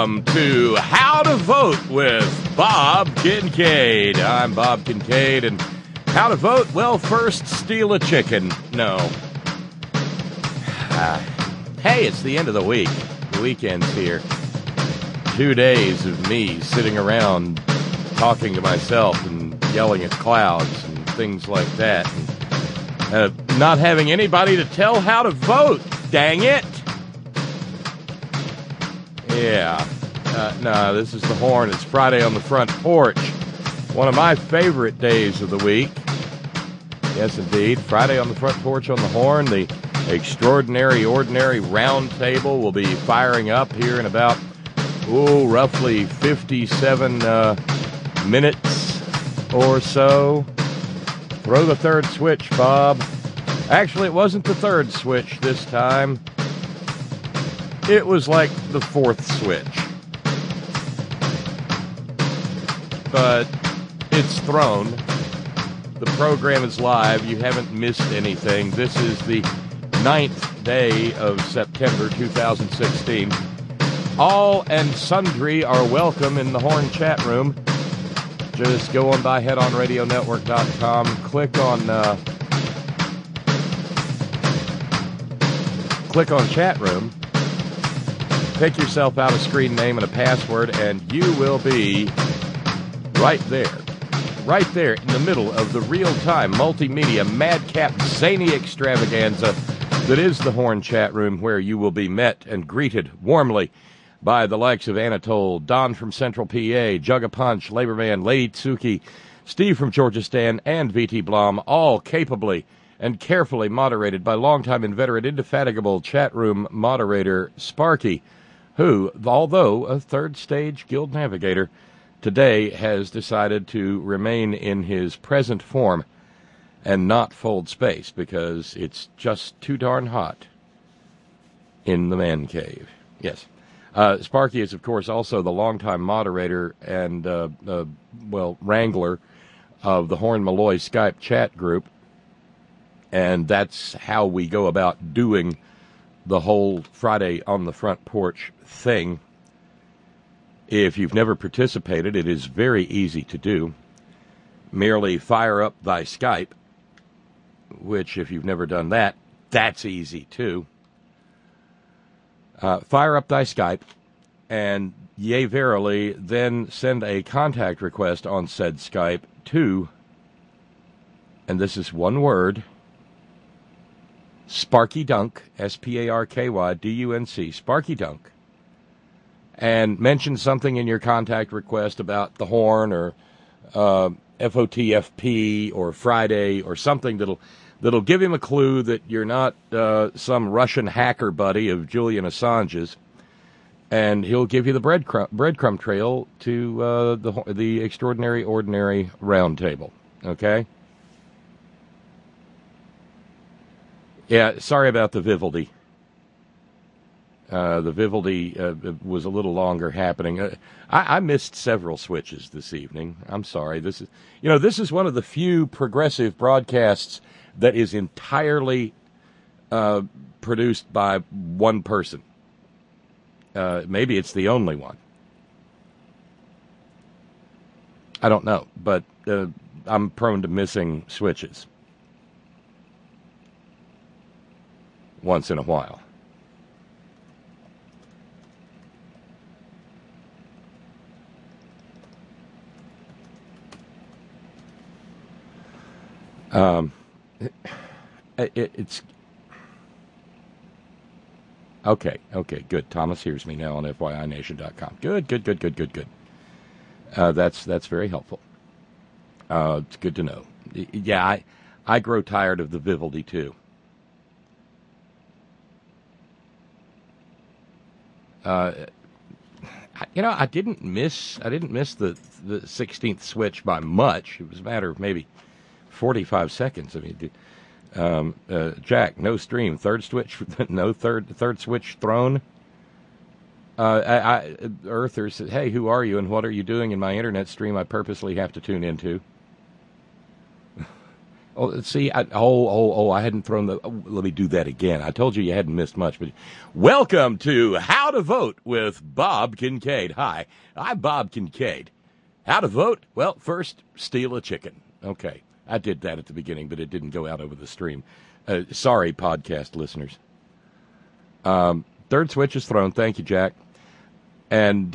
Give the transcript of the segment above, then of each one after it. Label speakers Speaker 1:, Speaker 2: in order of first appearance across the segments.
Speaker 1: Welcome to How to Vote with Bob Kincaid. I'm Bob Kincaid, and how to vote? Well, first, steal a chicken. No. Hey, it's the end of the week. The weekend's here. 2 days of me sitting around talking to myself and yelling at clouds and things like that. And, not having anybody to tell how to vote. Dang it. Yeah. No, this is the Horn. It's Friday on the Front Porch. One of my favorite days of the week. Yes, indeed. Friday on the Front Porch on the Horn. The Extraordinary Ordinary Round Table will be firing up here in about, roughly 57 minutes or so. Throw the third switch, Bob. Actually, it wasn't the third switch this time. It was like the fourth switch. But it's thrown. The program is live. You haven't missed anything. This is the 9th day of September 2016. All and sundry are welcome in the Horn chat room. Just go on by headonradionetwork.com. Click on chat room. Pick yourself out a screen name and a password, and you will be right there in the middle of the real-time multimedia madcap zany extravaganza that is the Horn chat room, where you will be met and greeted warmly by the likes of Anatole, Don from Central PA, Jugga Punch, Laborman, Lady Tsuki, Steve from Georgistan, and VT Blom, all capably and carefully moderated by longtime inveterate, indefatigable chat room moderator Sparky, who, although a third-stage guild navigator, today has decided to remain in his present form and not fold space because it's just too darn hot in the man cave. Yes. Sparky is, of course, also the longtime moderator and, wrangler of the Horn Malloy Skype chat group, and that's how we go about doing the whole Friday on the Front Porch thing. If you've never participated, it is very easy to do. Merely fire up thy Skype, which, if you've never done that, that's easy too. Fire up thy Skype, and yea, verily, then send a contact request on said Skype to, and this is one word, Sparky Dunk, SparkyDunc, Sparky Dunk, and mention something in your contact request about the Horn or FOTFP or Friday or something that'll give him a clue that you're not some Russian hacker buddy of Julian Assange's, and he'll give you the breadcrumb trail to the Extraordinary Ordinary Round Table. Okay? Yeah, sorry about the Vivaldi. The Vivaldi was a little longer happening. I missed several switches this evening. I'm sorry. This is one of the few progressive broadcasts that is entirely produced by one person. Maybe it's the only one. I don't know, but I'm prone to missing switches once in a while. It's okay, good. Thomas hears me now on FYINation.com. Good. That's very helpful. It's good to know. Yeah, I grow tired of the Vivaldi too. I didn't miss the 16th switch by much. It was a matter of maybe 45 seconds. I mean, Jack, no stream, third switch, no third switch thrown. Earther said, "Hey, who are you and what are you doing in my internet stream I purposely have to tune into?" Oh, see, I hadn't thrown the. Oh, let me do that again. I told you hadn't missed much, but welcome to How to Vote with Bob Kincaid. Hi, I'm Bob Kincaid. How to vote? Well, first, steal a chicken. Okay, I did that at the beginning, but it didn't go out over the stream. Sorry, podcast listeners. Third switch is thrown. Thank you, Jack. And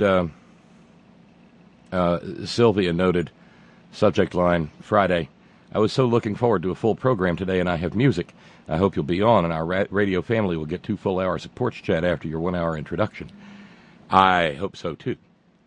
Speaker 1: Sylvia noted, subject line, Friday. I was so looking forward to a full program today, and I have music. I hope you'll be on, and our radio family will get 2 full hours of porch chat after your 1 hour introduction. I hope so, too.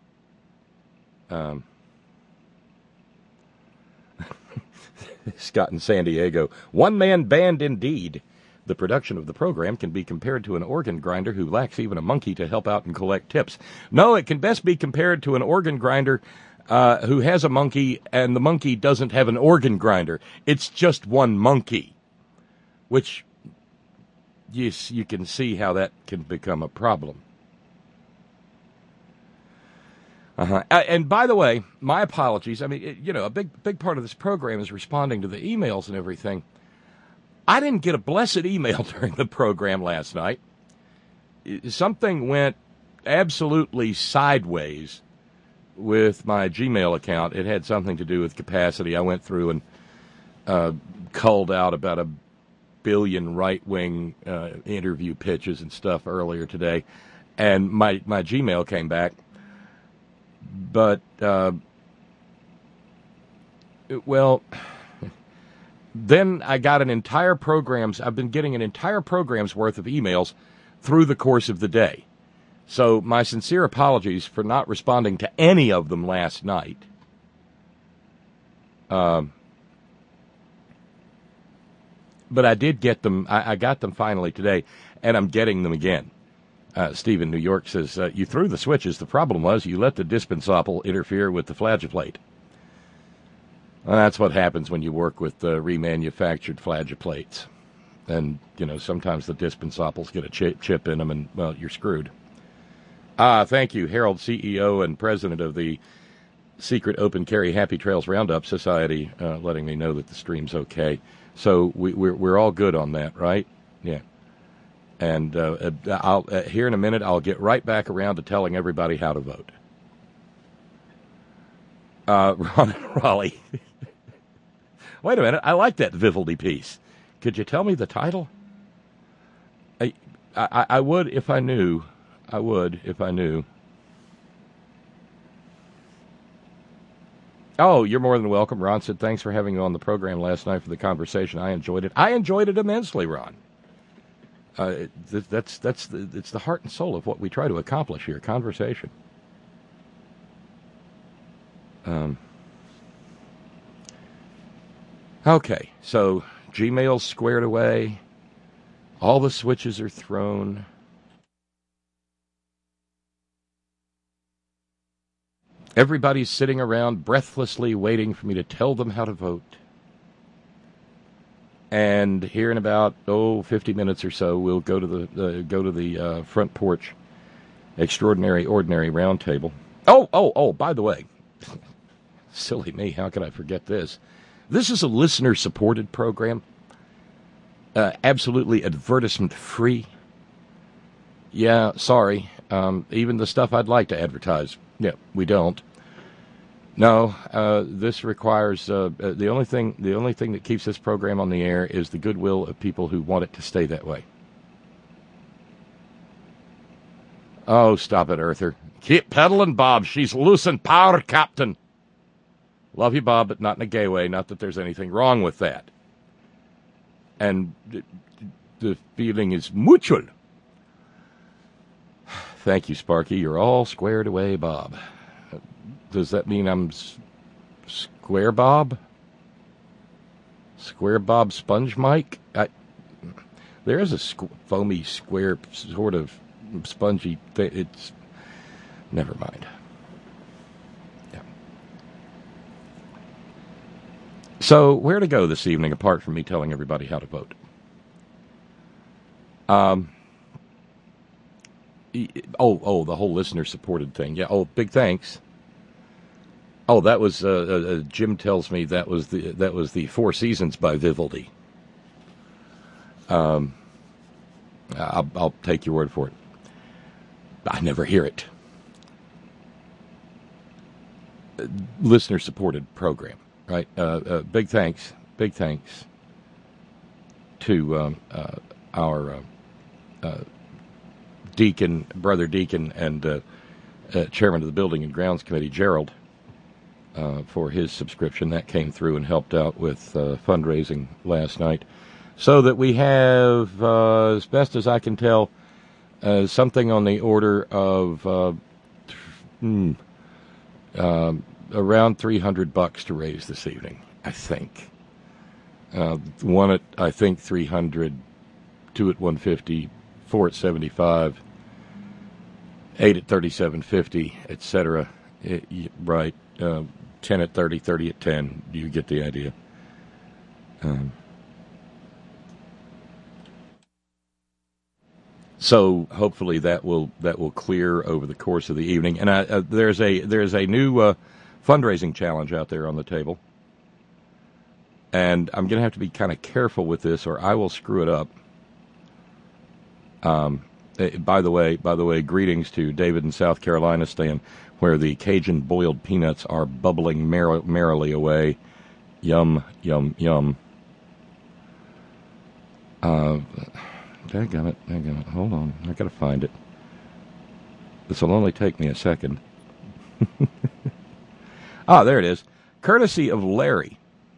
Speaker 1: Scott in San Diego. One-man band indeed. The production of the program can be compared to an organ grinder who lacks even a monkey to help out and collect tips. No, it can best be compared to an organ grinder who has a monkey, and the monkey doesn't have an organ grinder. It's just one monkey, which, yes, you can see how that can become a problem. And by the way, my apologies. I mean, a big part of this program is responding to the emails and everything. I didn't get a blessed email during the program last night. Something went absolutely sideways with my Gmail account. It had something to do with capacity. I went through and culled out about 1 billion right-wing interview pitches and stuff earlier today, and my Gmail came back. But, then I got I've been getting an entire program's worth of emails through the course of the day. So my sincere apologies for not responding to any of them last night. But I did get them. I got them finally today, and I'm getting them again. Steve in New York says, you threw the switches. The problem was you let the dispensopple interfere with the flageolate. Well, that's what happens when you work with remanufactured flageolates. And, sometimes the dispensopples get a chip in them, and, well, you're screwed. Thank you, Harold, CEO and president of the Secret Open Carry Happy Trails Roundup Society, letting me know that the stream's okay. So we're all good on that, right? Yeah. And I'll here in a minute, I'll get right back around to telling everybody how to vote. Ron and Raleigh. Wait a minute, I like that Vivaldi piece. Could you tell me the title? I would if I knew. I would if I knew. Oh, you're more than welcome. Ron said, thanks for having me on the program last night for the conversation. I enjoyed it. I enjoyed it immensely, Ron. It's the heart and soul of what we try to accomplish here, conversation. Okay, so Gmail's squared away. All the switches are thrown. Everybody's sitting around breathlessly waiting for me to tell them how to vote. And here in about 50 minutes or so, we'll go to the front porch extraordinary ordinary roundtable. Oh! By the way, silly me, how could I forget this? This is a listener-supported program, absolutely advertisement-free. Yeah, sorry. Even the stuff I'd like to advertise, yeah, we don't. No, this requires the only thing that keeps this program on the air is the goodwill of people who want it to stay that way. Oh, stop it, Earther. Keep pedaling, Bob. She's losing power, Captain. Love you, Bob, but not in a gay way. Not that there's anything wrong with that. And the feeling is mutual. Thank you, Sparky. You're all squared away, Bob. Does that mean I'm Square Bob? Square Bob Sponge Mike? There is a foamy, square, sort of spongy thing. It's... Never mind. Yeah. So, where to go this evening, apart from me telling everybody how to vote? The whole listener-supported thing. Yeah, big thanks. Oh, that was Jim tells me that was the Four Seasons by Vivaldi. I'll take your word for it. I never hear it. Listener-supported program, right? Big thanks to our brother Deacon, and chairman of the Building and Grounds Committee, Gerald, for his subscription. That came through and helped out with fundraising last night. So that we have, as best as I can tell, something on the order of around $300 to raise this evening, I think. One at, I think, 300, two at 150, four at 75, 8 at 37.50, etc. Right. 10 at 30, 30 at 10. You get the idea. So hopefully that will clear over the course of the evening. And there's a new fundraising challenge out there on the table, and I'm going to have to be kind of careful with this, or I will screw it up. By the way, greetings to David in South Carolina, staying where the Cajun boiled peanuts are bubbling merrily away. Yum, yum, yum. Daggone it. Hold on. I got to find it. This will only take me a second. There it is. Courtesy of Larry.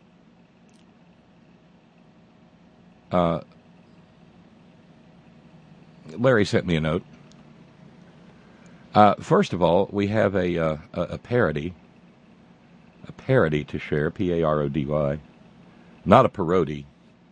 Speaker 1: Larry sent me a note. First of all, we have a parody. A parody to share, Parody. Not a parody.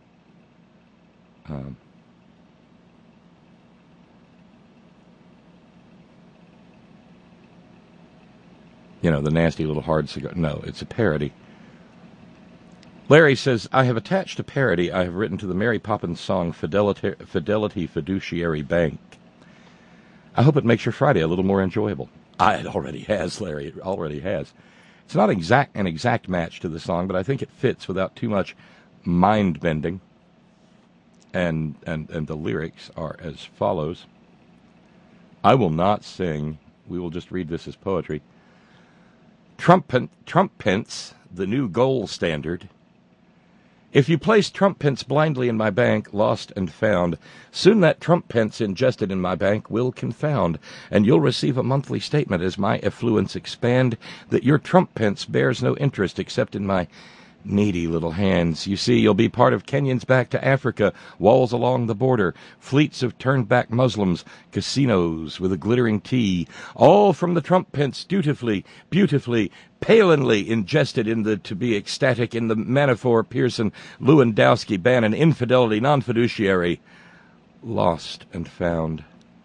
Speaker 1: The nasty little hard cigar. No, it's a parody. Larry says, I have attached a parody I have written to the Mary Poppins song Fidelity Fiduciary Bank. I hope it makes your Friday a little more enjoyable. It already has, Larry. It already has. It's not an exact match to the song, but I think it fits without too much mind-bending. And the lyrics are as follows. I will not sing. We will just read this as poetry. Trump pence, the new gold standard. If you place Trump pence blindly in my bank, lost and found, soon that Trump pence ingested in my bank will confound, and you'll receive a monthly statement as my effluence expand, that your Trump pence bears no interest except in my needy little hands. You see, you'll be part of Kenyans back to Africa, walls along the border, fleets of turned-back Muslims, casinos with a glittering T, all from the Trump pence dutifully, beautifully, palinly ingested in the to be ecstatic in the Manafort, Pearson, Lewandowski, Bannon, infidelity, non-fiduciary, lost and found.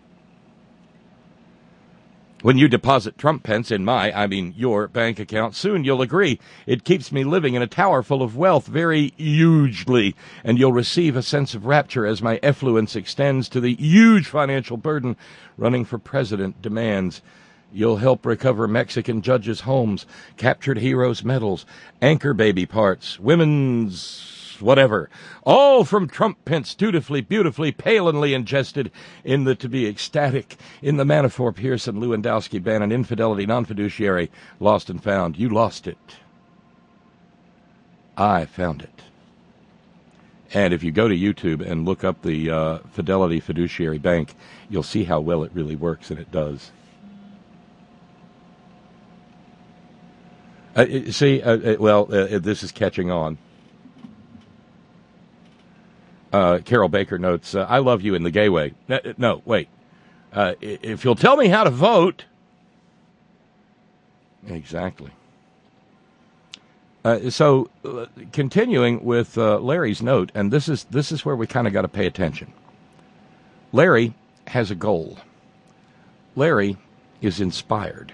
Speaker 1: When you deposit Trump pence in your bank account, soon you'll agree it keeps me living in a tower full of wealth very hugely, and you'll receive a sense of rapture as my effluence extends to the huge financial burden running for president demands. You'll help recover Mexican judges' homes, captured heroes' medals, anchor baby parts, women's whatever, all from Trump pence dutifully, beautifully, palinly ingested in the to be ecstatic, in the Manafort, Pearson, Lewandowski, Bannon, infidelity, non-fiduciary, lost and found. You lost it. I found it. And if you go to YouTube and look up the Fidelity Fiduciary Bank, you'll see how well it really works, and it does. This is catching on. Carol Baker notes, I love you in the gay way. No, wait. If you'll tell me how to vote. Exactly. So, continuing with Larry's note, and this is where we kind of got to pay attention. Larry has a goal. Larry is inspired.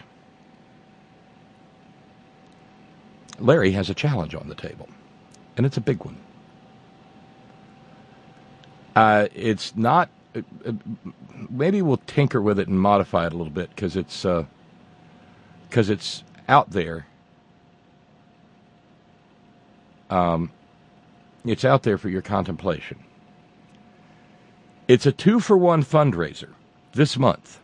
Speaker 1: Larry has a challenge on the table, and it's a big one. It's not. Maybe we'll tinker with it and modify it a little bit because it's out there, It's out there for your contemplation. It's a 2-for-1 fundraiser this month.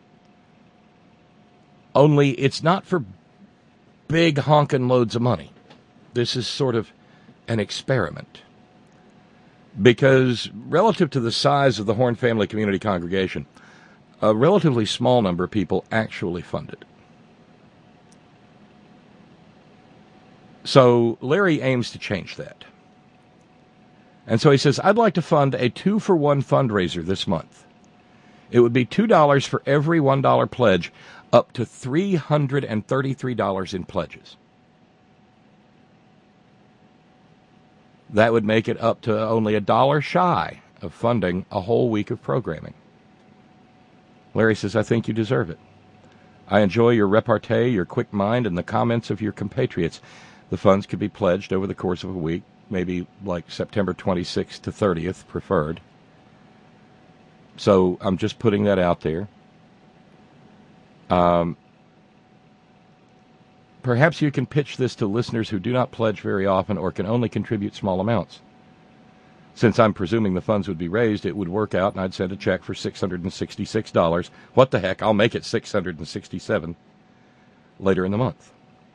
Speaker 1: Only it's not for big honking loads of money. This is sort of an experiment. Because relative to the size of the Horn Family Community Congregation, a relatively small number of people actually fund it. So Larry aims to change that. And so he says, I'd like to fund a 2-for-1 fundraiser this month. It would be $2 for every $1 pledge, up to $333 in pledges. That would make it up to only $1 shy of funding a whole week of programming. Larry says, I think you deserve it. I enjoy your repartee, your quick mind, and the comments of your compatriots. The funds could be pledged over the course of a week, maybe like September 26th to 30th, preferred. So I'm just putting that out there. Perhaps you can pitch this to listeners who do not pledge very often or can only contribute small amounts. Since I'm presuming the funds would be raised, it would work out and I'd send a check for $666. What the heck, I'll make it $667 later in the month.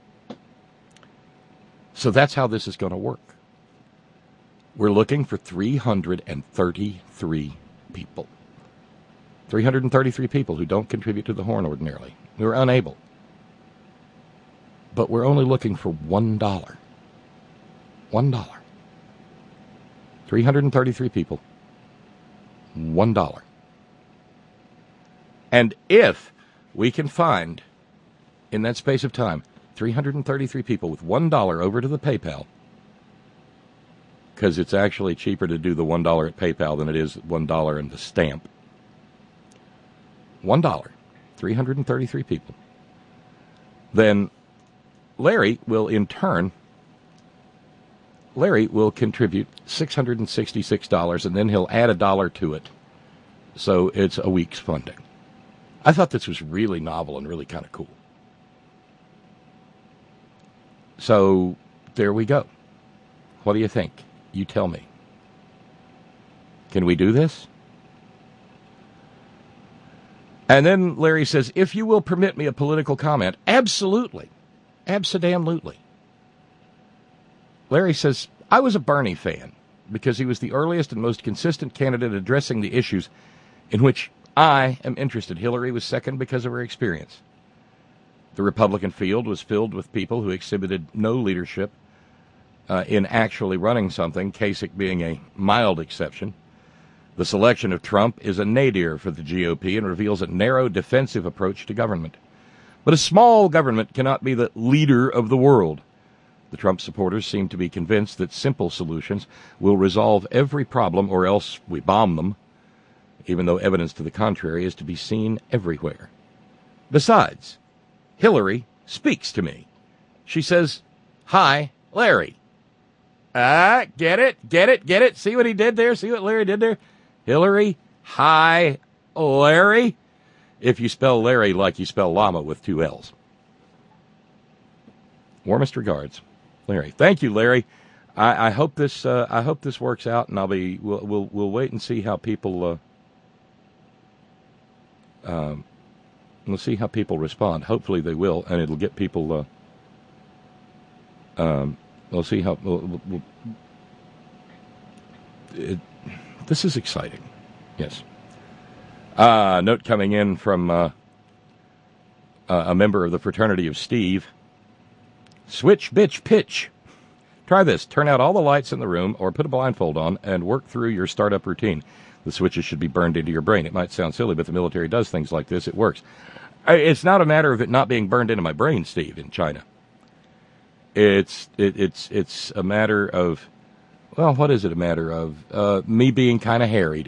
Speaker 1: So that's how this is going to work. We're looking for 333 people. 333 people who don't contribute to the Horn ordinarily. We're unable. But we're only looking for $1. $1. 333 people. $1. And if we can find, in that space of time, 333 people with $1 over to the PayPal, because it's actually cheaper to do the $1 at PayPal than it is $1 in the stamp. $1. 333 people. Then Larry will, in turn, contribute $666, and then he'll add $1 to it. So it's a week's funding. I thought this was really novel and really kind of cool. So there we go. What do you think? You tell me. Can we do this? And then Larry says, if you will permit me a political comment, absolutely. Abso-damn-lutely. Larry says, I was a Bernie fan because he was the earliest and most consistent candidate addressing the issues in which I am interested. Hillary was second because of her experience. The Republican field was filled with people who exhibited no leadership in actually running something, Kasich being a mild exception. The selection of Trump is a nadir for the GOP and reveals a narrow, defensive approach to government. But a small government cannot be the leader of the world. The Trump supporters seem to be convinced that simple solutions will resolve every problem, or else we bomb them, even though evidence to the contrary is to be seen everywhere. Besides, Hillary speaks to me. She says, "Hi, Larry." Get it? See what he did there? See what Larry did there? Hillary, hi, Larry. If you spell Larry like you spell llama with 2 L's. Warmest regards, Larry. Thank you, Larry. I hope this works out, and we'll wait and see how people we'll see how people respond. Hopefully they will, and it'll get people. We'll see how. This is exciting. Yes. Note coming in from a member of the Fraternity of Steve. Switch, bitch, pitch. Try this. Turn out all the lights in the room or put a blindfold on and work through your startup routine. The switches should be burned into your brain. It might sound silly, but the military does things like this. It works. It's not a matter of it not being burned into my brain, Steve, in China. It's a matter of, well, what is it a matter of? Me being kind of harried.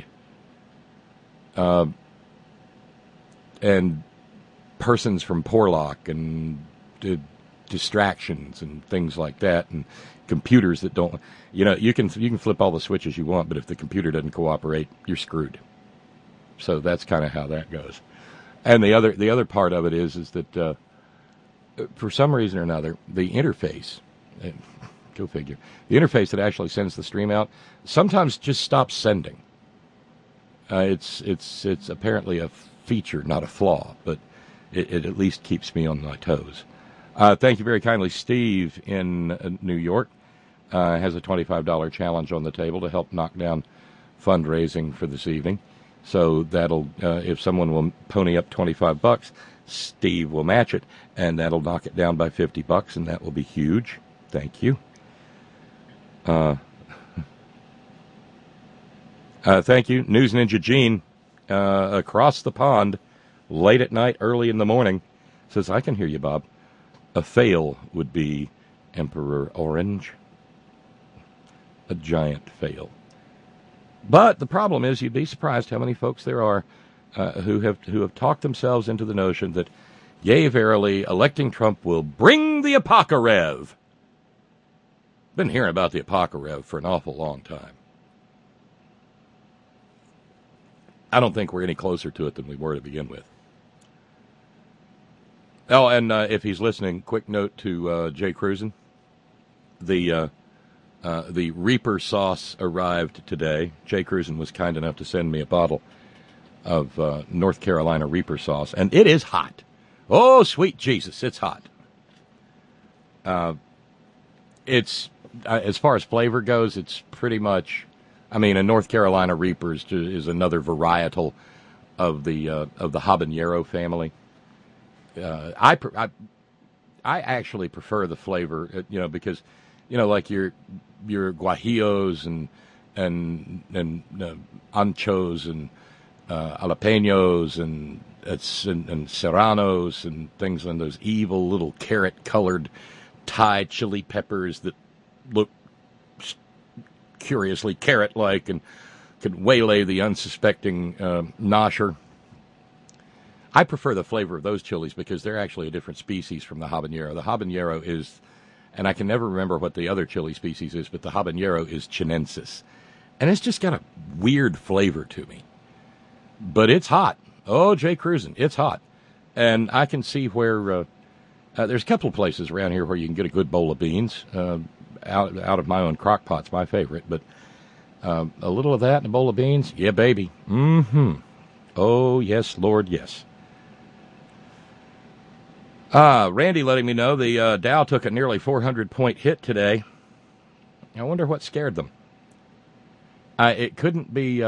Speaker 1: And persons from Porlock and distractions and things like that, and computers that don't, you can flip all the switches you want, but if the computer doesn't cooperate, you're screwed. So that's kind of how that goes. And the other part of it is that for some reason or another, the interface, Go figure. The interface that actually sends the stream out sometimes just stops sending. It's apparently a feature, not a flaw, but it at least keeps me on my toes. Thank you very kindly. Steve in New York has a $25 challenge on the table to help knock down fundraising for this evening. So that'll, if someone will pony up $25, Steve will match it, and that'll knock it down by $50, and that will be huge. Thank you. Thank you. News Ninja Gene, across the pond, late at night, early in the morning, says, I can hear you, Bob. A fail would be Emperor Orange. A giant fail. But the problem is, you'd be surprised how many folks there are who have talked themselves into the notion that, yea, verily, electing Trump will bring the Apocalypse. Been hearing about the Apocalypse for an awful long time. I don't think we're any closer to it than we were to begin with. Oh, and if he's listening, quick note to Jay Cruzen. The Reaper sauce arrived today. Jay Cruzen was kind enough to send me a bottle of North Carolina Reaper sauce, and it is hot. Oh, sweet Jesus, it's hot. It's as far as flavor goes, it's pretty much. I mean, a North Carolina Reaper is another varietal of the habanero family. I actually prefer the flavor, because, like your guajillos and anchos and jalapenos and serranos and things, and those evil little carrot-colored Thai chili peppers that look curiously carrot-like and can waylay the unsuspecting nosher. I prefer the flavor of those chilies because they're actually a different species from the habanero. The habanero is, and I can never remember what the other chili species is, but the habanero is chinensis. And it's just got a weird flavor to me. But it's hot. Oh, Jay Cruzen, it's hot. And I can see where there's a couple of places around here where you can get a good bowl of beans. Out of my own crock pot's my favorite, but a little of that in a bowl of beans, yeah, baby. Mm-hmm. Oh, yes, Lord, yes. Randy letting me know the Dow took a nearly 400-point hit today. I wonder what scared them. It couldn't be.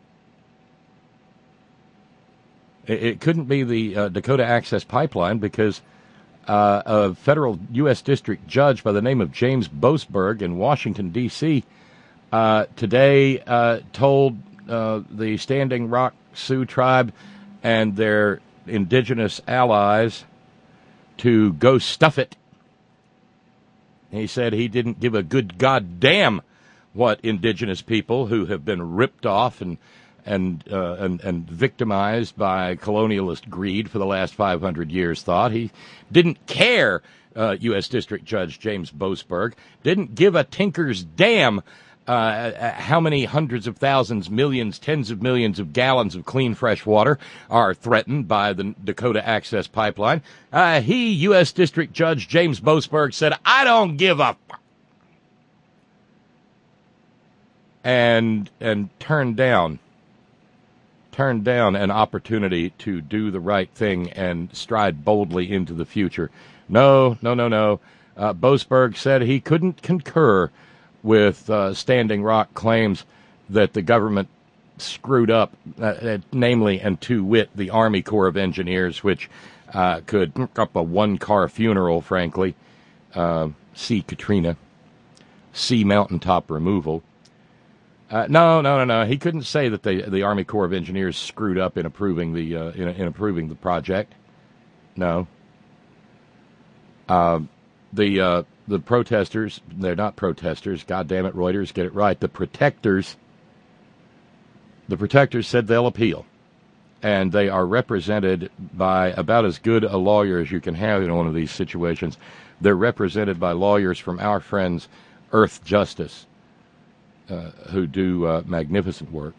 Speaker 1: It couldn't be the Dakota Access Pipeline because a federal U.S. district judge by the name of James Boasberg in Washington, D.C., today told the Standing Rock Sioux tribe and their indigenous allies to go stuff it. He said he didn't give a good goddamn what indigenous people who have been ripped off and victimized by colonialist greed for the last 500 years thought. He didn't care, U.S. District Judge James Boasberg, didn't give a tinker's damn how many hundreds of thousands, millions, tens of millions of gallons of clean, fresh water are threatened by the Dakota Access Pipeline. U.S. District Judge James Boasberg, said, I don't give a fuck. And turned down an opportunity to do the right thing and stride boldly into the future. No. Boasberg said he couldn't concur with Standing Rock claims that the government screwed up, namely and to wit the Army Corps of Engineers, which could up a one-car funeral, frankly, see Katrina, see mountaintop removal. No. He couldn't say that the Army Corps of Engineers screwed up in approving in approving the project. No. The protesters, they're not protesters. God damn it, Reuters, get it right. The protectors said they'll appeal, and they are represented by about as good a lawyer as you can have in one of these situations. They're represented by lawyers from our friends Earth Justice, who do magnificent work.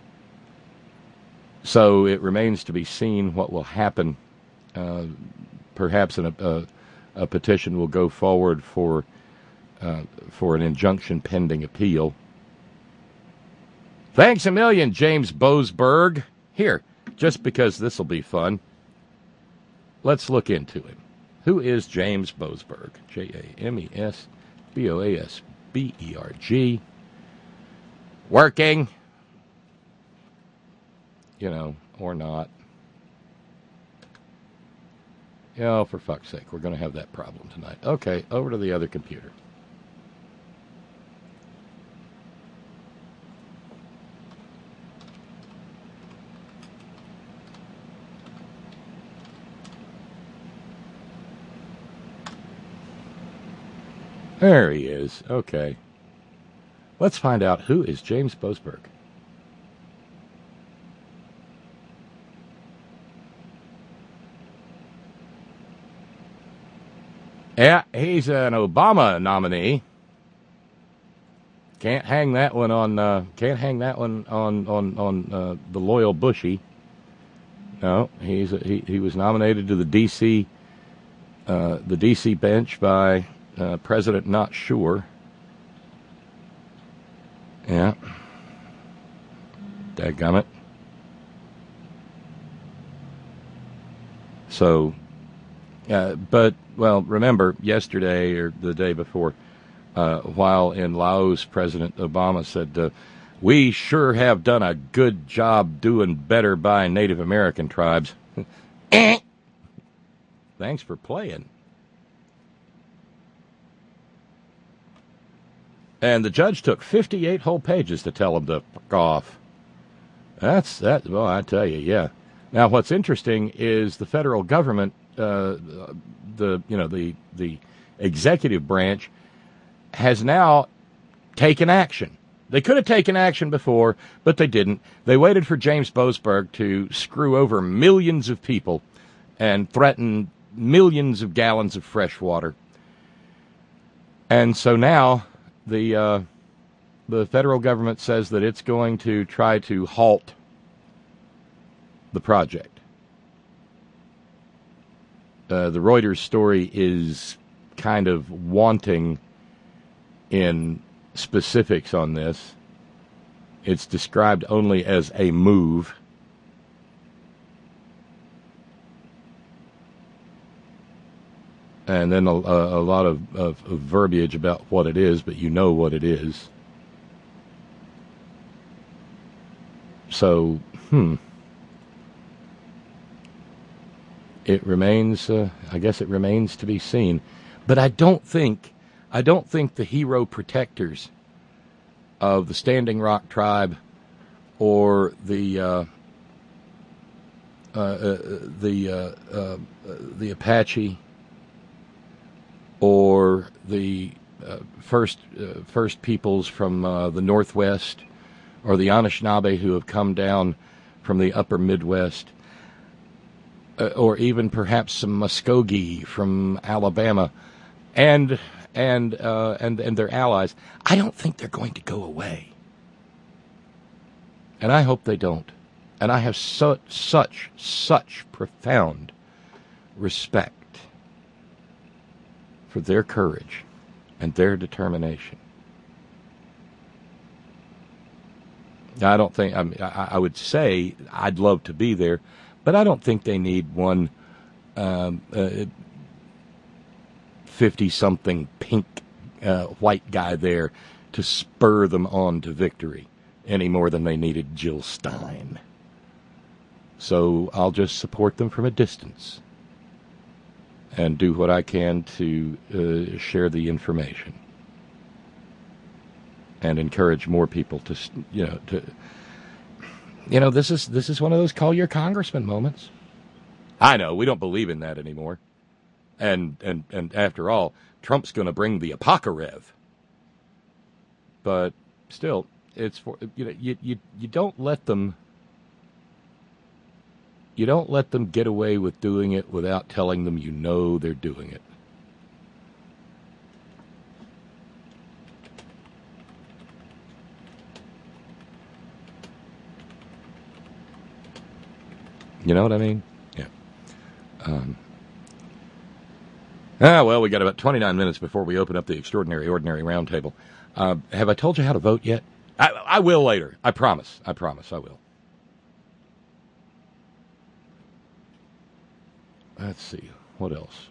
Speaker 1: So it remains to be seen what will happen perhaps a petition will go forward for an injunction pending appeal. Thanks a million, James Boasberg. Here, just because this will be fun, let's look into him. Who is James Boasberg? Jamesboasberg. Working. Or not. Oh, for fuck's sake, we're going to have that problem tonight. Okay, over to the other computer. There he is. Okay. Let's find out who is James Boasberg. Yeah, he's an Obama nominee. Can't hang that one on the loyal Bushy. No, he was nominated to the DC bench by President Not Sure. Yeah. Dadgummit. So, remember, yesterday or the day before, while in Laos, President Obama said, we sure have done a good job doing better by Native American tribes. Thanks for playing. And the judge took 58 whole pages to tell him to fuck off. That's that. Well, I tell you, yeah. Now, what's interesting is the federal government, the executive branch, has now taken action. They could have taken action before, but they didn't. They waited for James Boasberg to screw over millions of people and threaten millions of gallons of fresh water. And so now the federal government says that it's going to try to halt the project. The Reuters story is kind of wanting in specifics on this. It's described only as a move. And then a lot of verbiage about what it is, but you know what it is. So, it remains, I guess it remains to be seen. But I don't think the hero protectors of the Standing Rock tribe or the Apache or the first peoples from the Northwest or the Anishinaabe who have come down from the upper Midwest, or even perhaps some Muskogee from Alabama, and their allies, I don't think they're going to go away. And I hope they don't. And I have such profound respect for their courage and their determination. I don't think, I would say I'd love to be there, but I don't think they need one 50-something pink white guy there to spur them on to victory any more than they needed Jill Stein. So I'll just support them from a distance and do what I can to share the information and encourage more people to this is one of those call your congressman moments. I know we don't believe in that anymore. And after all, Trump's going to bring the Apocalypse. But still, it's for you don't let them get away with doing it without telling them they're doing it. You know what I mean? Yeah. Well, we got about 29 minutes before we open up the Extraordinary Ordinary Roundtable. Have I told you how to vote yet? I will later. I promise. I will. Let's see. What else?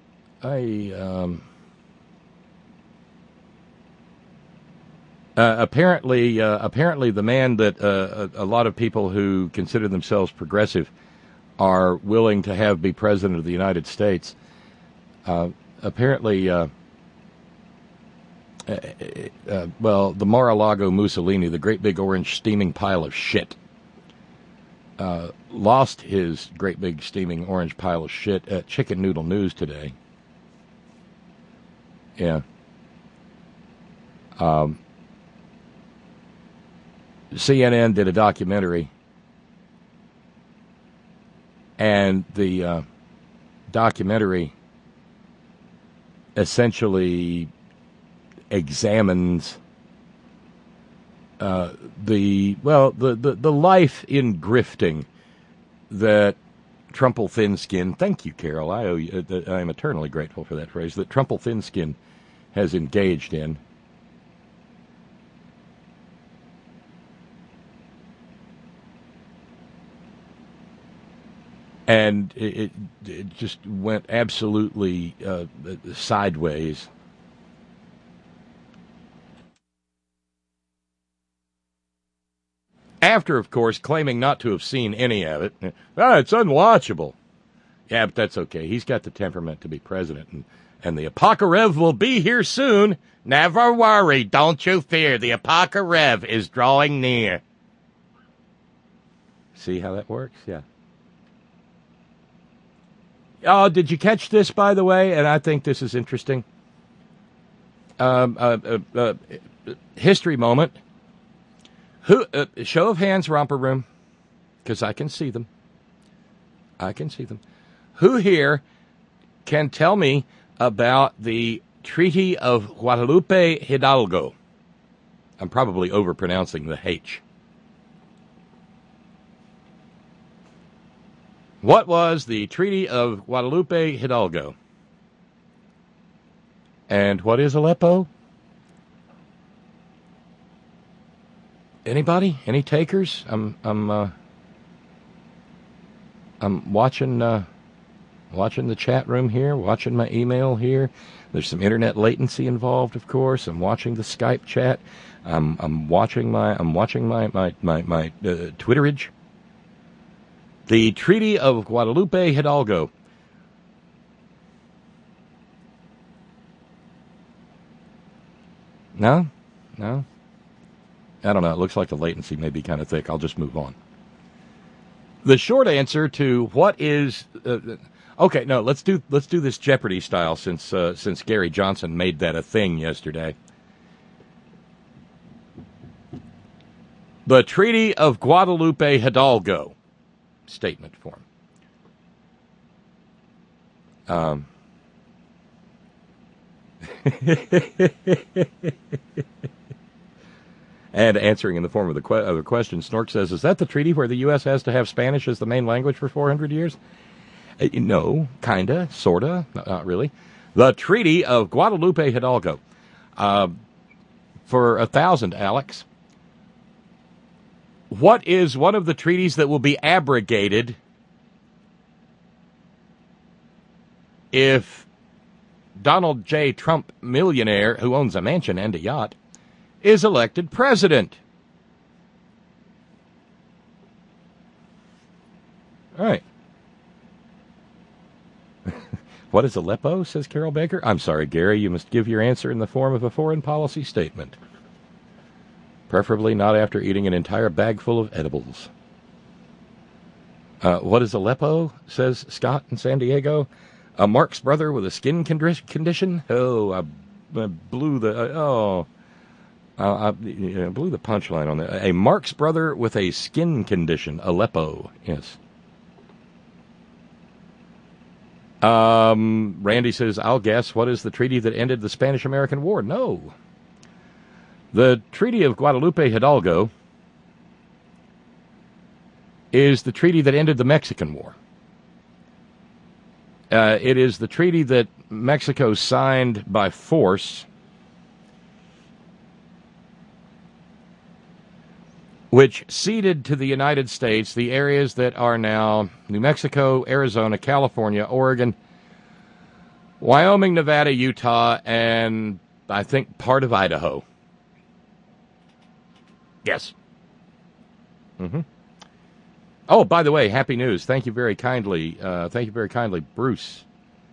Speaker 1: Apparently the man that a lot of people who consider themselves progressive are willing to have be president of the United States. Apparently, the Mar-a-Lago Mussolini, the great big orange steaming pile of shit, lost his great big steaming orange pile of shit at Chicken Noodle News today. Yeah. CNN did a documentary, and the documentary essentially examines the life in grifting that Trumple Thinskin, thank you, Carol, I am eternally grateful for that phrase, that Trumple Thinskin has engaged in. And it just went absolutely sideways. After, of course, claiming not to have seen any of it. It's unwatchable. Yeah, but that's okay. He's got the temperament to be president. And the Apocarev will be here soon. Never worry. Don't you fear. The Apocarev is drawing near. See how that works? Yeah. Oh, did you catch this, by the way? And I think this is interesting. History moment. Who? Show of hands, Romper Room, because I can see them. Who here can tell me about the Treaty of Guadalupe Hidalgo? I'm probably overpronouncing the H. What was the Treaty of Guadalupe Hidalgo? And what is Aleppo? Anybody? Any takers? I'm watching the chat room here, watching my email here. There's some internet latency involved, of course. I'm watching the Skype chat. I'm watching my Twitterage. The Treaty of Guadalupe Hidalgo. No? I don't know. It looks like the latency may be kind of thick. I'll just move on. The short answer to what is okay. No, let's do this Jeopardy style since Gary Johnson made that a thing yesterday. The Treaty of Guadalupe Hidalgo. Statement form. And answering in the form of the question, Snork says, is that the treaty where the U.S. has to have Spanish as the main language for 400 years? No, kinda, sorta, not really. The Treaty of Guadalupe Hidalgo. For 1,000, Alex. What is one of the treaties that will be abrogated if Donald J. Trump, millionaire who owns a mansion and a yacht, is elected president? All right. What is Aleppo, says Carol Baker? I'm sorry, Gary, you must give your answer in the form of a foreign policy statement. Preferably not after eating an entire bag full of edibles. What is Aleppo, says Scott in San Diego? Mark's brother with a skin condition? Oh, I blew the... blew the punchline on that. A Mark's brother with a skin condition. Aleppo, yes. Randy says, I'll guess, what is the treaty that ended the Spanish-American War? No. The Treaty of Guadalupe Hidalgo is the treaty that ended the Mexican War. It is the treaty that Mexico signed by force, which ceded to the United States the areas that are now New Mexico, Arizona, California, Oregon, Wyoming, Nevada, Utah, and I think part of Idaho. Yes. Mm-hmm. Oh, by the way, happy news. Thank you very kindly. Bruce,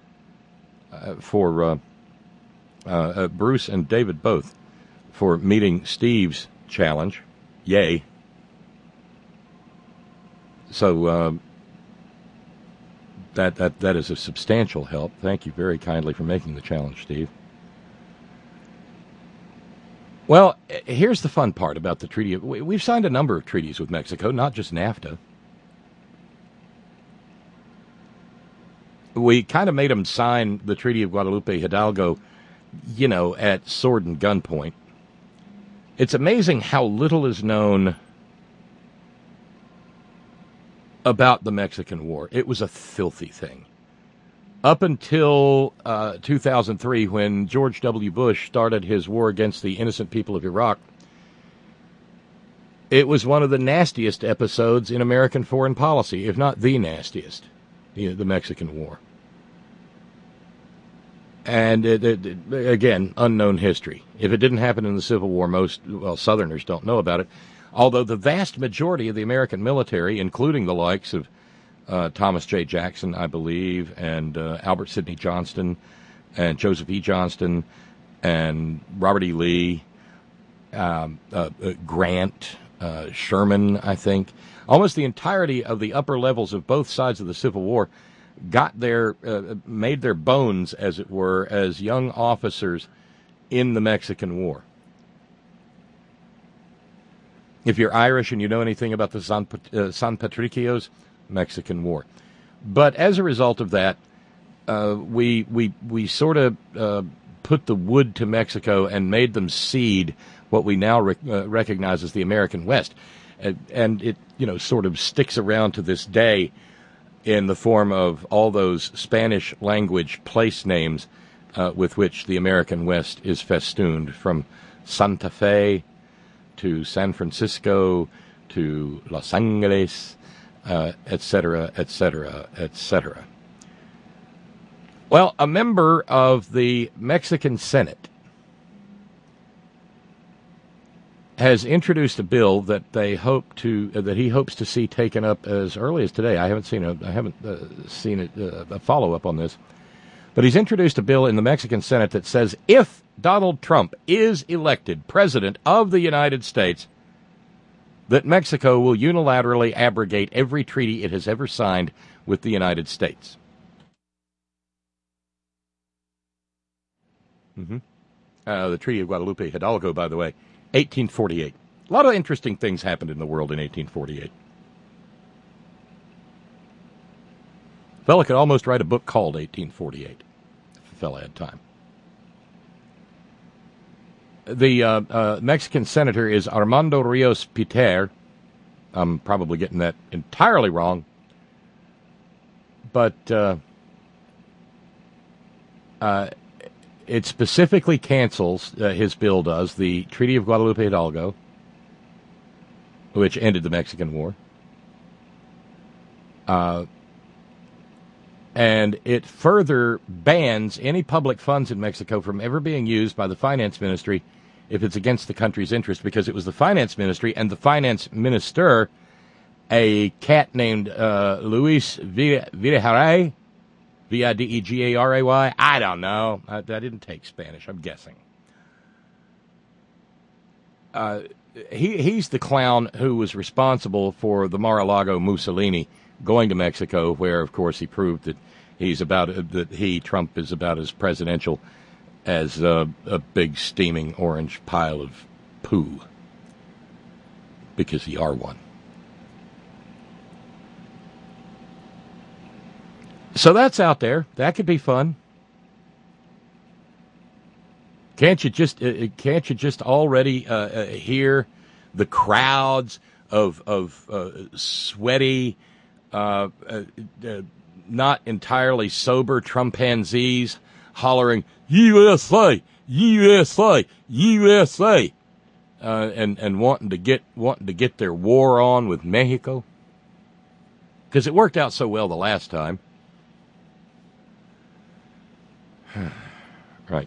Speaker 1: for Bruce and David both for meeting Steve's challenge. Yay. So that is a substantial help. Thank you very kindly for making the challenge, Steve. Well, here's the fun part about the treaty. We've signed a number of treaties with Mexico, not just NAFTA. We kind of made them sign the Treaty of Guadalupe Hidalgo, at sword and gunpoint. It's amazing how little is known about the Mexican War. It was a filthy thing. Up until 2003, when George W. Bush started his war against the innocent people of Iraq, it was one of the nastiest episodes in American foreign policy, if not the nastiest, the Mexican War. And, again, unknown history. If it didn't happen in the Civil War, Southerners don't know about it. Although the vast majority of the American military, including the likes of Thomas J. Jackson, I believe, and Albert Sidney Johnston, and Joseph E. Johnston, and Robert E. Lee, Grant, Sherman, I think, almost the entirety of the upper levels of both sides of the Civil War made their bones, as it were, as young officers in the Mexican War. If you're Irish and you know anything about the San Patricios, Mexican War. But as a result of that, we sort of put the wood to Mexico and made them cede what we now recognize as the American West. And it, sort of sticks around to this day in the form of all those Spanish language place names with which the American West is festooned, from Santa Fe to San Francisco to Los Angeles, et cetera, et cetera, et cetera. Well, a member of the Mexican Senate has introduced a bill that he hopes to see taken up as early as today. I haven't seen a follow-up on this, but he's introduced a bill in the Mexican Senate that says if Donald Trump is elected president of the United States, that Mexico will unilaterally abrogate every treaty it has ever signed with the United States. The Treaty of Guadalupe Hidalgo, by the way, 1848. A lot of interesting things happened in the world in 1848. A fella could almost write a book called 1848, if a fella had time. The Mexican senator is Armando Rios Peter. I'm probably getting that entirely wrong. But it specifically cancels, his bill does, the Treaty of Guadalupe Hidalgo, which ended the Mexican War. And it further bans any public funds in Mexico from ever being used by the finance ministry if it's against the country's interest, because it was the finance ministry and the finance minister, a cat named Luis Videgaray, Videgaray. I don't know. I didn't take Spanish. I'm guessing. He's the clown who was responsible for the Mar-a-Lago Mussolini going to Mexico, where, of course, he proved that Trump is about as presidential as a big steaming orange pile of poo, because he are one. So that's out there. That could be fun. Can't you just already hear the crowds of sweaty, not entirely sober Trumpanzees hollering, USA, USA, USA, and wanting to get their war on with Mexico. Because it worked out so well the last time. Right.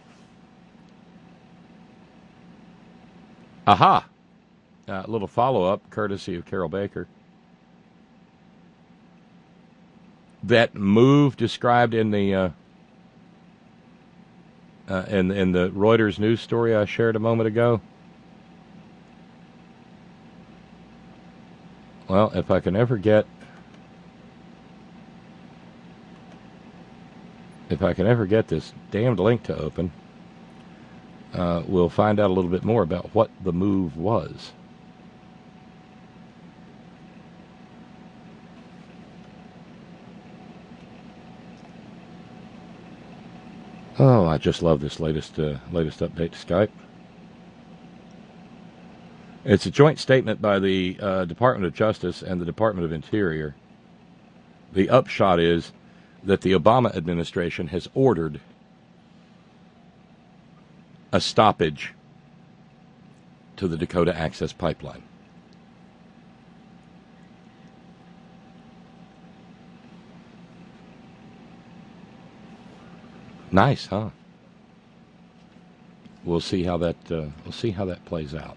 Speaker 1: Aha. A little follow-up, courtesy of Carol Baker. That move described in the in the Reuters news story I shared a moment ago. Well, if I can ever get this damned link to open, we'll find out a little bit more about what the move was. Oh, I just love this latest update to Skype. It's a joint statement by the Department of Justice and the Department of Interior. The upshot is that the Obama administration has ordered a stoppage to the Dakota Access Pipeline. Nice, huh? We'll see how that plays out.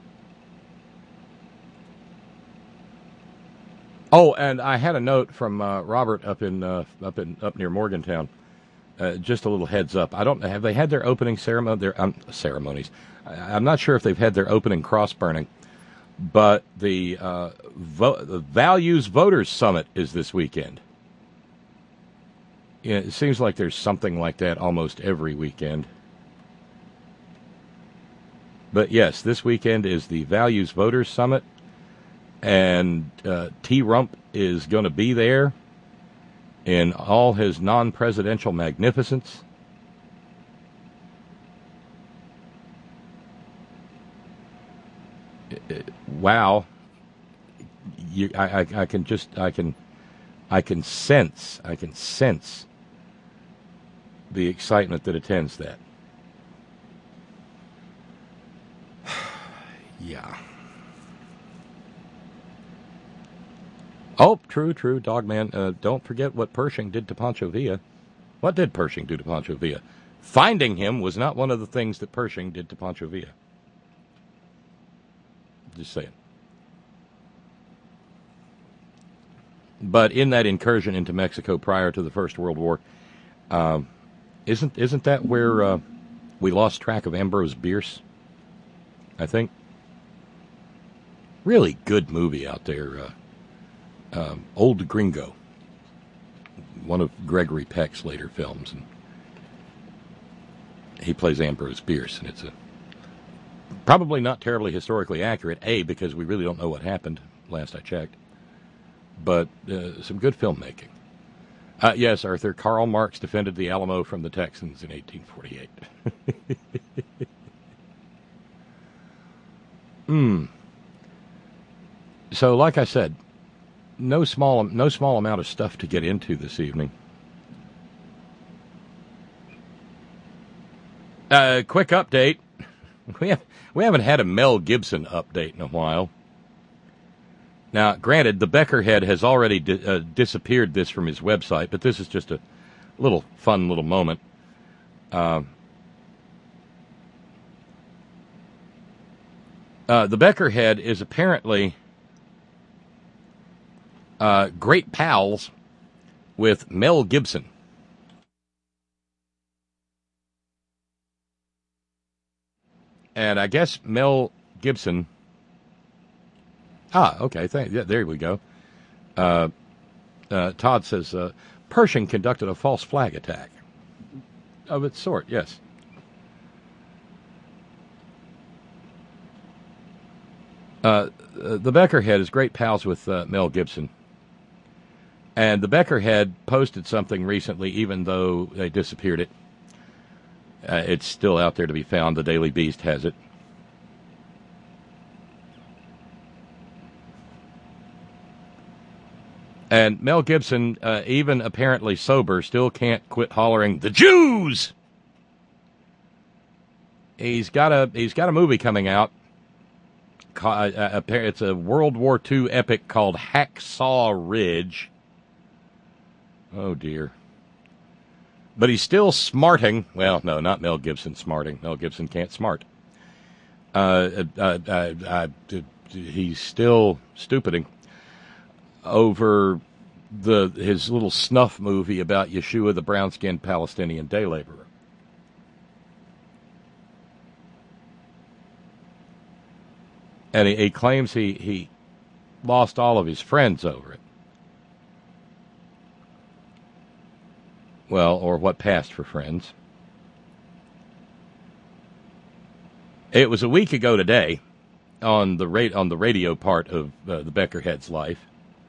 Speaker 1: Oh, and I had a note from Robert up near Morgantown. Just a little heads up. I don't have they had their opening ceremonies. I'm not sure if they've had their opening cross burning, but the Values Voters Summit is this weekend. Yeah, it seems like there's something like that almost every weekend. But yes, this weekend is the Values Voters Summit, and T. Rump is going to be there in all his non-presidential magnificence. Wow. I can sense the excitement that attends that. Yeah. Oh, true, Dogman. Don't forget what Pershing did to Pancho Villa. What did Pershing do to Pancho Villa? Finding him was not one of the things that Pershing did to Pancho Villa. Just saying. But in that incursion into Mexico prior to the First World War, isn't that where we lost track of Ambrose Bierce? I think. Really good movie out there. Old Gringo, one of Gregory Peck's later films, and he plays Ambrose Bierce, and it's probably not terribly historically accurate. Because we really don't know what happened last I checked. But some good filmmaking. Yes, Arthur, Karl Marx defended the Alamo from the Texans in 1848. So, like I said, no small amount of stuff to get into this evening. Quick update. We haven't had a Mel Gibson update in a while. Now, granted, the Beckerhead has already disappeared this from his website, but this is just a fun little moment. The Beckerhead is apparently great pals with Mel Gibson. And I guess Mel Gibson... okay. There we go. Todd says, Pershing conducted a false flag attack. Of its sort, yes. The Beckerhead is great pals with Mel Gibson. And the Beckerhead posted something recently, even though they disappeared it. It's still out there to be found. The Daily Beast has it. And Mel Gibson, even apparently sober, still can't quit hollering, "The Jews!" He's got a movie coming out. It's a World War II epic called Hacksaw Ridge. Oh, dear. But he's still smarting. Well, no, not Mel Gibson smarting. Mel Gibson can't smart. He's still stupiding over his little snuff movie about Yeshua, the brown-skinned Palestinian day laborer. And he claims he lost all of his friends over it. Well, or what passed for friends. It was a week ago today on the radio part of the Beckerhead's life.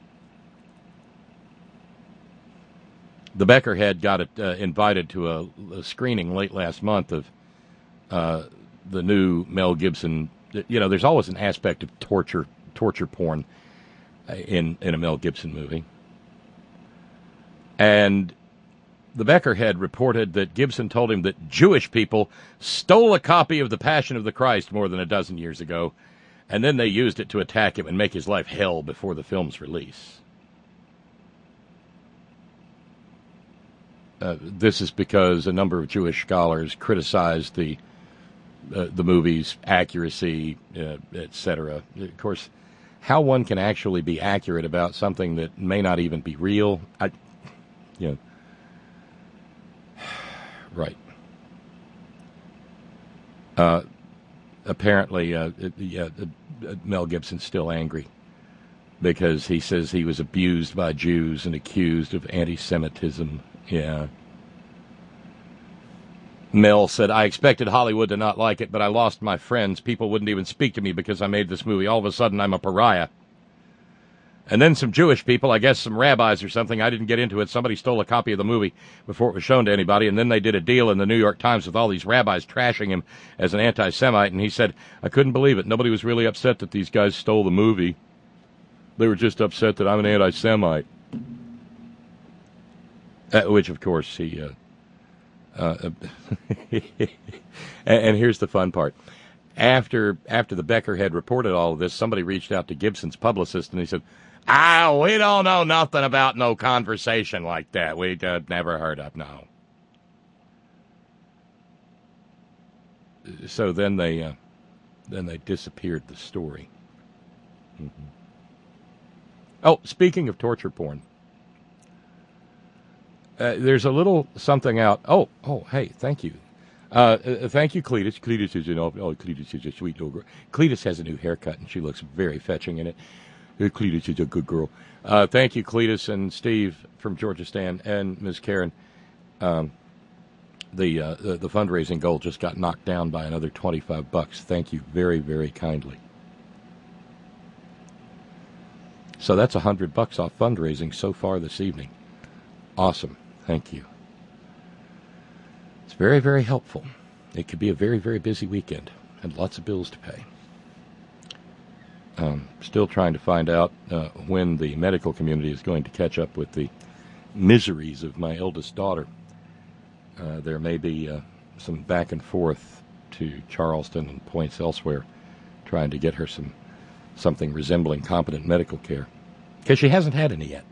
Speaker 1: The Beckerhead got invited to a screening late last month of the new Mel Gibson. You know, there's always an aspect of torture porn in a Mel Gibson movie. And the Beckerhead reported that Gibson told him that Jewish people stole a copy of The Passion of the Christ more than a dozen years ago, and then they used it to attack him and make his life hell before the film's release. This is because a number of Jewish scholars criticized the movie's accuracy, etc. Of course, how one can actually be accurate about something that may not even be real, right. Apparently, Mel Gibson's still angry because he says he was abused by Jews and accused of anti-Semitism. Yeah. Mel said, "I expected Hollywood to not like it, but I lost my friends. People wouldn't even speak to me because I made this movie. All of a sudden, I'm a pariah. And then some Jewish people, I guess some rabbis or something, I didn't get into it. Somebody stole a copy of the movie before it was shown to anybody, and then they did a deal in the New York Times with all these rabbis trashing him as an anti-Semite, and he said, I couldn't believe it. Nobody was really upset that these guys stole the movie. They were just upset that I'm an anti-Semite." Which, of course, he... and here's the fun part. After the Beckerhead reported all of this, somebody reached out to Gibson's publicist, and he said, we don't know nothing about no conversation like that. We never heard of, no. So then they disappeared the story. Mm-hmm. Oh, speaking of torture porn, there's a little something out. Oh, hey, thank you. Thank you, Cletus. Cletus is a sweet little girl. Cletus has a new haircut, and she looks very fetching in it. Cletus is a good girl. Thank you, Cletus and Steve from Georgia Stan and Ms. Karen. The fundraising goal just got knocked down by another $25. Thank you very, very kindly. So that's $100 off fundraising so far this evening. Awesome. Thank you. It's very, very helpful. It could be a very, very busy weekend and lots of bills to pay. Still trying to find out when the medical community is going to catch up with the miseries of my eldest daughter. There may be some back and forth to Charleston and points elsewhere trying to get her something resembling competent medical care, because she hasn't had any yet.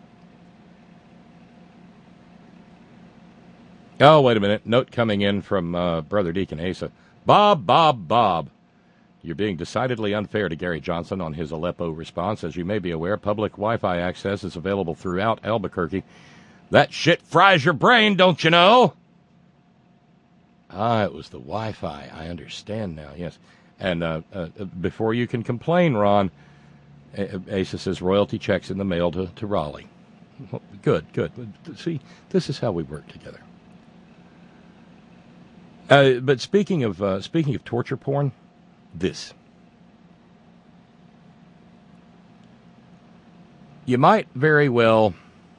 Speaker 1: Oh, wait a minute. Note coming in from Brother Deacon Asa. Bob. You're being decidedly unfair to Gary Johnson on his Aleppo response. As you may be aware, public Wi-Fi access is available throughout Albuquerque. That shit fries your brain, don't you know? It was the Wi-Fi. I understand now, yes. And before you can complain, Ron, Asa says royalty checks in the mail to Raleigh. Good. See, this is how we work together. But speaking of torture porn, this. You might very well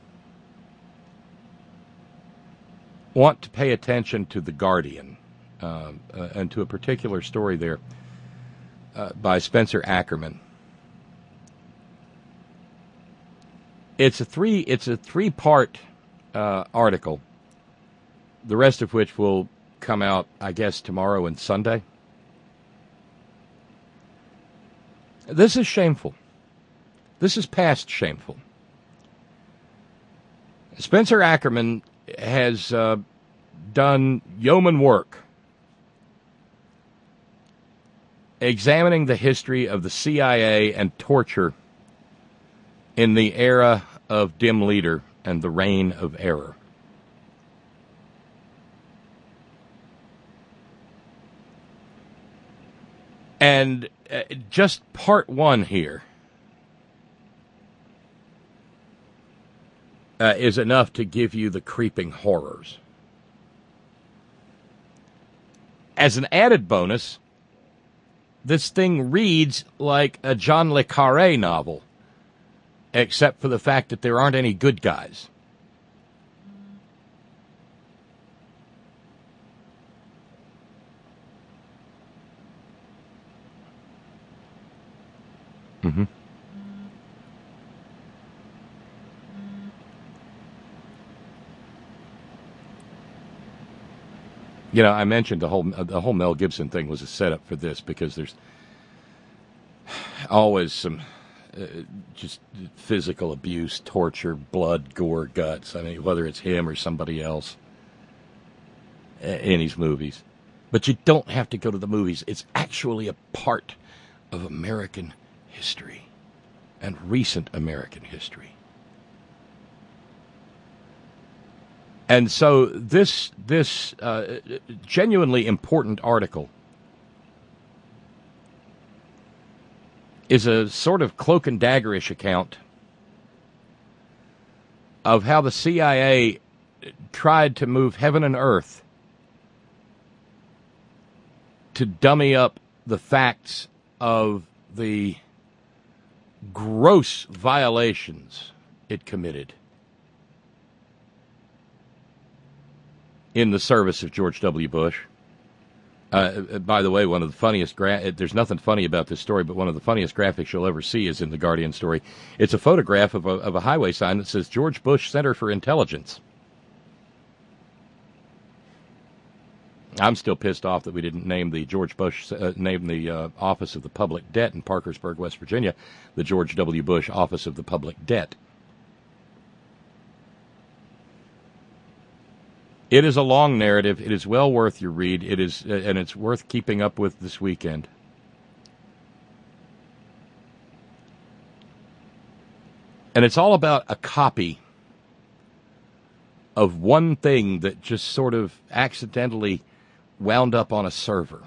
Speaker 1: want to pay attention to The Guardian and to a particular story there by Spencer Ackerman. It's a three-part article, the rest of which will come out, I guess, tomorrow and Sunday. This is shameful. This is past shameful. Spencer Ackerman has done yeoman work examining the history of the CIA and torture in the era of dim leader and the reign of error. And just part one here is enough to give you the creeping horrors. As an added bonus, this thing reads like a John le Carré novel, except for the fact that there aren't any good guys. Mm-hmm. You know, I mentioned the whole Mel Gibson thing was a setup for this because there's always some just physical abuse, torture, blood, gore, guts. I mean, whether it's him or somebody else in his movies. But you don't have to go to the movies. It's actually a part of American history and recent American history. And so this genuinely important article is a sort of cloak and daggerish account of how the CIA tried to move heaven and earth to dummy up the facts of the gross violations it committed in the service of George W. Bush. By the way, one of the funniest, there's nothing funny about this story, but one of the funniest graphics you'll ever see is in the Guardian story. It's a photograph of a highway sign that says George Bush Center for Intelligence. I'm still pissed off that we didn't name the George Bush, name the Office of the Public Debt in Parkersburg, West Virginia, the George W. Bush Office of the Public Debt. It is a long narrative. It is well worth your read. It is, and it's worth keeping up with this weekend. And it's all about a copy of one thing that just sort of accidentally wound up on a server.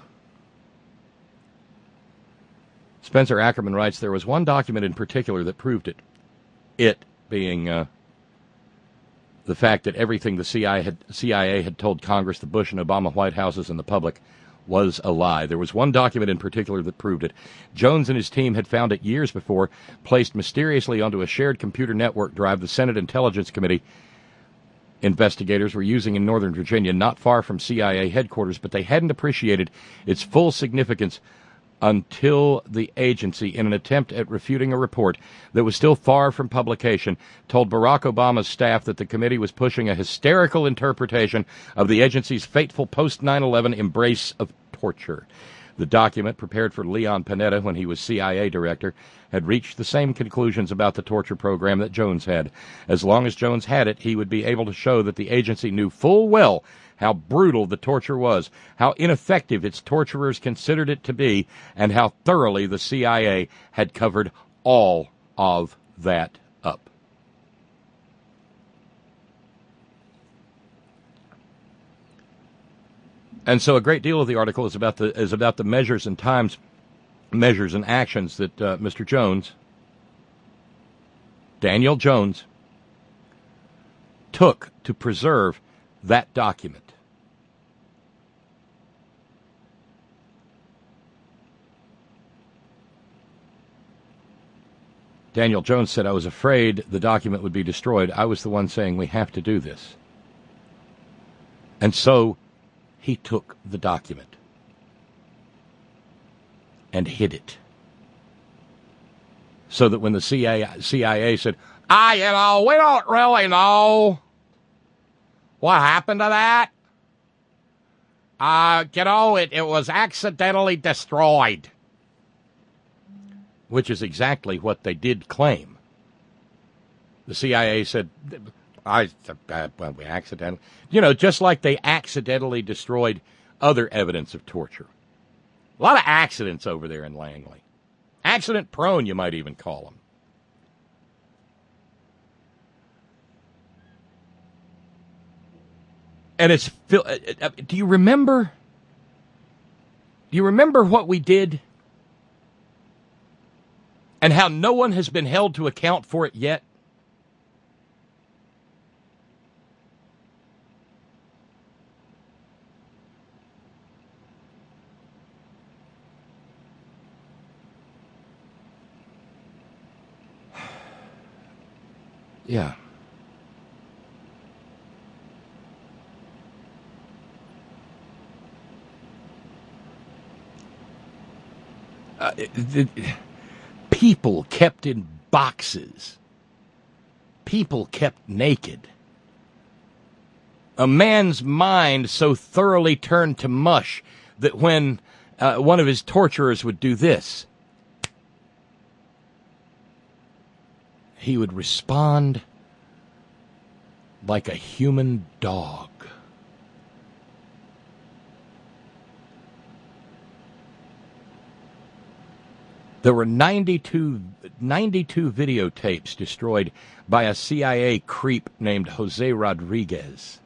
Speaker 1: Spencer Ackerman writes, there was one document in particular that proved it. It being the fact that everything the CIA had told Congress, the Bush and Obama White Houses, and the public was a lie. There was one document in particular that proved it. Jones and his team had found it years before, placed mysteriously onto a shared computer network drive the Senate Intelligence Committee investigators were using in Northern Virginia, not far from CIA headquarters, but they hadn't appreciated its full significance until the agency, in an attempt at refuting a report that was still far from publication, told Barack Obama's staff that the committee was pushing a hysterical interpretation of the agency's fateful post-9/11 embrace of torture. The document, prepared for Leon Panetta when he was CIA director, had reached the same conclusions about the torture program that Jones had. As long as Jones had it, he would be able to show that the agency knew full well how brutal the torture was, how ineffective its torturers considered it to be, and how thoroughly the CIA had covered all of that up. And so a great deal of the article is about the measures and actions that Mr. Jones, Daniel Jones, took to preserve that document. Daniel Jones said, I was afraid the document would be destroyed. I was the one saying we have to do this. And so he took the document and hid it. So that when the CIA said, We don't really know what happened to that. It was accidentally destroyed. Which is exactly what they did claim. The CIA said, we accidentally, just like they accidentally destroyed other evidence of torture. A lot of accidents over there in Langley. Accident prone, you might even call them. And it's, do you remember what we did? And how no one has been held to account for it yet? Yeah. People kept in boxes. People kept naked. A man's mind so thoroughly turned to mush that when one of his torturers would do this, he would respond like a human dog. There were 92 videotapes destroyed by a CIA creep named Jose Rodriguez.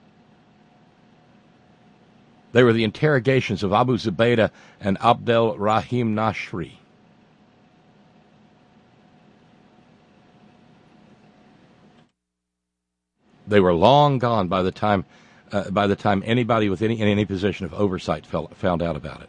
Speaker 1: They were the interrogations of Abu Zubaydah and Abdel Rahim Nashri. They were long gone by the time anybody with any position of oversight found out about it.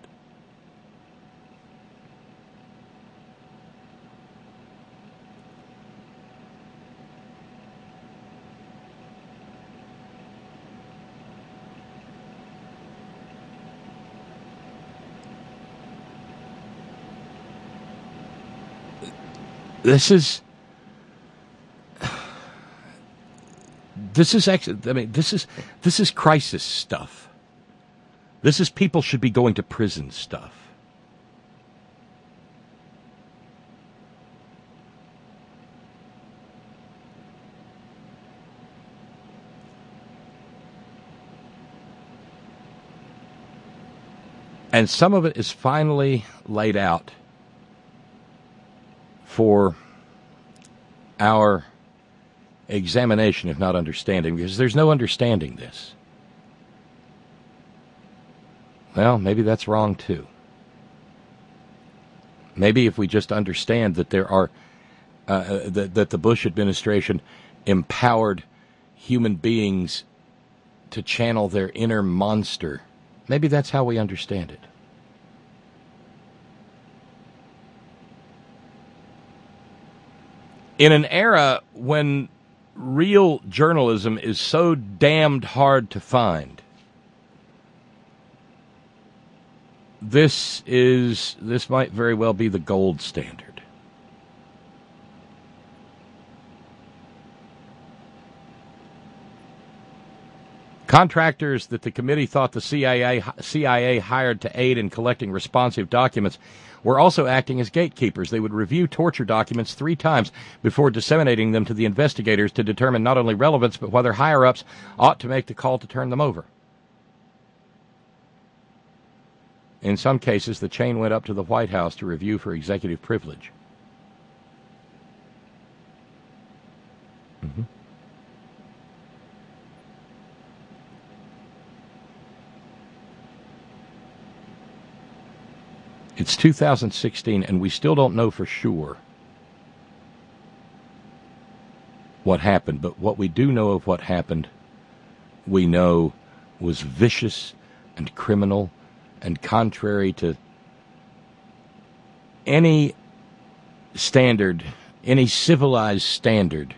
Speaker 1: This is crisis stuff. This is people should be going to prison stuff. And some of it is finally laid out for our examination, if not understanding, because there's no understanding this. Well, maybe that's wrong too. Maybe if we just understand that there are that the Bush administration empowered human beings to channel their inner monster, maybe that's how we understand it. In an era when real journalism is so damned hard to find, this might very well be the gold standard. Contractors that the committee thought the CIA hired to aid in collecting responsive documents were also acting as gatekeepers. They would review torture documents 3 times before disseminating them to the investigators to determine not only relevance, but whether higher-ups ought to make the call to turn them over. In some cases, the chain went up to the White House to review for executive privilege. Mm-hmm. It's 2016, and we still don't know for sure what happened. But what we do know of what happened, we know was vicious and criminal and contrary to any standard, any civilized standard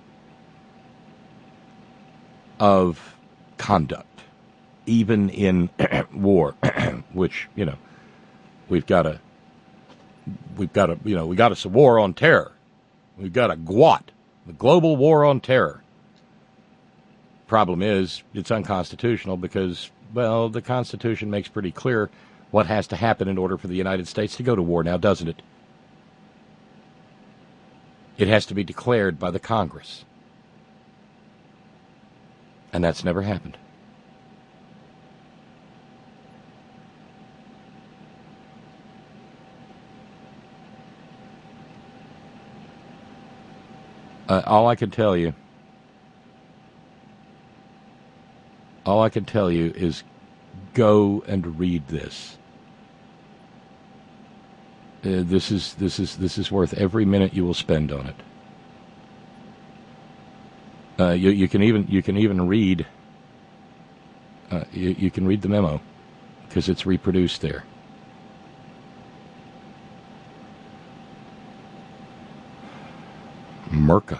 Speaker 1: of conduct, even in war, which, we got a war on terror. We've got a GWOT. The global war on terror. Problem is, it's unconstitutional because, well, the Constitution makes pretty clear what has to happen in order for the United States to go to war now, doesn't it? It has to be declared by the Congress. And that's never happened. All I can tell you is go and read this. This is worth every minute you will spend on it. You can even read. You can read the memo because it's reproduced there. Merca.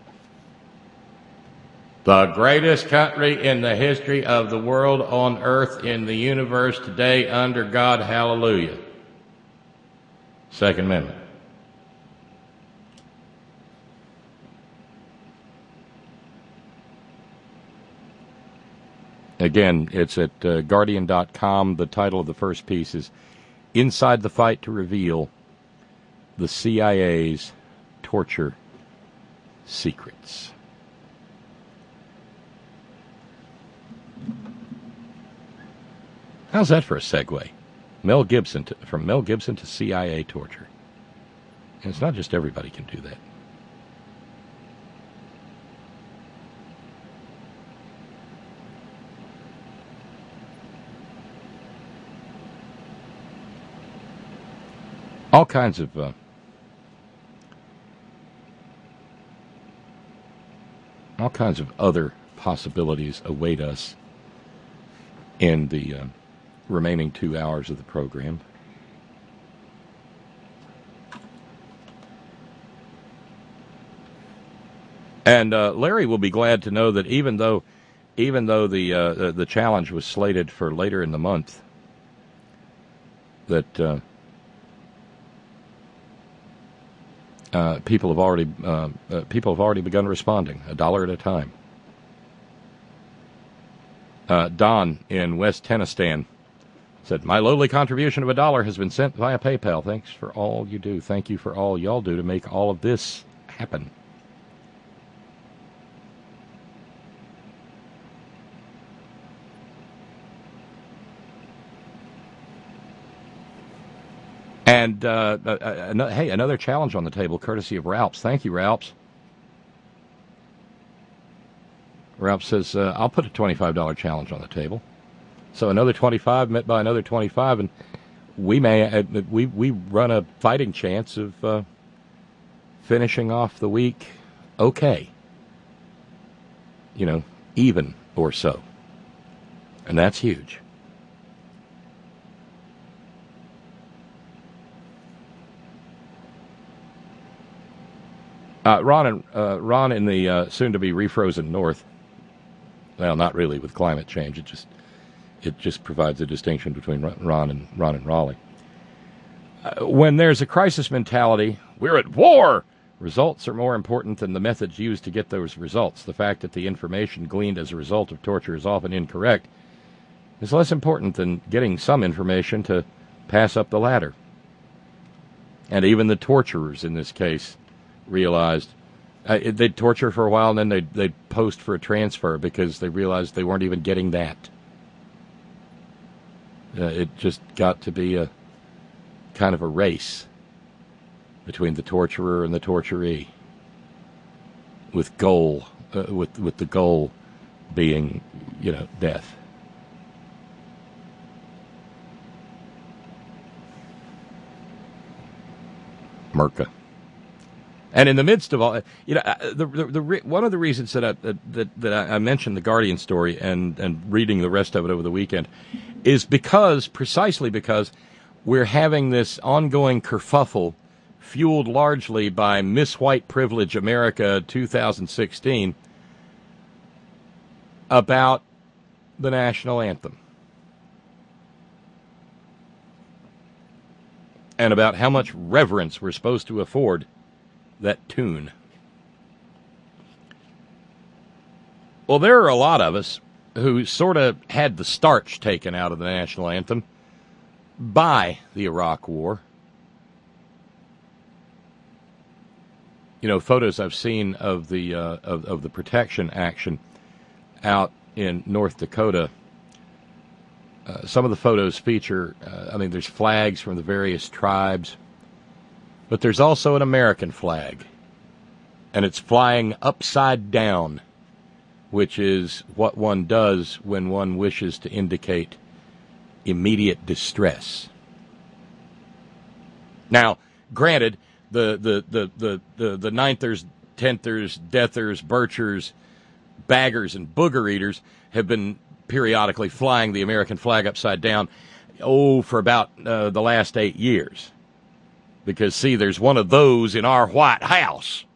Speaker 1: The greatest country in the history of the world, on earth, in the universe today, under God, hallelujah. Second Amendment. Again, it's at Guardian.com. The title of the first piece is Inside the Fight to Reveal the CIA's Torture Secrets. How's that for a segue? From Mel Gibson to CIA torture. And it's not just everybody can do that. All kinds of other possibilities await us in the remaining 2 hours of the program. And Larry will be glad to know that even though the challenge was slated for later in the month, that people have already begun responding, $1 at a time. Don in West Tennessee said, "My lowly contribution of $1 has been sent via PayPal. Thanks for all you do. Thank you for all y'all do to make all of this happen." And, hey, another challenge on the table, courtesy of Ralphs. Thank you, Ralphs. Ralph says, I'll put a $25 challenge on the table. So another 25 met by another 25, and we run a fighting chance of finishing off the week okay. Even or so. And that's huge. Ron in the soon-to-be refrozen north. Well, not really with climate change. It just provides a distinction between Ron and Raleigh. When there's a crisis mentality, we're at war. Results are more important than the methods used to get those results. The fact that the information gleaned as a result of torture is often incorrect is less important than getting some information to pass up the ladder. And even the torturers in this case realized they'd torture for a while, and then they'd post for a transfer because they realized they weren't even getting that. It just got to be a kind of a race between the torturer and the torturee, with the goal being, death. Merca. And in the midst of all, one of the reasons that I mentioned the Guardian story and reading the rest of it over the weekend is precisely because we're having this ongoing kerfuffle fueled largely by Miss White Privilege America 2016 about the national anthem and about how much reverence we're supposed to afford that tune. Well, there are a lot of us who sort of had the starch taken out of the national anthem by the Iraq War. You know, photos I've seen of the protection action out in North Dakota. Some of the photos feature, there's flags from the various tribes, but there's also an American flag, and it's flying upside down, which is what one does when one wishes to indicate immediate distress. Now, granted, the ninthers, tenthers, deathers, birchers, baggers, and booger eaters have been periodically flying the American flag upside down, for about the last 8 years. Because, see, there's one of those in our White House.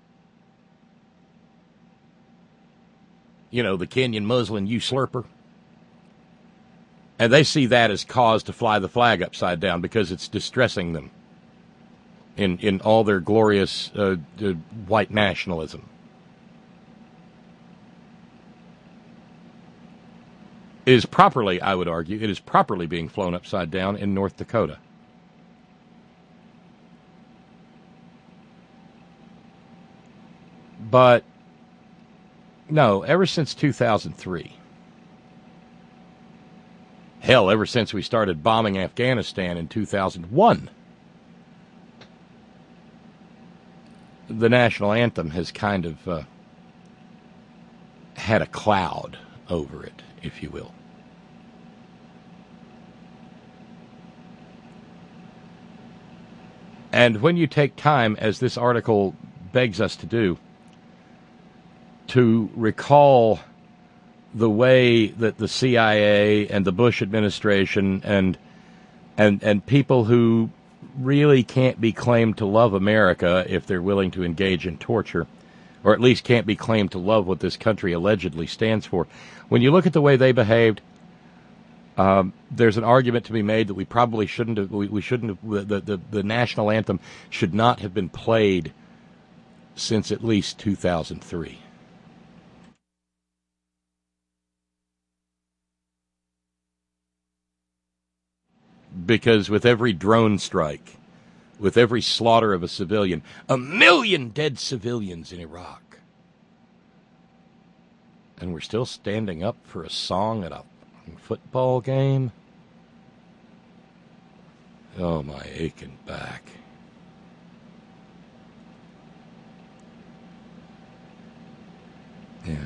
Speaker 1: You know, the Kenyan Muslim usurper. And they see that as cause to fly the flag upside down because it's distressing them in all their glorious white nationalism. It is properly, I would argue, it is properly being flown upside down in North Dakota. But, no, ever since 2003, hell, ever since we started bombing Afghanistan in 2001, the national anthem has kind of had a cloud over it, if you will. And when you take time, as this article begs us to do, to recall the way that the CIA and the Bush administration and people who really can't be claimed to love America if they're willing to engage in torture, or at least can't be claimed to love what this country allegedly stands for. When you look at the way they behaved, there's an argument to be made that we probably shouldn't have. We shouldn't have. The national anthem should not have been played since at least 2003. Because with every drone strike, with every slaughter of a civilian, 1 million dead civilians in Iraq, and we're still standing up for a song at a football game? Oh, my aching back. Yeah.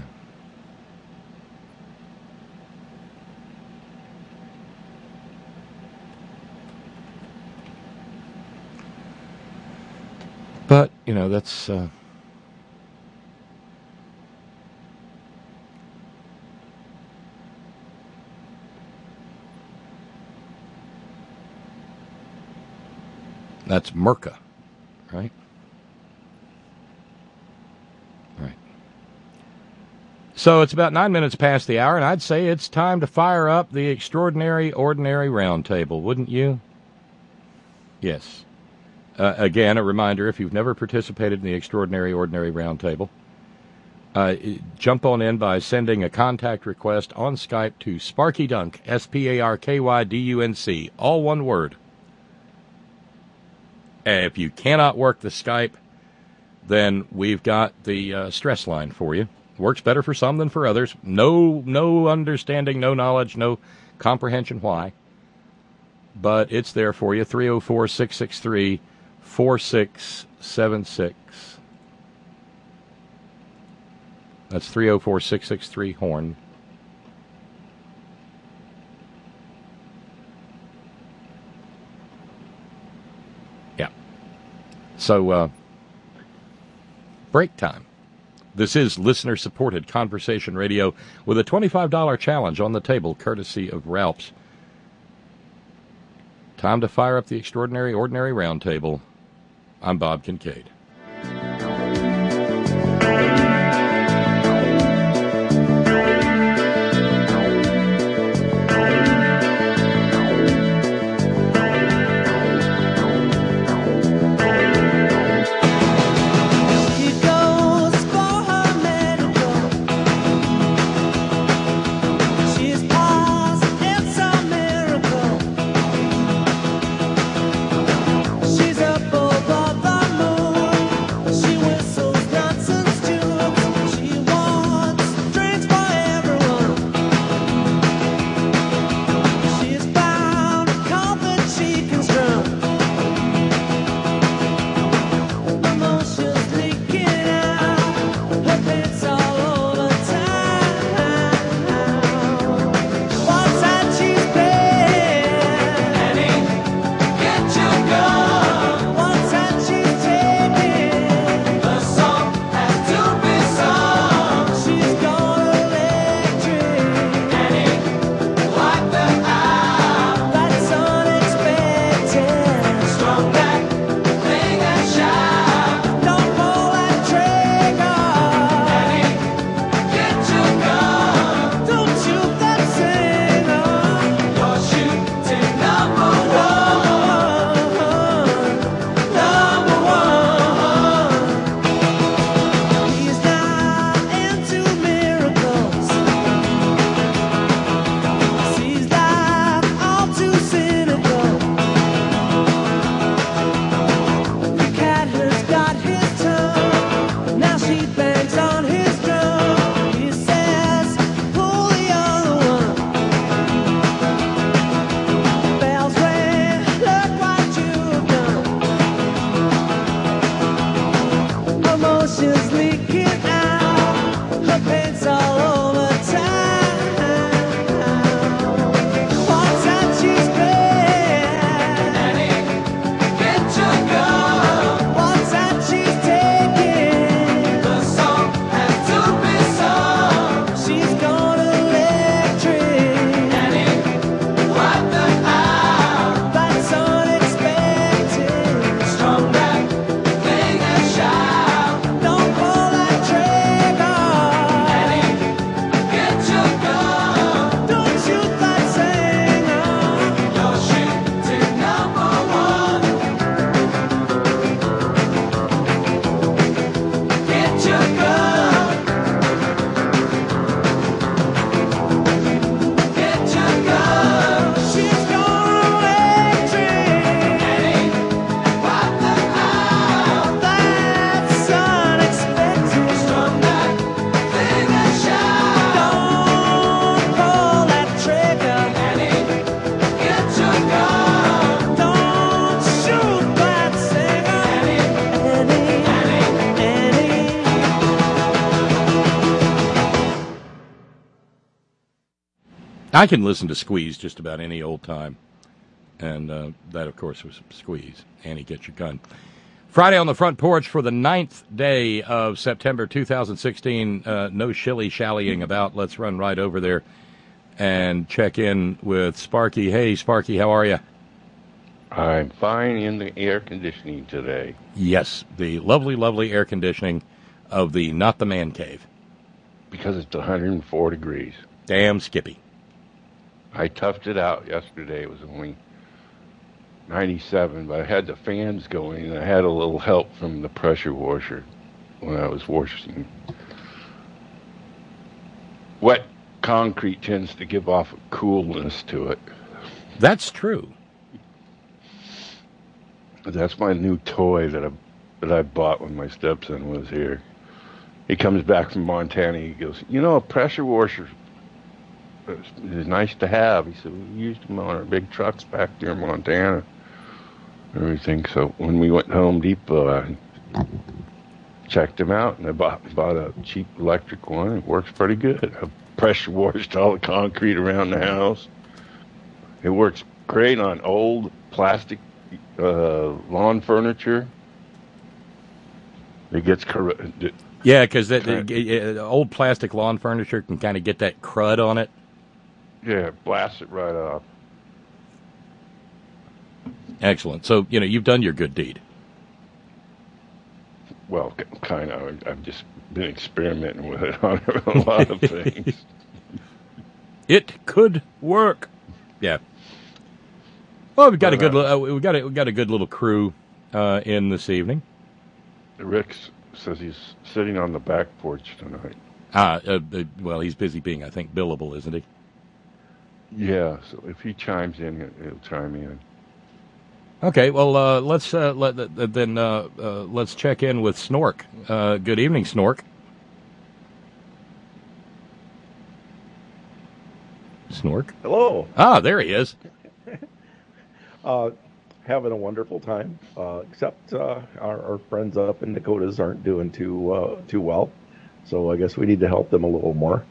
Speaker 1: But, you know, that's Merca, right? Right. So it's about 9 minutes past the hour, and I'd say it's time to fire up the Extraordinary Ordinary Roundtable, wouldn't you? Yes. Again, a reminder, if you've never participated in the Extraordinary Ordinary Roundtable, jump on in by sending a contact request on Skype to SparkyDunk, SparkydUNC, all one word. If you cannot work the Skype, then we've got the stress line for you. Works better for some than for others. No understanding, no knowledge, no comprehension why. But it's there for you, 304-663-4676. That's 304-663-HORN. Yeah. So, break time. This is listener-supported conversation radio with a $25 challenge on the table, courtesy of Ralph's. Time to fire up the Extraordinary Ordinary Roundtable. I'm Bob Kincaid. I can listen to Squeeze just about any old time. And that, of course, was Squeeze. Annie, get your gun. Friday on the Front Porch for the 9th day of September 2016. No shilly-shallying about. Let's run right over there and check in with Sparky. Hey, Sparky, how are you?
Speaker 2: I'm fine in the air conditioning today.
Speaker 1: Yes, the lovely, lovely air conditioning of the Not the Man Cave.
Speaker 2: Because it's 104 degrees.
Speaker 1: Damn Skippy.
Speaker 2: I toughed it out yesterday. It was only 97, but I had the fans going, and I had a little help from the pressure washer when I was washing. Wet concrete tends to give off a coolness to it.
Speaker 1: That's true.
Speaker 2: That's my new toy that I bought when my stepson was here. He comes back from Montana. He goes, a pressure washer is nice to have. He said, we used them on our big trucks back there in Montana. Everything. So when we went to Home Depot, I checked them out, and I bought a cheap electric one. It works pretty good. I pressure washed all the concrete around the house. It works great on old plastic lawn furniture. It gets corroded.
Speaker 1: Yeah, because old plastic lawn furniture can kind of get that crud on it.
Speaker 2: Yeah, blast it right off.
Speaker 1: Excellent. So, you've done your good deed.
Speaker 2: Well, kind of. I've just been experimenting with it on a lot of things.
Speaker 1: It could work. Yeah. Well, we've got a good little crew in this evening.
Speaker 2: Rick says he's sitting on the back porch tonight.
Speaker 1: Well, he's busy being, I think, billable, isn't he?
Speaker 2: Yeah. So if he chimes in, he'll chime in.
Speaker 1: Okay. Well, let's check in with Snork. Good evening, Snork. Snork.
Speaker 3: Hello.
Speaker 1: Ah, there he is.
Speaker 3: Having a wonderful time, except our friends up in Dakotas aren't doing too well, so I guess we need to help them a little more.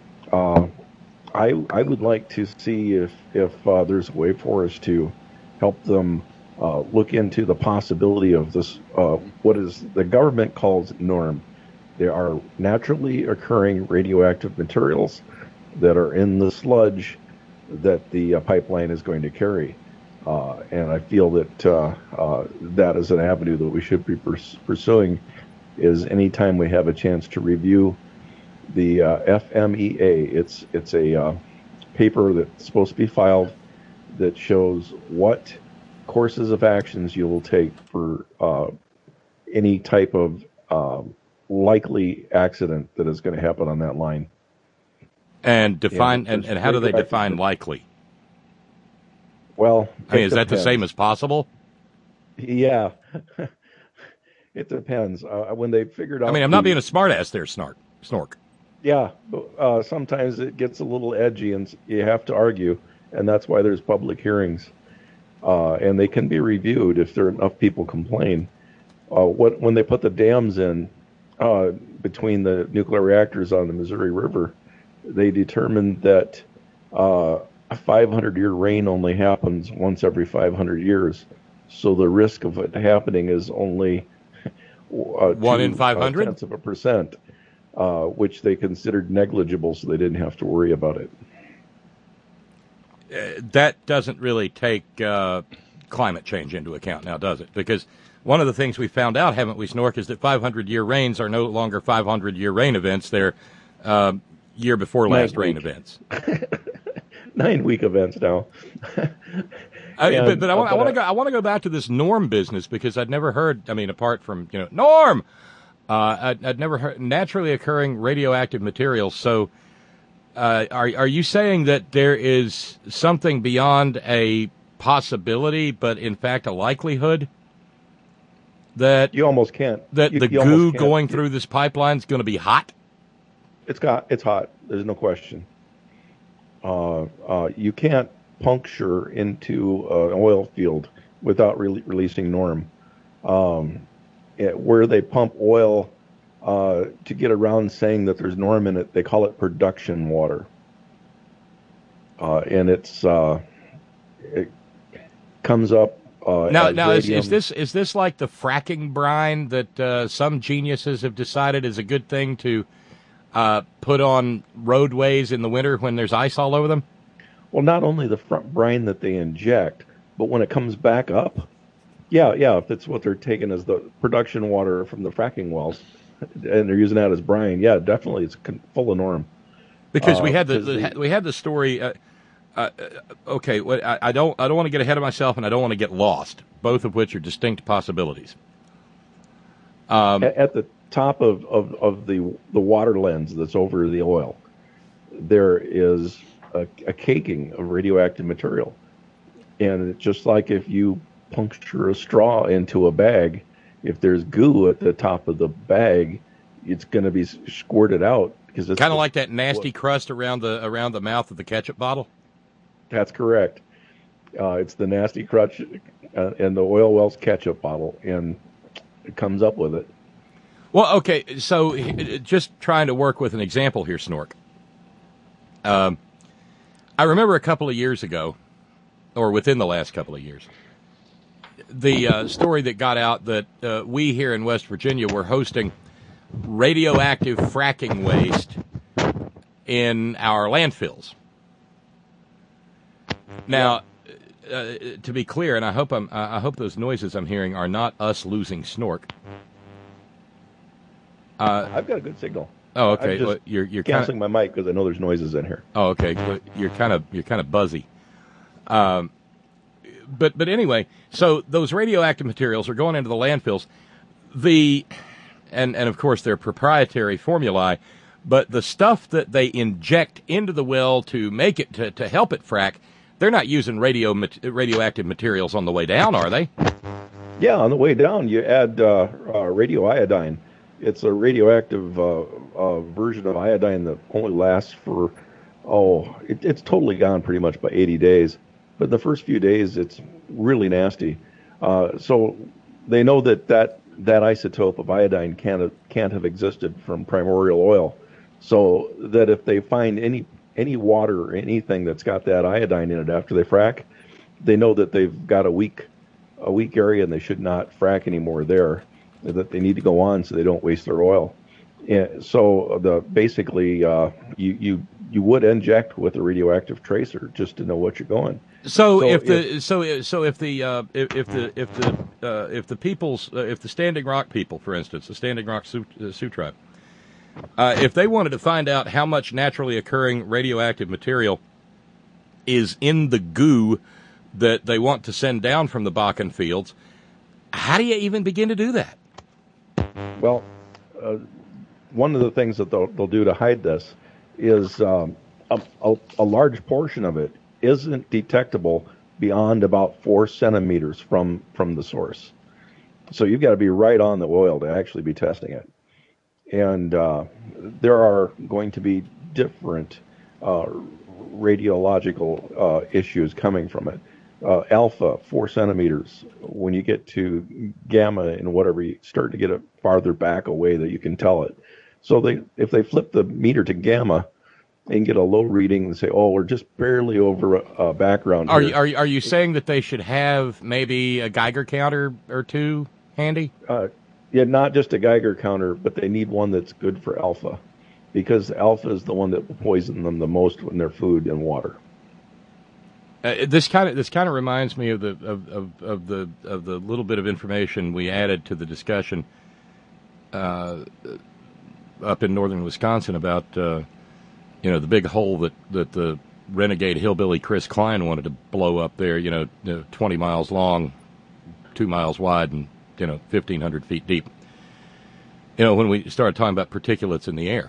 Speaker 3: I would like to see if there's a way for us to help them look into the possibility of this, what is the government calls NORM. There are naturally occurring radioactive materials that are in the sludge that the pipeline is going to carry. And I feel that that is an avenue that we should be pursuing, is anytime we have a chance to review the FMEA. It's a paper that's supposed to be filed that shows what courses of actions you will take for any type of likely accident that is going to happen on that line.
Speaker 1: And define and how do they define likely?
Speaker 3: Well,
Speaker 1: is that the same as possible?
Speaker 3: Yeah, it depends. When they figured out,
Speaker 1: I'm not being a smartass there, Snork.
Speaker 3: Yeah, sometimes it gets a little edgy, and you have to argue, and that's why there's public hearings, and they can be reviewed if there are enough people complain. When they put the dams in between the nuclear reactors on the Missouri River, they determined that a 500-year rain only happens once every 500 years, so the risk of it happening is only
Speaker 1: 1 in 500,
Speaker 3: 0.1%, which they considered negligible, so they didn't have to worry about it.
Speaker 1: That doesn't really take climate change into account now, does it? Because one of the things we found out, haven't we, Snork, is that 500-year rains are no longer 500-year rain events. They're year before last rain events.
Speaker 3: 9-week events now.
Speaker 1: But I want to go back to this NORM business, because I'd never heard. Apart from NORM, I'd never heard naturally occurring radioactive materials. So, are you saying that there is something beyond a possibility, but in fact a likelihood that
Speaker 3: you almost can't
Speaker 1: the goo going through this pipeline is going to be hot?
Speaker 3: It's hot. There's no question. You can't puncture into an oil field without releasing NORM. Where they pump oil to get around saying that there's NORM in it, they call it production water. and it comes up.
Speaker 1: Now is this like the fracking brine that some geniuses have decided is a good thing to put on roadways in the winter when there's ice all over them?
Speaker 3: Well, not only the front brine that they inject, but when it comes back up, yeah, if it's what they're taking as the production water from the fracking wells, and they're using that as brine, yeah, definitely it's full of norm.
Speaker 1: Because we had the story. Okay, I don't want to get ahead of myself, and I don't want to get lost. Both of which are distinct possibilities.
Speaker 3: At the top of the water lens that's over the oil, there is a caking of radioactive material, and it's just like if you puncture a straw into a bag, if there's goo at the top of the bag, it's going to be squirted out because it's
Speaker 1: kind of like that nasty crust around the mouth of the ketchup bottle.
Speaker 3: That's correct. It's the nasty crust and the oil wells ketchup bottle, and it comes up with it.
Speaker 1: Well, okay, so just trying to work with an example here, Snork. I remember a couple of years ago, or within the last couple of years, the story that got out that we here in West Virginia were hosting radioactive fracking waste in our landfills. Now, to be clear, and I hope those noises I'm hearing are not us losing Snork.
Speaker 3: I've got a good signal.
Speaker 1: Oh, okay.
Speaker 3: I'm just
Speaker 1: you're
Speaker 3: canceling my mic because I know there's noises in here.
Speaker 1: Oh, okay. Well, you're kind of buzzy. But anyway, so those radioactive materials are going into the landfills. And of course they're proprietary formulae, but the stuff that they inject into the well to make it to help it frack, they're not using radioactive materials on the way down, are they?
Speaker 3: Yeah, on the way down you add radioiodine. It's a radioactive version of iodine that only lasts for it's totally gone pretty much by 80 days. But the first few days, it's really nasty. So they know that isotope of iodine can't have existed from primordial oil. So that if they find any water or anything that's got that iodine in it after they frack, they know that they've got a weak area and they should not frack anymore there. That they need to go on so they don't waste their oil. And so basically you would inject with a radioactive tracer just to know what you're going.
Speaker 1: So if the Standing Rock people, for instance, the Standing Rock Sioux tribe, if they wanted to find out how much naturally occurring radioactive material is in the goo that they want to send down from the Bakken fields, how do you even begin to do that?
Speaker 3: Well, one of the things that they'll do to hide this is a large portion of it isn't detectable beyond about 4 centimeters from the source. So you've got to be right on the oil to actually be testing it. And there are going to be different radiological issues coming from it. Alpha, 4 centimeters. When you get to gamma and whatever, you start to get it farther back away that you can tell it. So if they flip the meter to gamma and get a low reading and say, oh, we're just barely over a background here.
Speaker 1: Are you saying that they should have maybe a Geiger counter or two handy?
Speaker 3: Yeah, not just a Geiger counter, but they need one that's good for alpha, because alpha is the one that will poison them the most in their food and water.
Speaker 1: This kind of reminds me of the little bit of information we added to the discussion up in northern Wisconsin about the big hole that the renegade hillbilly Chris Klein wanted to blow up there, 20 miles long, 2 miles wide, and 1,500 feet deep. When we started talking about particulates in the air,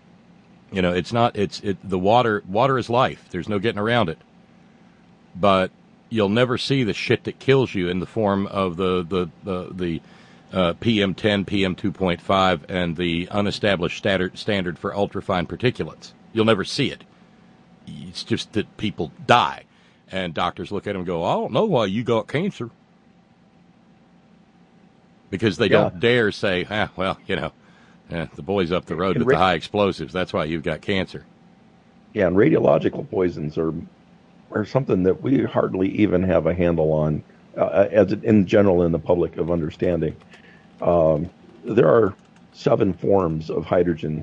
Speaker 1: the water is life. There's no getting around it. But you'll never see the shit that kills you in the form of the PM10, PM2.5, and the unestablished standard for ultrafine particulates. You'll never see it. It's just that people die, and doctors look at them and go, "I don't know why you got cancer," because they don't dare say, the boys up the road with the high explosives. That's why you've got cancer.
Speaker 3: Yeah, and radiological poisons are are something that we hardly even have a handle on, as in general in the public of understanding. There are 7 forms of hydrogen.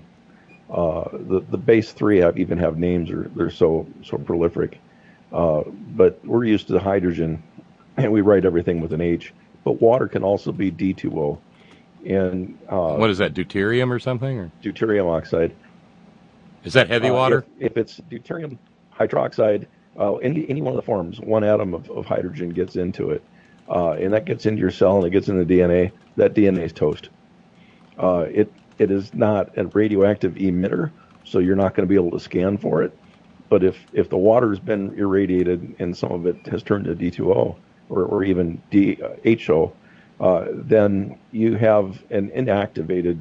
Speaker 3: The base 3 even have names, or they're so prolific. But we're used to hydrogen, and we write everything with an H. But water can also be D2O. And
Speaker 1: what is that, deuterium or something? Or?
Speaker 3: Deuterium oxide.
Speaker 1: Is that heavy water?
Speaker 3: If it's deuterium hydroxide, any one of the forms, one atom of hydrogen gets into it, and that gets into your cell and it gets into the DNA. That DNA is toast. It is not a radioactive emitter, so you're not going to be able to scan for it. But if the water has been irradiated and some of it has turned to D2O or even DHO, then you have an inactivated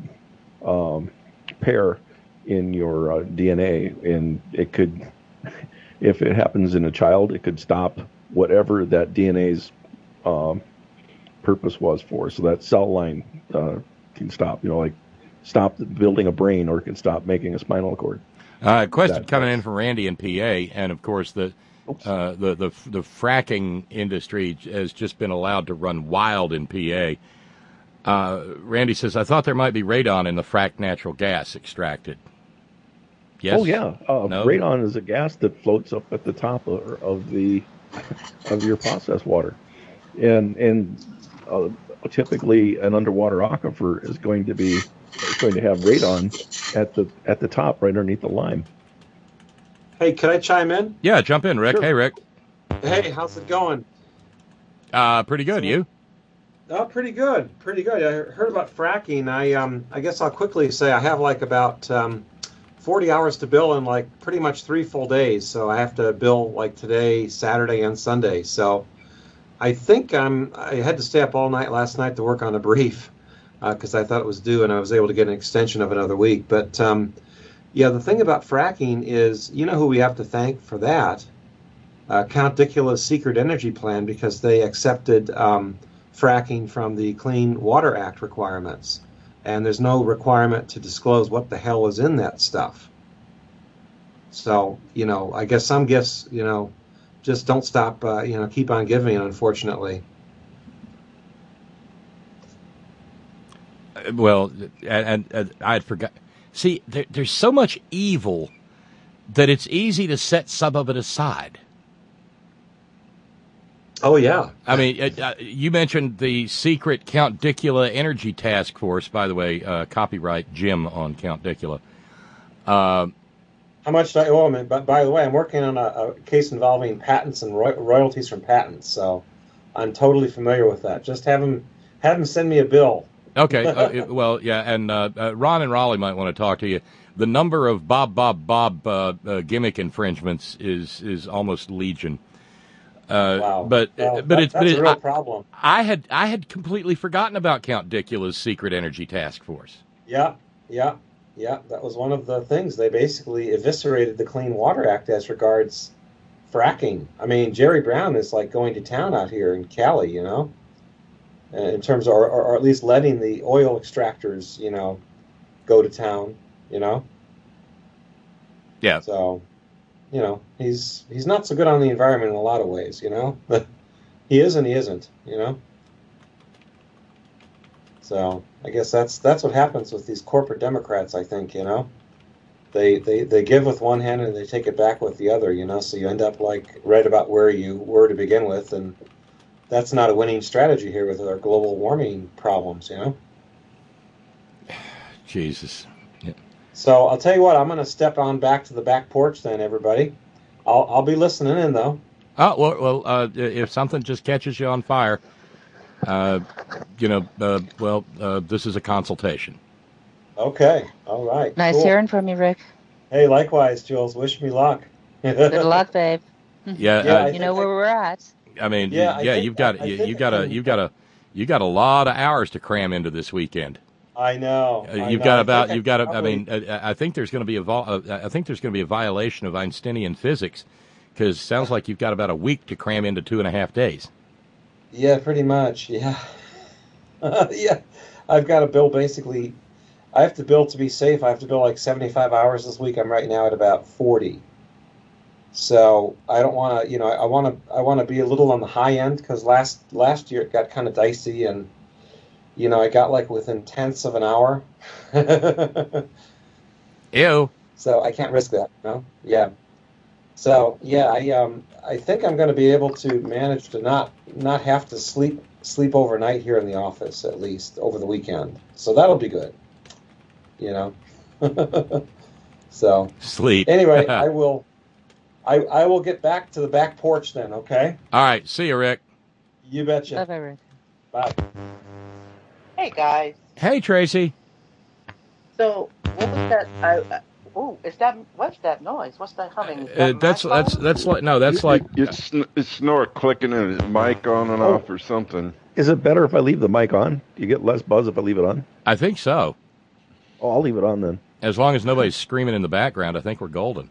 Speaker 3: pair in your DNA, and it could, if it happens in a child, it could stop whatever that DNA's purpose was for. So that cell line can stop, like stop building a brain, or it can stop making a spinal cord.
Speaker 1: Question coming in from Randy in PA, and of course the fracking industry has just been allowed to run wild in PA. Randy says, I thought there might be radon in the fracked natural gas extracted. Yes?
Speaker 3: Oh yeah,
Speaker 1: No?
Speaker 3: radon is a gas that floats up at the top of your processed water, and typically an underwater aquifer is going to have radon at the top, right underneath the lime.
Speaker 4: Hey, can I chime in?
Speaker 1: Yeah, jump in, Rick.
Speaker 3: Sure.
Speaker 1: Hey, Rick.
Speaker 4: Hey, how's it going?
Speaker 1: Pretty good. You?
Speaker 4: Oh, pretty good. Pretty good. I heard about fracking. I guess I'll quickly say I have like about 40 hours to bill in like pretty much 3 full days. So I have to bill like today, Saturday, and Sunday. So I think I had to stay up all night last night to work on a brief because I thought it was due, and I was able to get an extension of another week. But yeah, the thing about fracking is, you know who we have to thank for that? Count Dicula's secret energy plan, because they accepted fracking from the Clean Water Act requirements. And there's no requirement to disclose what the hell is in that stuff. So, I guess some gifts, just don't stop, keep on giving, unfortunately.
Speaker 1: Well, and I'd forgot. See, there's so much evil that it's easy to set some of it aside.
Speaker 4: Oh, yeah.
Speaker 1: I mean, you mentioned the secret Count Dicula Energy Task Force. By the way, copyright Jim on Count Dicula.
Speaker 4: How much do I owe him? But by the way, I'm working on a case involving patents and royalties from patents, so I'm totally familiar with that. Just have him send me a bill.
Speaker 1: Okay. Well, yeah, and Ron and Raleigh might want to talk to you. The number of Bob gimmick infringements is almost legion.
Speaker 4: Wow.
Speaker 1: But
Speaker 4: that's a real problem.
Speaker 1: I had completely forgotten about Count Dicula's secret energy task force.
Speaker 4: Yeah. That was one of the things. They basically eviscerated the Clean Water Act as regards fracking. I mean, Jerry Brown is like going to town out here in Cali, in terms of, or at least letting the oil extractors, go to town,
Speaker 1: Yeah.
Speaker 4: So, he's not so good on the environment in a lot of ways, but he is and he isn't, So I guess that's what happens with these corporate Democrats, I think, They give with one hand and they take it back with the other, so you end up like right about where you were to begin with, and that's not a winning strategy here with our global warming problems,
Speaker 1: Jesus. Yeah.
Speaker 4: So I'll tell you what, I'm going to step on back to the back porch then, everybody. I'll be listening in, though.
Speaker 1: Oh, well, if something just catches you on fire, this is a consultation.
Speaker 4: Okay. All right.
Speaker 5: Nice
Speaker 4: cool.
Speaker 5: hearing from you, Rick.
Speaker 4: Hey, likewise, Jules. Wish me luck.
Speaker 5: Good luck, babe.
Speaker 1: Yeah.
Speaker 5: You know where we're at.
Speaker 1: I mean, you've got a lot of hours to cram into this weekend.
Speaker 4: I know.
Speaker 1: I think there's going to be a violation of Einsteinian physics, because it sounds like you've got about a week to cram into 2.5 days.
Speaker 4: Yeah, pretty much. Yeah. Yeah. I've got to bill basically. I have to bill to be safe. I have to bill like 75 hours this week. I'm right now at about 40. So I don't want to, I want to be a little on the high end because last year it got kind of dicey, and I got like within tenths of an hour.
Speaker 1: Ew.
Speaker 4: So I can't risk that, Yeah. So yeah, I think I'm going to be able to manage to not have to sleep overnight here in the office, at least over the weekend. So that'll be good. So
Speaker 1: Sleep.
Speaker 4: Anyway, I will get back to the back porch then, okay?
Speaker 1: All right. See you, Rick.
Speaker 4: You betcha.
Speaker 5: Love it, Rick.
Speaker 4: Bye.
Speaker 6: Hey guys.
Speaker 1: Hey, Tracy.
Speaker 6: So what was that? What's that noise? What's that humming? Is that
Speaker 1: That's
Speaker 6: my phone?
Speaker 1: that's like
Speaker 2: It's Snort clicking and his mic on and off or something.
Speaker 3: Is it better if I leave the mic on? Do you get less buzz if I leave it on?
Speaker 1: I think so.
Speaker 3: Oh, I'll leave it on then.
Speaker 1: As long as nobody's screaming in the background, I think we're golden.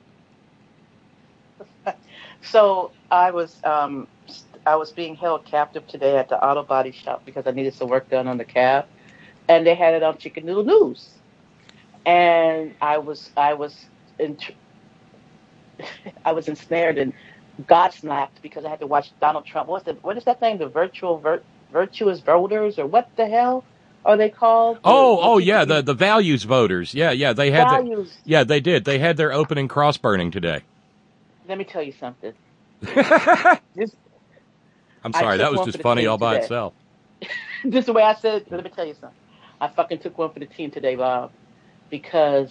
Speaker 6: So I was being held captive today at the auto body shop because I needed some work done on the cab, and they had it on Chicken Noodle News, and I was ensnared and gobsmacked because I had to watch Donald Trump. What is that thing? The virtuous voters, or what the hell are they called?
Speaker 1: Yeah, the values voters. Yeah, they had
Speaker 6: values.
Speaker 1: they did. They had their opening cross burning today.
Speaker 6: Let me tell you something.
Speaker 1: I'm sorry, that was just funny all by itself.
Speaker 6: This is the way I said. Let me tell you something. I fucking took one for the team today, Bob, because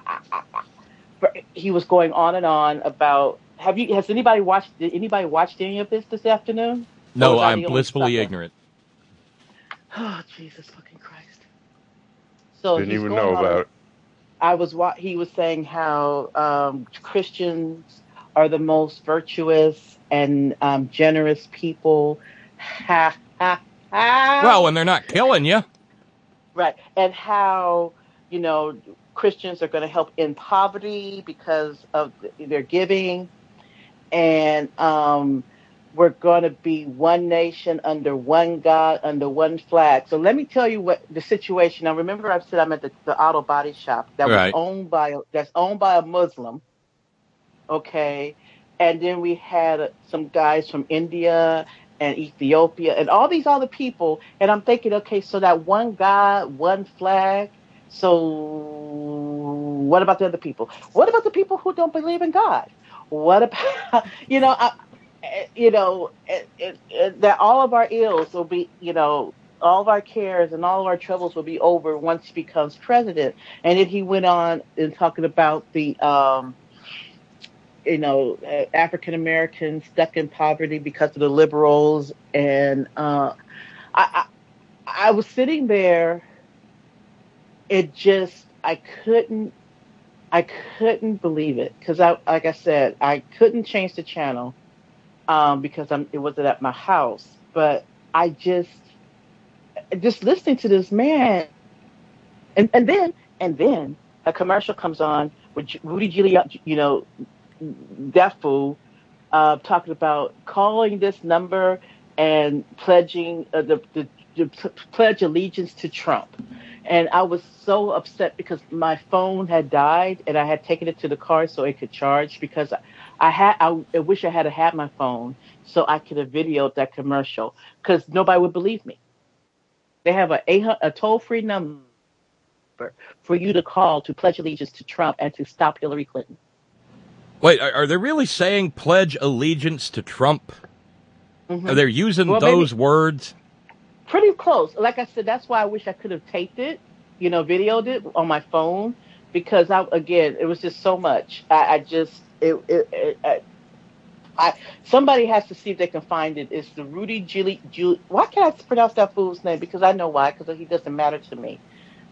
Speaker 6: he was going on and on about. Has anybody watched? Did anybody watch any of this afternoon?
Speaker 1: No, I'm blissfully ignorant.
Speaker 6: Oh, Jesus fucking Christ! So
Speaker 2: didn't even know about it.
Speaker 6: He was saying how Christians are the most virtuous and generous people. Ha ha ha.
Speaker 1: Well, when they're not killing you.
Speaker 6: Right, and how Christians are going to help end poverty because of their giving, and we're going to be one nation under one God, under one flag. So let me tell you what the situation. Now, remember, I said I'm at the auto body shop that's owned by a Muslim. Okay, and then we had some guys from India and Ethiopia and all these other people, and I'm thinking, okay, so that one God, one flag. So what about the other people? What about the people who don't believe in God? What about that all of our ills will be, all of our cares and all of our troubles will be over once he becomes president. And then he went on and talking about the African Americans stuck in poverty because of the liberals, and I was sitting there. I couldn't believe it because like I said, I couldn't change the channel because it wasn't at my house. But I just listening to this man, and then a commercial comes on with Rudy Giuliani, that fool, talking about calling this number and pledging pledge allegiance to Trump. And I was so upset because my phone had died and I had taken it to the car so it could charge, because I wish I had my phone so I could have videoed that commercial, because nobody would believe me. They have a toll-free number for you to call to pledge allegiance to Trump and to stop Hillary Clinton.
Speaker 1: Wait, are they really saying pledge allegiance to Trump? Mm-hmm. Are they using those words?
Speaker 6: Pretty close. Like I said, that's why I wish I could have taped it, videoed it on my phone, because it was just so much. Somebody has to see if they can find it. It's the Rudy Giuliani. Why can't I pronounce that fool's name? Because I know why. because he doesn't matter to me.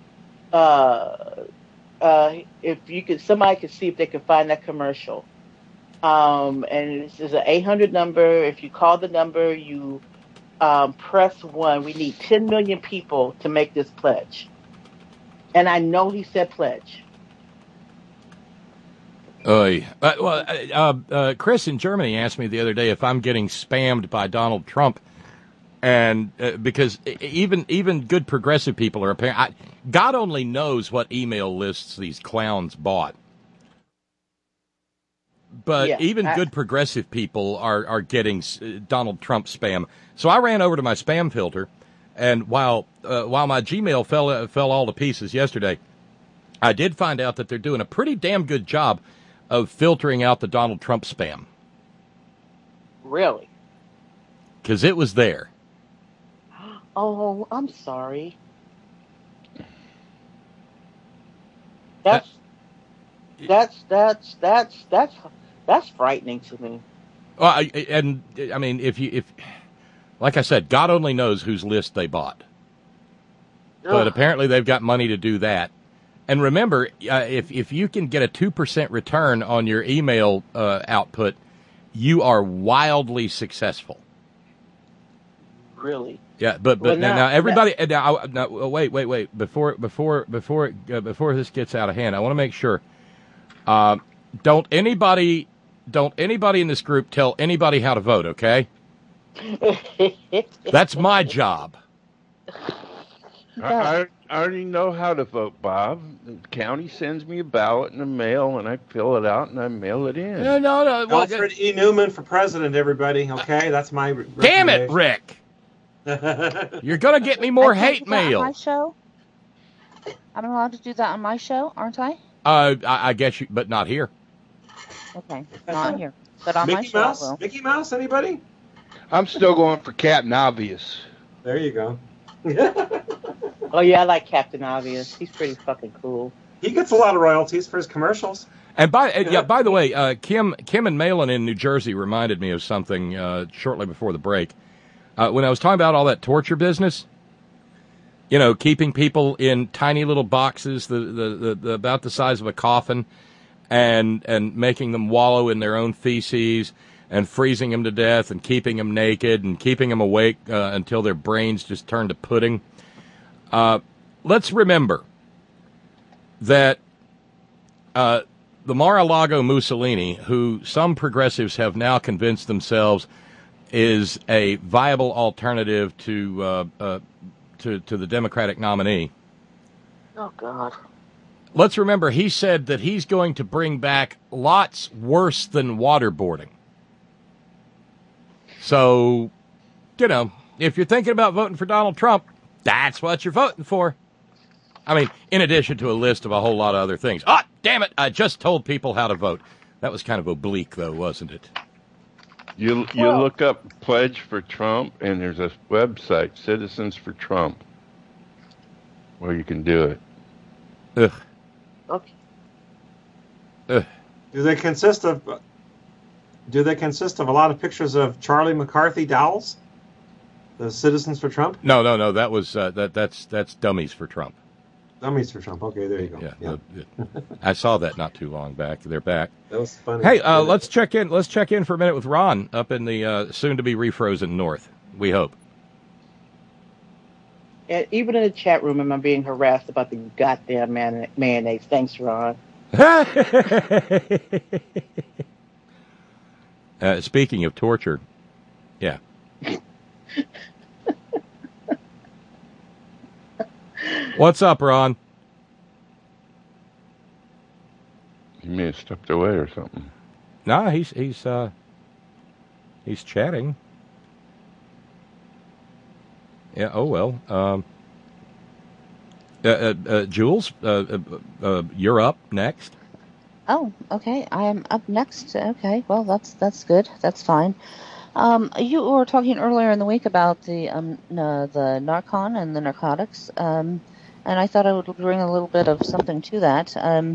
Speaker 6: If somebody could see if they can find that commercial. And this is an 800 number. If you call the number, you press 1. We need 10 million people to make this pledge. And I know he said pledge.
Speaker 1: Chris in Germany asked me the other day if I'm getting spammed by Donald Trump, and because even good progressive people are apparently, God only knows what email lists these clowns bought. but
Speaker 6: Yeah,
Speaker 1: even good progressive people are getting Donald Trump spam. So I ran over to my spam filter, and while my Gmail fell all to pieces yesterday, I did find out that they're doing a pretty damn good job of filtering out the Donald Trump spam.
Speaker 6: Really?
Speaker 1: Because it was there.
Speaker 6: Oh, I'm sorry. That's frightening to me.
Speaker 1: Well, I mean, if like I said, God only knows whose list they bought. But
Speaker 6: Ugh.
Speaker 1: apparently they've got money to do that. And remember, if you can get a 2% return on your email output, you are wildly successful.
Speaker 6: Really?
Speaker 1: Yeah, but
Speaker 6: Well,
Speaker 1: now everybody now wait before this gets out of hand, I want to make sure. Don't anybody in this group tell anybody how to vote, okay? That's my job.
Speaker 2: I already know how to vote, Bob. The county sends me a ballot in the mail, and I fill it out and I mail it in.
Speaker 1: No.
Speaker 4: Alfred E. Newman for president, everybody. Okay, that's my.
Speaker 1: Damn it, Rick! You're gonna get me more
Speaker 5: I can't
Speaker 1: hate
Speaker 5: do that on
Speaker 1: mail.
Speaker 5: my show? I'm allowed to do that on my show, aren't I?
Speaker 1: I guess you, but not here.
Speaker 5: Okay, not here, but on my
Speaker 4: Mickey
Speaker 5: show I
Speaker 4: Mouse?
Speaker 5: will.
Speaker 4: Mickey Mouse? Anybody?
Speaker 7: I'm still going for Captain Obvious.
Speaker 4: There you go.
Speaker 6: Oh yeah, I like Captain Obvious. He's pretty fucking cool.
Speaker 4: He gets a lot of royalties for his commercials.
Speaker 1: And by the way, Kim and Malin in New Jersey reminded me of something shortly before the break. When I was talking about all that torture business, you know, keeping people in tiny little boxes, the about the size of a coffin, and making them wallow in their own feces, and freezing them to death, and keeping them naked, and keeping them awake until their brains just turn to pudding. Let's remember that the Mar-a-Lago Mussolini, who some progressives have now convinced themselves is a viable alternative to the Democratic nominee.
Speaker 6: Oh God.
Speaker 1: Let's remember he said that he's going to bring back lots worse than waterboarding. So, you know, if you're thinking about voting for Donald Trump, that's what you're voting for. I mean, in addition to a list of a whole lot of other things. Ah, damn it, I just told people how to vote. That was kind of oblique, though, wasn't it?
Speaker 2: You look up Pledge for Trump, and there's a website, Citizens for Trump, where you can do it.
Speaker 1: Ugh.
Speaker 6: Okay.
Speaker 1: Ugh.
Speaker 4: Do they consist of a lot of pictures of Charlie McCarthy dolls? The Citizens for Trump?
Speaker 1: No. That was that's dummies for Trump.
Speaker 4: Dummies for Trump. Okay, there you go.
Speaker 1: Yeah. I saw that not too long back. They're back.
Speaker 4: That was funny.
Speaker 1: Hey, let's check in. Let's check in for a minute with Ron up in the soon-to-be refrozen north. We hope.
Speaker 6: And even in the chat room, am I being harassed about the goddamn mayonnaise? Thanks, Ron.
Speaker 1: Speaking of torture, yeah. What's up, Ron?
Speaker 2: He may have stepped away or something.
Speaker 1: Nah, he's chatting. Yeah. Oh well. Jules, you're up next.
Speaker 5: Oh, okay. I am up next. Okay. Well, that's good. That's fine. You were talking earlier in the week about the Narcon and the narcotics, and I thought I would bring a little bit of something to that.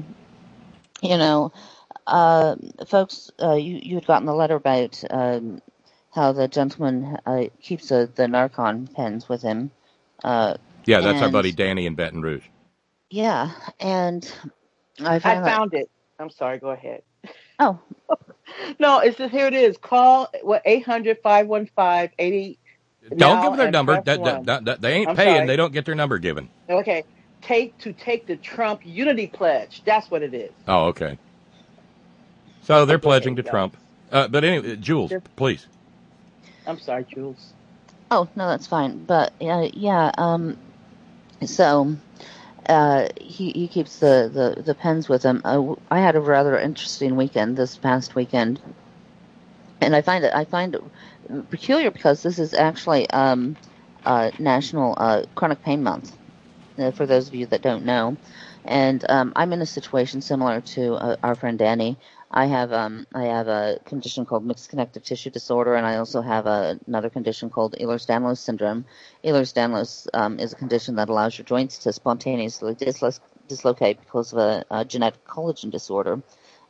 Speaker 5: Folks, you had gotten the letter about how the gentleman keeps the Narcon pens with him.
Speaker 1: Yeah, that's our buddy Danny in Baton Rouge.
Speaker 5: Yeah, and
Speaker 6: I found it. I'm sorry. Go ahead.
Speaker 5: Oh.
Speaker 6: No, it's just, here it is. Call 800-515-80.
Speaker 1: Don't give their number. They ain't
Speaker 6: I'm
Speaker 1: paying.
Speaker 6: sorry.
Speaker 1: They don't get their number given.
Speaker 6: Okay. Take the Trump Unity Pledge. That's what it is.
Speaker 1: Oh, okay. So they're pledging to
Speaker 6: yeah.
Speaker 1: Trump. But anyway, Jules, please.
Speaker 6: I'm sorry, Jules.
Speaker 5: Oh, no, that's fine. But, so he keeps the pens with him. I had a rather interesting weekend this past weekend, and I find it peculiar because this is actually National Chronic Pain Month. For those of you that don't know, and I'm in a situation similar to our friend Danny. I have a condition called mixed connective tissue disorder, and I also have another condition called Ehlers-Danlos syndrome. Ehlers-Danlos is a condition that allows your joints to spontaneously dislocate because of a genetic collagen disorder.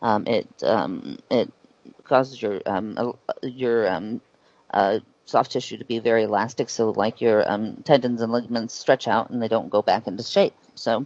Speaker 5: It causes your soft tissue to be very elastic, so like your tendons and ligaments stretch out and they don't go back into shape. So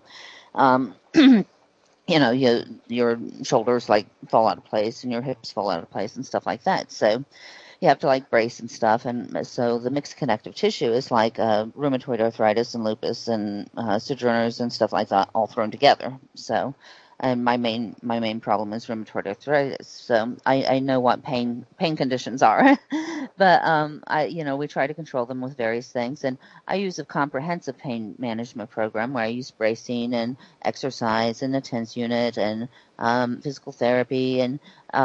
Speaker 5: your shoulders like fall out of place and your hips fall out of place and stuff like that. So you have to like brace and stuff. And so the mixed connective tissue is like rheumatoid arthritis and lupus and Sojourners and stuff like that all thrown together. So, and my main problem is rheumatoid arthritis. So I know what pain conditions are, but we try to control them with various things. And I use a comprehensive pain management program where I use bracing and exercise and a TENS unit and physical therapy and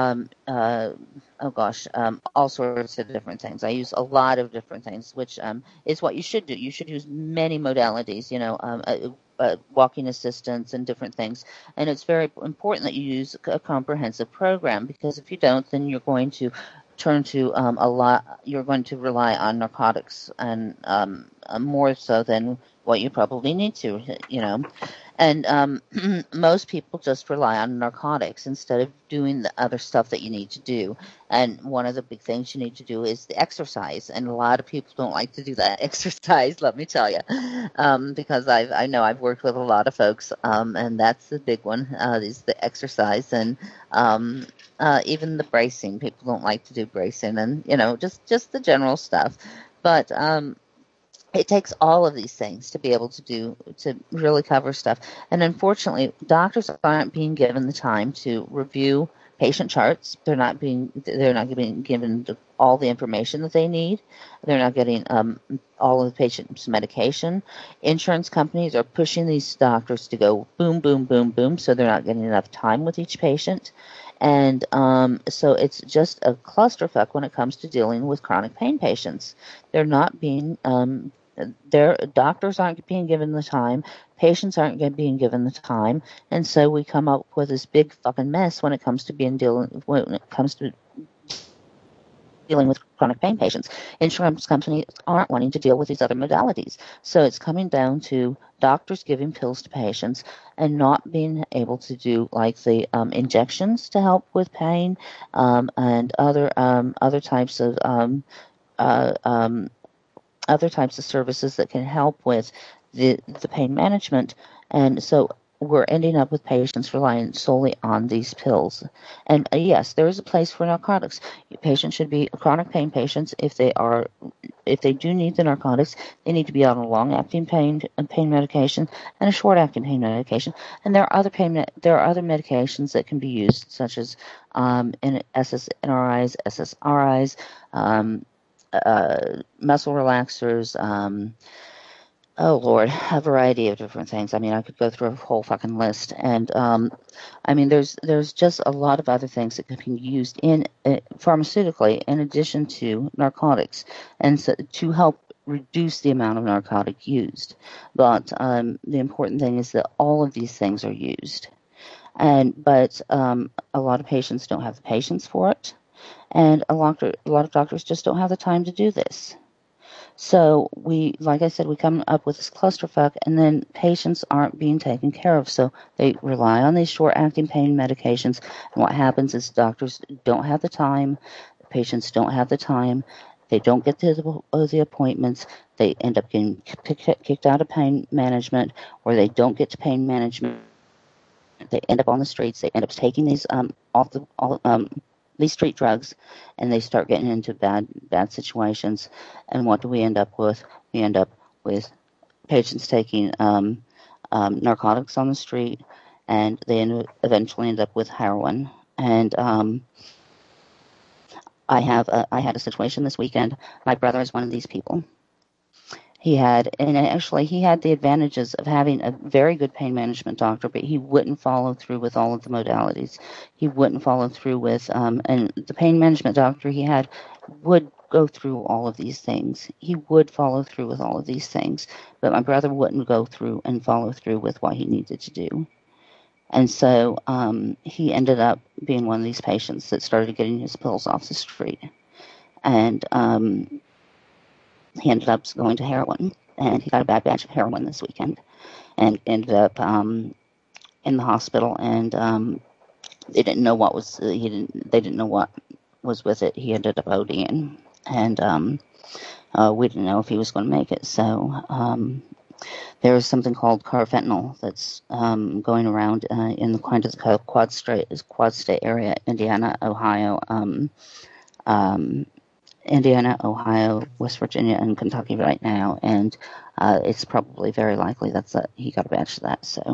Speaker 5: all sorts of different things. I use a lot of different things, which is what you should do. You should use many modalities, walking assistance and different things. And it's very important that you use a comprehensive program, because if you don't, then you're going to turn to you're going to rely on narcotics, and more so than what you probably need to, And most people just rely on narcotics instead of doing the other stuff that you need to do. And one of the big things you need to do is the exercise. And a lot of people don't like to do that exercise, let me tell you, because I know I've worked with a lot of folks, and that's the big one, is the exercise. And even the bracing, people don't like to do bracing, and, just the general stuff. But it takes all of these things to be able to really cover stuff. And unfortunately, doctors aren't being given the time to review patient charts. They're not being given all the information that they need. They're not getting all of the patient's medication. Insurance companies are pushing these doctors to go boom, boom, boom, boom, so they're not getting enough time with each patient. And so it's just a clusterfuck when it comes to dealing with chronic pain patients. They're not being their doctors aren't being given the time, patients aren't being given the time, and so we come up with this big fucking mess when it comes to dealing with chronic pain patients. Insurance companies aren't wanting to deal with these other modalities, so it's coming down to doctors giving pills to patients and not being able to do like the injections to help with pain, and other types of services that can help with the pain management. And so we're ending up with patients relying solely on these pills. And yes, there is a place for narcotics. Patients should be chronic pain patients. If they do need the narcotics, they need to be on a long-acting pain medication and a short-acting pain medication. And there are other medications that can be used, such as SSRIs, muscle relaxers, a variety of different things. I mean, I could go through a whole fucking list. And there's just a lot of other things that can be used in pharmaceutically in addition to narcotics, and so to help reduce the amount of narcotic used. But the important thing is that all of these things are used. But a lot of patients don't have the patience for it. And a lot of doctors just don't have the time to do this. So like I said, we come up with this clusterfuck, and then patients aren't being taken care of. So they rely on these short-acting pain medications. And what happens is doctors don't have the time. Patients don't have the time. They don't get to the appointments. They end up getting kicked out of pain management, or they don't get to pain management. They end up on the streets. They end up taking these these street drugs, and they start getting into bad situations. And what do we end up with? We end up with patients taking narcotics on the street, and they eventually end up with heroin. And I had a situation this weekend. My brother is one of these people. He had the advantages of having a very good pain management doctor, but he wouldn't follow through with all of the modalities. He wouldn't follow through with, and the pain management doctor he had would go through all of these things. He would follow through with all of these things, but my brother wouldn't go through and follow through with what he needed to do. And so he ended up being one of these patients that started getting his pills off the street. And he ended up going to heroin, and he got a bad batch of heroin this weekend, and ended up in the hospital. And they didn't know what was They didn't know what was with it. He ended up ODing, and we didn't know if he was going to make it. So there is something called carfentanil that's going around in the kind of the quad state area, Indiana, Ohio, West Virginia, and Kentucky right now, and it's probably very likely he got a batch of that. So,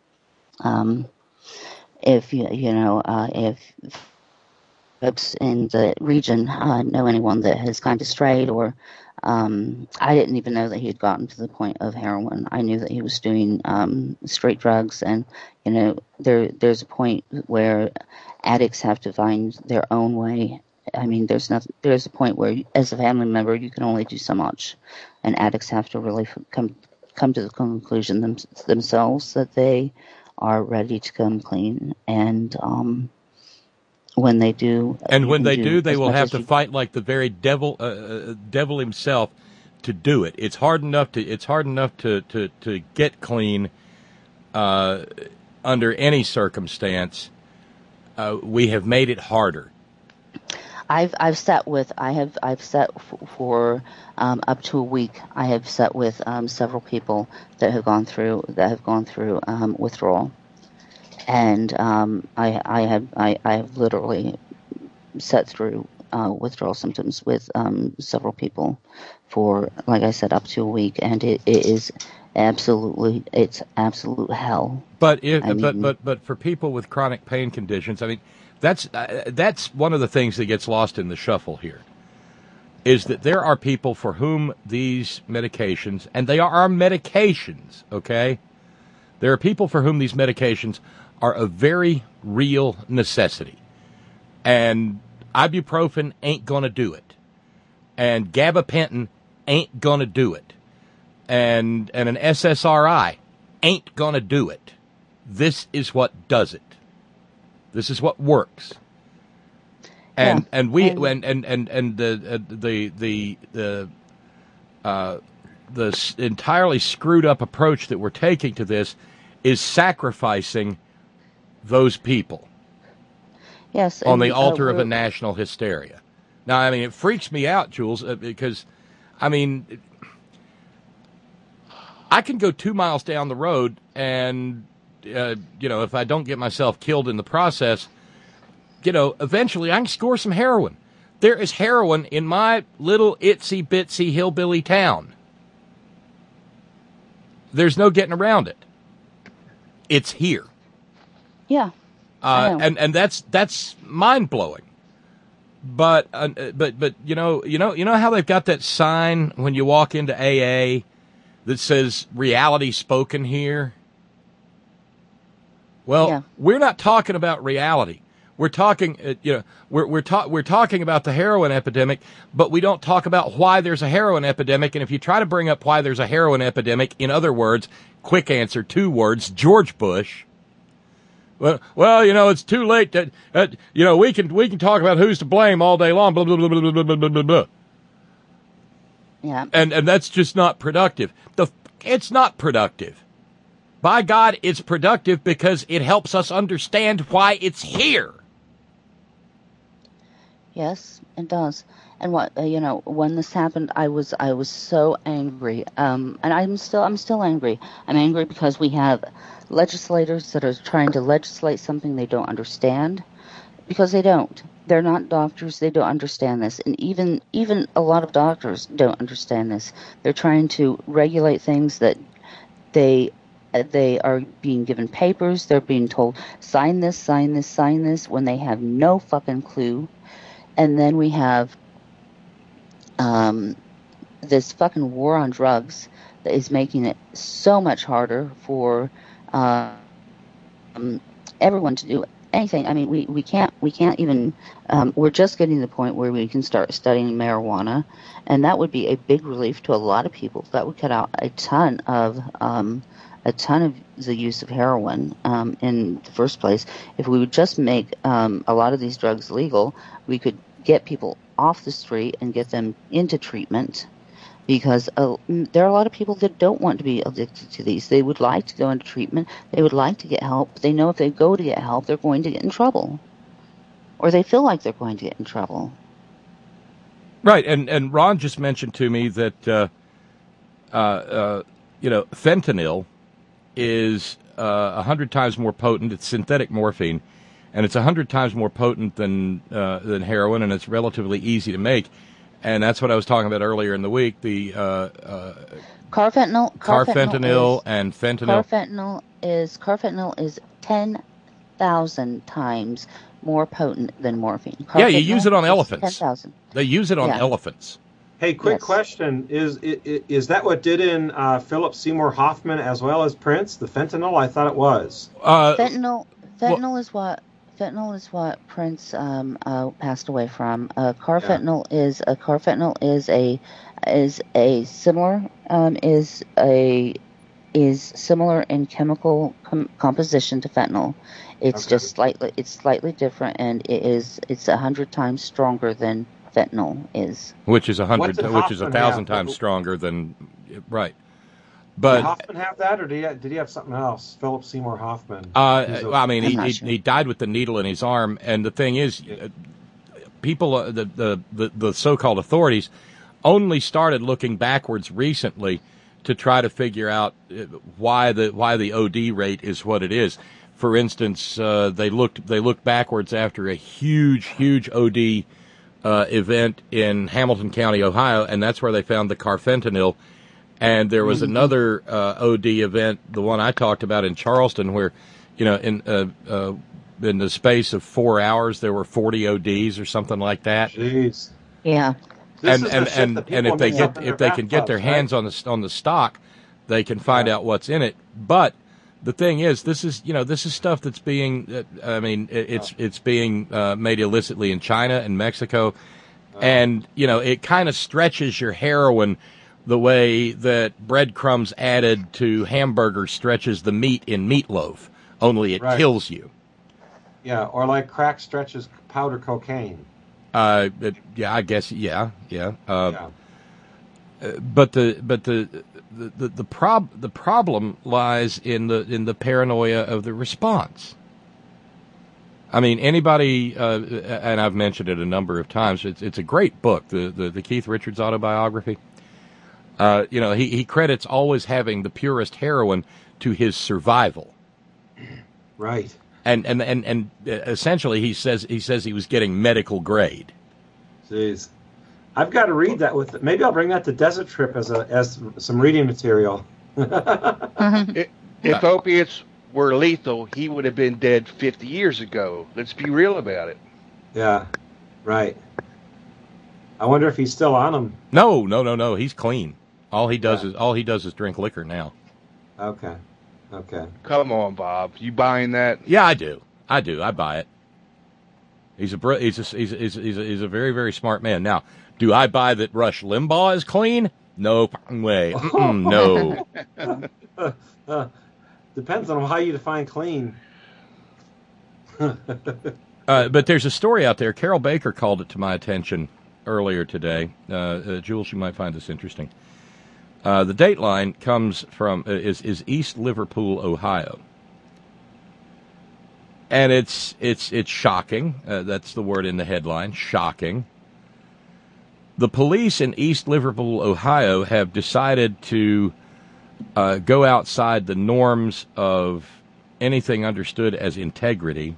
Speaker 5: if if folks in the region know anyone that has kind of strayed, or I didn't even know that he had gotten to the point of heroin. I knew that he was doing straight drugs, and there's a point where addicts have to find their own way. I mean, there's a point where, as a family member, you can only do so much, and addicts have to really come to the conclusion themselves that they are ready to come clean. And when they do,
Speaker 1: they will have to fight like the very devil himself to do it. It's hard enough to get clean under any circumstance. We have made it harder.
Speaker 5: I've sat for up to a week. I have sat with several people that have gone through withdrawal, and I have literally sat through withdrawal symptoms with several people for, like I said, up to a week, and it's absolute hell.
Speaker 1: But for people with chronic pain conditions, I mean, that's one of the things that gets lost in the shuffle here, is that there are people for whom these medications, and they are medications, okay? There are people for whom these medications are a very real necessity. And ibuprofen ain't going to do it. And gabapentin ain't going to do it. And an SSRI ain't going to do it. This is what does it. This is what works. And the entirely screwed up approach that we're taking to this is sacrificing those people.
Speaker 5: Yes,
Speaker 1: on the altar of a national hysteria. Now, I mean, it freaks me out, Jules, because, I mean, I can go 2 miles down the road and, if I don't get myself killed in the process, eventually I can score some heroin. There is heroin in my little itsy-bitsy hillbilly town. There's no getting around it. It's here.
Speaker 5: Yeah.
Speaker 1: And that's mind blowing, but you know how they've got that sign when you walk into AA that says reality spoken here. Well, yeah. We're not talking about reality. We're talking, we're talking about the heroin epidemic, but we don't talk about why there's a heroin epidemic. And if you try to bring up why there's a heroin epidemic, in other words, quick answer, 2 words, George Bush. Well, it's too late. We can talk about who's to blame all day long. Blah blah blah blah blah blah blah blah.
Speaker 5: Yeah.
Speaker 1: And that's just not productive. It's not productive. By God, it's productive because it helps us understand why it's here.
Speaker 5: Yes, it does. And when this happened, I was so angry. And I'm still angry. I'm angry because we have legislators that are trying to legislate something they don't understand, because they don't. They're not doctors. They don't understand this. And even a lot of doctors don't understand this. They're trying to regulate things that they are being given papers. They're being told, sign this, sign this, sign this, when they have no fucking clue. And then we have this fucking war on drugs that is making it so much harder for everyone to do anything. I mean, we can't even. We're just getting to the point where we can start studying marijuana, and that would be a big relief to a lot of people. That would cut out a ton of the use of heroin in the first place. If we would just make a lot of these drugs legal, we could get people off the street and get them into treatment. Because there are a lot of people that don't want to be addicted to these. They would like to go into treatment. They would like to get help. But they know if they go to get help, they're going to get in trouble. Or they feel like they're going to get in trouble.
Speaker 1: Right, and Ron just mentioned to me that, fentanyl is 100 times more potent. It's synthetic morphine, and it's 100 times more potent than heroin, and it's relatively easy to make. And that's what I was talking about earlier in the week. The
Speaker 5: carfentanil
Speaker 1: and fentanyl.
Speaker 5: Carfentanil is 10,000 times more potent than morphine.
Speaker 1: Yeah, you use it on elephants.
Speaker 5: 10,000.
Speaker 1: They use it on elephants.
Speaker 4: Hey, quick question: Is that what did in Philip Seymour Hoffman as well as Prince? The fentanyl? I thought it was.
Speaker 5: Fentanyl is what Prince passed away from. Carfentanil is similar in chemical composition to fentanyl. It's just slightly different, and it's 100 times stronger than fentanyl is.
Speaker 1: Which is 1,000 times stronger than right. But
Speaker 4: did Hoffman have that, or did he have something else? Philip Seymour Hoffman.
Speaker 1: He died with the needle in his arm, and the thing is, people, the so-called authorities, only started looking backwards recently to try to figure out why the OD rate is what it is. For instance, they looked backwards after a huge OD event in Hamilton County, Ohio, and that's where they found the carfentanil. And there was another OD event, the one I talked about in Charleston, where, in the space of 4 hours there were 40 ODs or something like that.
Speaker 4: Jeez.
Speaker 5: Yeah.
Speaker 1: And if they can get their hands on the stock, they can find out what's in it. But the thing is, this is stuff that's being it's being made illicitly in China and Mexico, and it kind of stretches your heroin the way that breadcrumbs added to hamburger stretches the meat in meatloaf, only it kills you.
Speaker 4: Yeah, or like crack stretches powder cocaine.
Speaker 1: I guess, yeah. But the problem lies in the paranoia of the response. I mean, anybody, and I've mentioned it a number of times. It's a great book, the Keith Richards autobiography. He credits always having the purest heroin to his survival.
Speaker 4: Right.
Speaker 1: And essentially he says he was getting medical grade.
Speaker 4: Jeez. I've got to read that maybe I'll bring that to Desert Trip as some reading material.
Speaker 7: If opiates were lethal, he would have been dead 50 years ago. Let's be real about it.
Speaker 4: Yeah. Right. I wonder if he's still on them.
Speaker 1: No. He's clean. All he does is drink liquor now.
Speaker 4: Okay.
Speaker 7: Come on, Bob. You buying that?
Speaker 1: Yeah, I do. I buy it. He's a very, very smart man. Now, do I buy that Rush Limbaugh is clean? No way. No.
Speaker 4: Depends on how you define clean.
Speaker 1: But there's a story out there. Carol Baker called it to my attention earlier today. Jules, you might find this interesting. The Dateline comes from is East Liverpool, Ohio, and it's shocking. That's the word in the headline. Shocking. The police in East Liverpool, Ohio, have decided to go outside the norms of anything understood as integrity,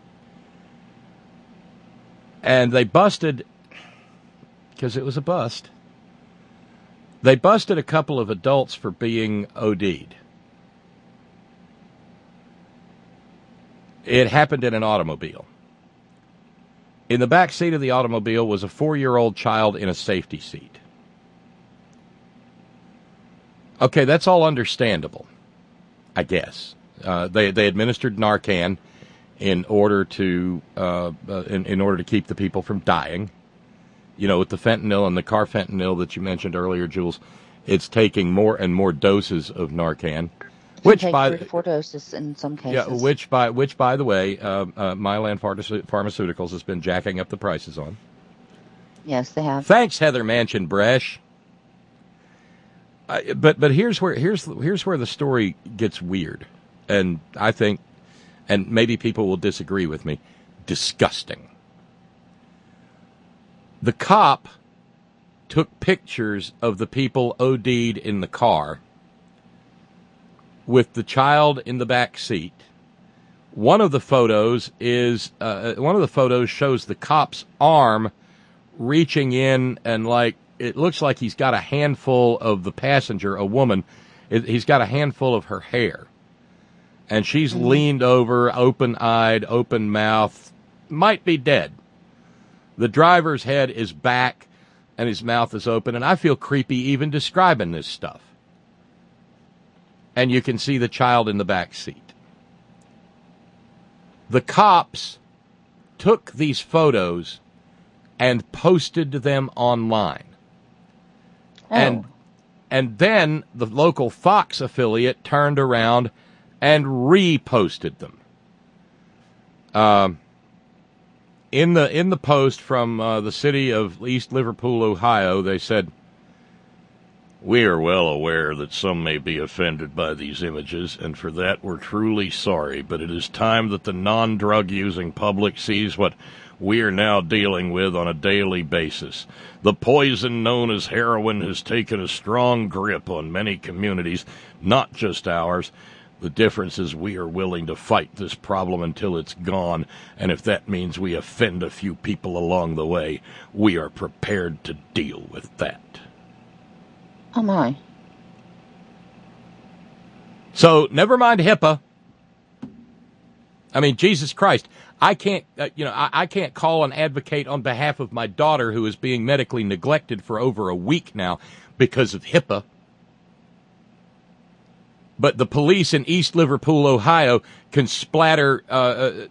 Speaker 1: and they busted, because it was a bust. They busted a couple of adults for being OD'd. It happened in an automobile. In the back seat of the automobile was a 4-year-old child in a safety seat. Okay, that's all understandable, I guess. They administered Narcan in order to in order to keep the people from dying. You know, with the fentanyl and the carfentanil that you mentioned earlier, Jules, it's taking more and more doses of Narcan. Which
Speaker 5: take
Speaker 1: by
Speaker 5: 3 to 4 doses in some cases.
Speaker 1: yeah, which by the way, Mylan Pharmaceuticals has been jacking up the prices on.
Speaker 5: Yes, they have.
Speaker 1: Thanks, Heather Manchin-Bresh. But here's where the story gets weird, and I think, and maybe people will disagree with me, disgusting. The cop took pictures of the people OD'd in the car with the child in the back seat. One of the photos shows the cop's arm reaching in and it looks like he's got a handful of the passenger, a woman. He's got a handful of her hair. And she's leaned over, open-eyed, open-mouthed, might be dead. The driver's head is back and his mouth is open, and I feel creepy even describing this stuff. And you can see the child in the back seat. The cops took these photos and posted them online.
Speaker 5: Oh.
Speaker 1: And then the local Fox affiliate turned around and reposted them. In the post from the city of East Liverpool, Ohio, they said, "We are well aware that some may be offended by these images, and for that we're truly sorry, but it is time that the non-drug using public sees what we are now dealing with on a daily basis. The poison known as heroin has taken a strong grip on many communities, not just ours. The difference is we are willing to fight this problem until it's gone, and if that means we offend a few people along the way, we are prepared to deal with that."
Speaker 5: Oh, my.
Speaker 1: So, never mind HIPAA. I mean, Jesus Christ, I can't, I can't call and advocate on behalf of my daughter who is being medically neglected for over a week now because of HIPAA. But the police in East Liverpool, Ohio, can splatter a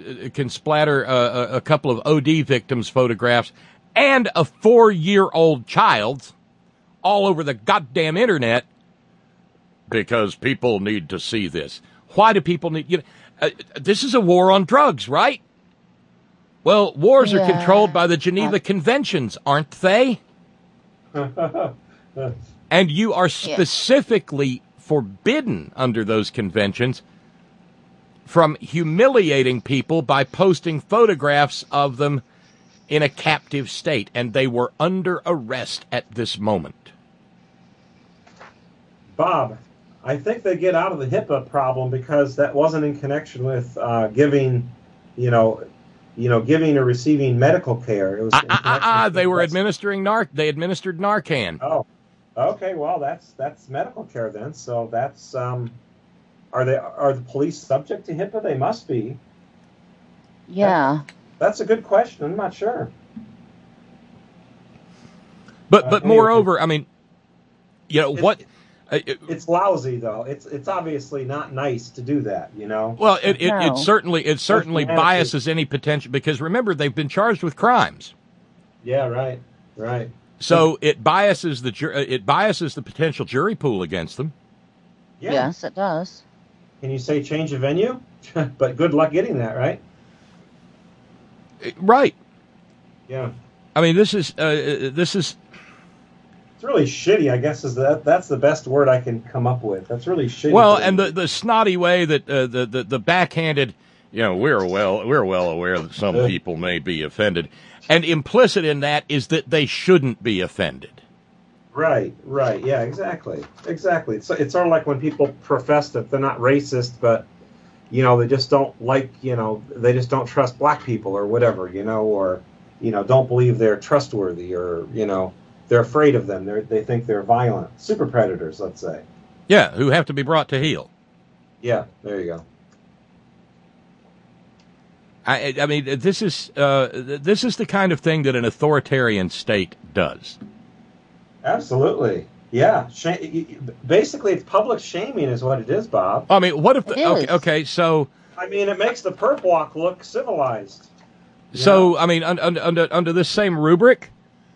Speaker 1: couple of OD victims' photographs and a 4-year-old child's all over the goddamn internet because people need to see this. Why do people need? This is a war on drugs, right? Well, wars are controlled by the Geneva Conventions, aren't they? And you are specifically forbidden under those conventions from humiliating people by posting photographs of them in a captive state, and they were under arrest at this moment.
Speaker 4: Bob, I think they get out of the HIPAA problem because that wasn't in connection with giving or receiving medical care. It was
Speaker 1: they were administering They administered Narcan.
Speaker 4: Oh, okay. Well, that's medical care then. So that's are the police subject to HIPAA? They must be.
Speaker 5: Yeah.
Speaker 4: That's a good question. I'm not sure.
Speaker 1: But moreover, I mean, what?
Speaker 4: It's lousy though. It's obviously not nice to do that,
Speaker 1: Well, it certainly biases any potential, because remember, they've been charged with crimes.
Speaker 4: Yeah, right.
Speaker 1: So it biases the potential jury pool against them.
Speaker 4: Yeah.
Speaker 5: Yes, it does.
Speaker 4: Can you say change of venue? But good luck getting that, right?
Speaker 1: Right.
Speaker 4: Yeah.
Speaker 1: I mean, this is.
Speaker 4: It's really shitty, I guess, that's the best word I can come up with. That's really shitty.
Speaker 1: Well, and the snotty way that the backhanded, we're well aware that some people may be offended, and implicit in that is that they shouldn't be offended.
Speaker 4: Right, yeah, exactly. It's sort of like when people profess that they're not racist, but they just don't they just don't trust black people or whatever, or don't believe they're trustworthy, or they're afraid of them. They think they're violent. Super predators, let's say.
Speaker 1: Yeah, who have to be brought to heel.
Speaker 4: Yeah, there you go.
Speaker 1: I mean, this is the kind of thing that an authoritarian state does.
Speaker 4: Absolutely. Yeah, basically, it's public shaming, is what it is, Bob.
Speaker 1: I mean, what if
Speaker 5: It is.
Speaker 1: okay, so
Speaker 4: I mean, it makes the perp walk look civilized.
Speaker 1: I mean, under this same rubric,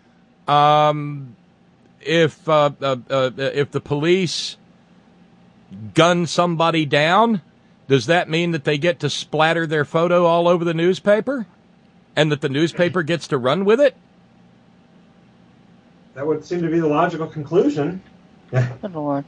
Speaker 1: if the police gun somebody down, does that mean that they get to splatter their photo all over the newspaper, and that the newspaper gets to run with it?
Speaker 4: That would seem to be the logical conclusion.
Speaker 5: Good Lord.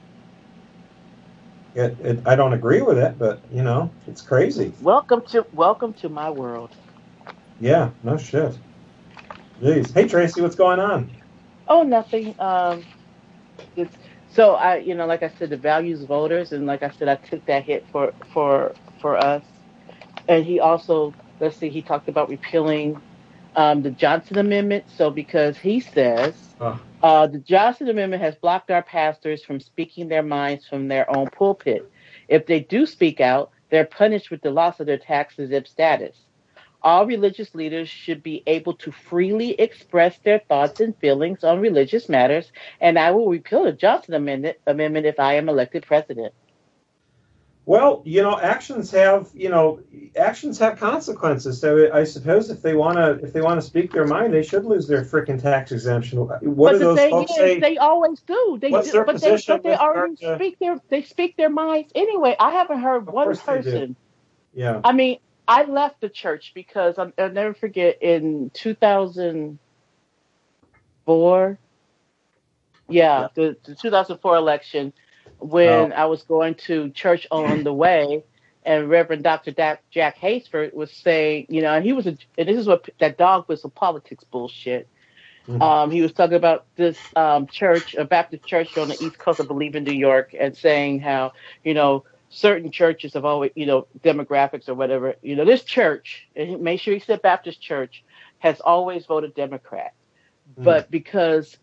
Speaker 4: I don't agree with it, but it's crazy.
Speaker 6: Welcome to my world.
Speaker 4: Yeah, no shit. Jeez. Hey Tracy, what's going on?
Speaker 6: Oh, nothing. So I, like I said, the values voters, and like I said, I took that hit for us. And he also, let's see, he talked about repealing the Johnson Amendment. So because he says the Johnson Amendment has blocked our pastors from speaking their minds from their own pulpit. If they do speak out, they're punished with the loss of their tax-exempt status. All religious leaders should be able to freely express their thoughts and feelings on religious matters, and I will repeal the Johnson Amendment if I am elected president.
Speaker 4: Well, actions have consequences. So I suppose if they want to speak their mind, they should lose their frickin' tax exemption. What do those folks say?
Speaker 6: They always do.
Speaker 4: What's their position?
Speaker 6: But they already speak their minds anyway. I haven't heard one person.
Speaker 4: Yeah.
Speaker 6: I mean, I left the church because I'll never forget in 2004. Yeah, the 2004 election. When I was going to church on the way, and Reverend Dr. Jack Haysford was saying, and he was and this is what that dog whistle politics bullshit. Mm-hmm. He was talking about this church, a Baptist church on the East Coast, I believe, in New York, and saying how, certain churches have always, demographics or whatever. This church, and make sure he said Baptist church, has always voted Democrat, but because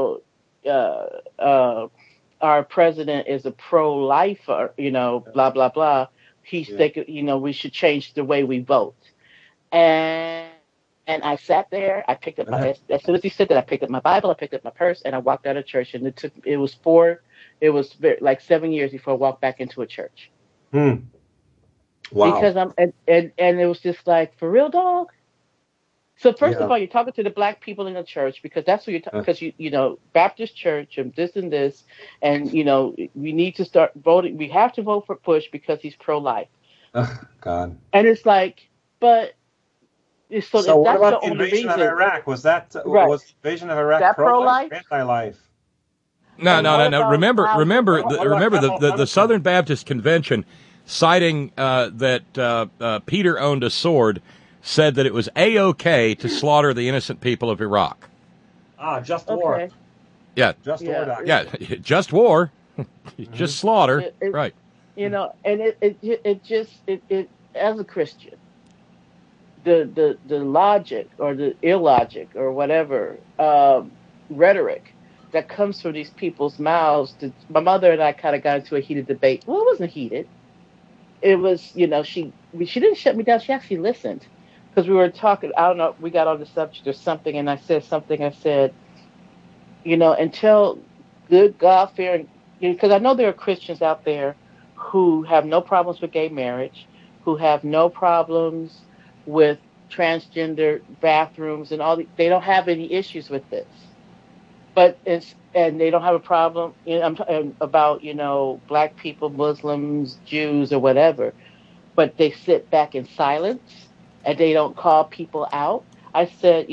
Speaker 6: our president is a pro-lifer, blah, blah, blah. He's thinking, we should change the way we vote. And I sat there, I picked up as soon as he said that, I picked up my Bible, I picked up my purse, and I walked out of church. And it was like 7 years before I walked back into a church.
Speaker 4: Wow.
Speaker 6: Because and it was just like, for real, dog? So first of all, you're talking to the black people in the church because that's who you're talking. Because Baptist church and this, and we need to start voting. We have to vote for Bush because he's pro-life.
Speaker 4: Oh, God.
Speaker 6: And it's like, but
Speaker 4: so what about the invasion of Iraq? Was the invasion of Iraq pro-life or anti-life?
Speaker 1: No. Remember the Southern Baptist Convention, citing that Peter owned a sword, said that it was A-OK to slaughter the innocent people of Iraq.
Speaker 4: Just war.
Speaker 1: Yeah.
Speaker 4: Just war, Doctor.
Speaker 1: Yeah, just war. Just slaughter. Right.
Speaker 6: And it just as a Christian, the logic or the illogic or whatever rhetoric that comes from these people's mouths. My mother and I kind of got into a heated debate. Well, it wasn't heated. It was, she didn't shut me down. She actually listened. Because we were talking, I don't know, we got on the subject or something, and I said something. I said, until good God-fearing, because I know there are Christians out there who have no problems with gay marriage, who have no problems with transgender bathrooms and all. They don't have any issues with this, and they don't have a problem. I'm talking about black people, Muslims, Jews, or whatever, but they sit back in silence. And they don't call people out. I said,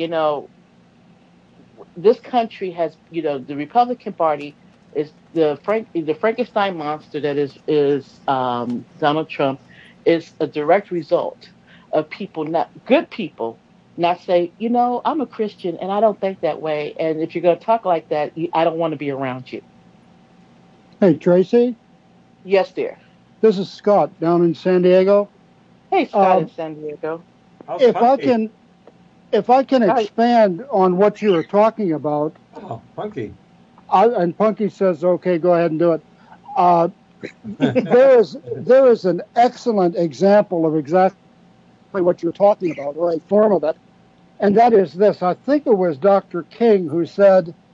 Speaker 6: this country has, the Republican Party is the Frankenstein monster that is Donald Trump is a direct result of good people, not say, I'm a Christian and I don't think that way. And if you're going to talk like that, I don't want to be around you.
Speaker 8: Hey, Tracy?
Speaker 6: Yes, dear.
Speaker 8: This is Scott down in San Diego.
Speaker 6: Hey, Scott in San Diego.
Speaker 8: If I can expand on what you were talking about.
Speaker 4: Oh, Punky.
Speaker 8: And Punky says, okay, go ahead and do it. There is an excellent example of exactly what you're talking about, or a form of it, and that is this. I think it was Dr. King who said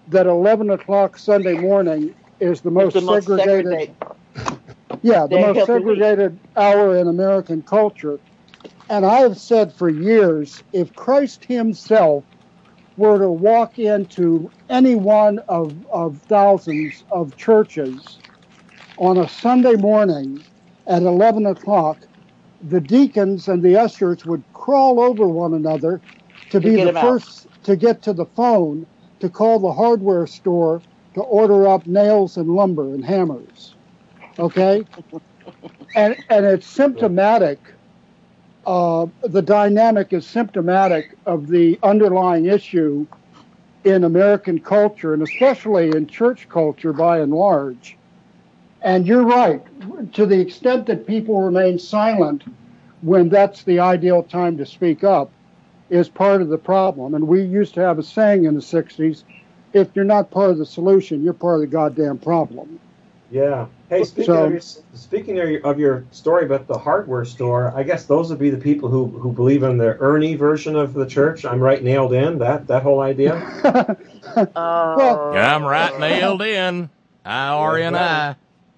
Speaker 8: that 11 o'clock Sunday morning is the most segregated. Yeah, the most segregated hour in American culture. And I have said for years, if Christ himself were to walk into any one of thousands of churches on a Sunday morning at 11 o'clock, the deacons and the ushers would crawl over one another to be the first to get to the phone to call the hardware store to order up nails and lumber and hammers. Okay? And it's symptomatic. The dynamic is symptomatic of the underlying issue in American culture, and especially in church culture by and large. And you're right, to the extent that people remain silent when that's the ideal time to speak up is part of the problem. And we used to have a saying in the 60s, if you're not part of the solution, you're part of the goddamn problem.
Speaker 4: Yeah. Hey, speaking of your story about the hardware store, I guess those would be the people who believe in the Ernie version of the church. I'm right nailed in, that whole idea.
Speaker 5: Oh.
Speaker 1: Yeah, I'm right nailed in. I-R-N-I.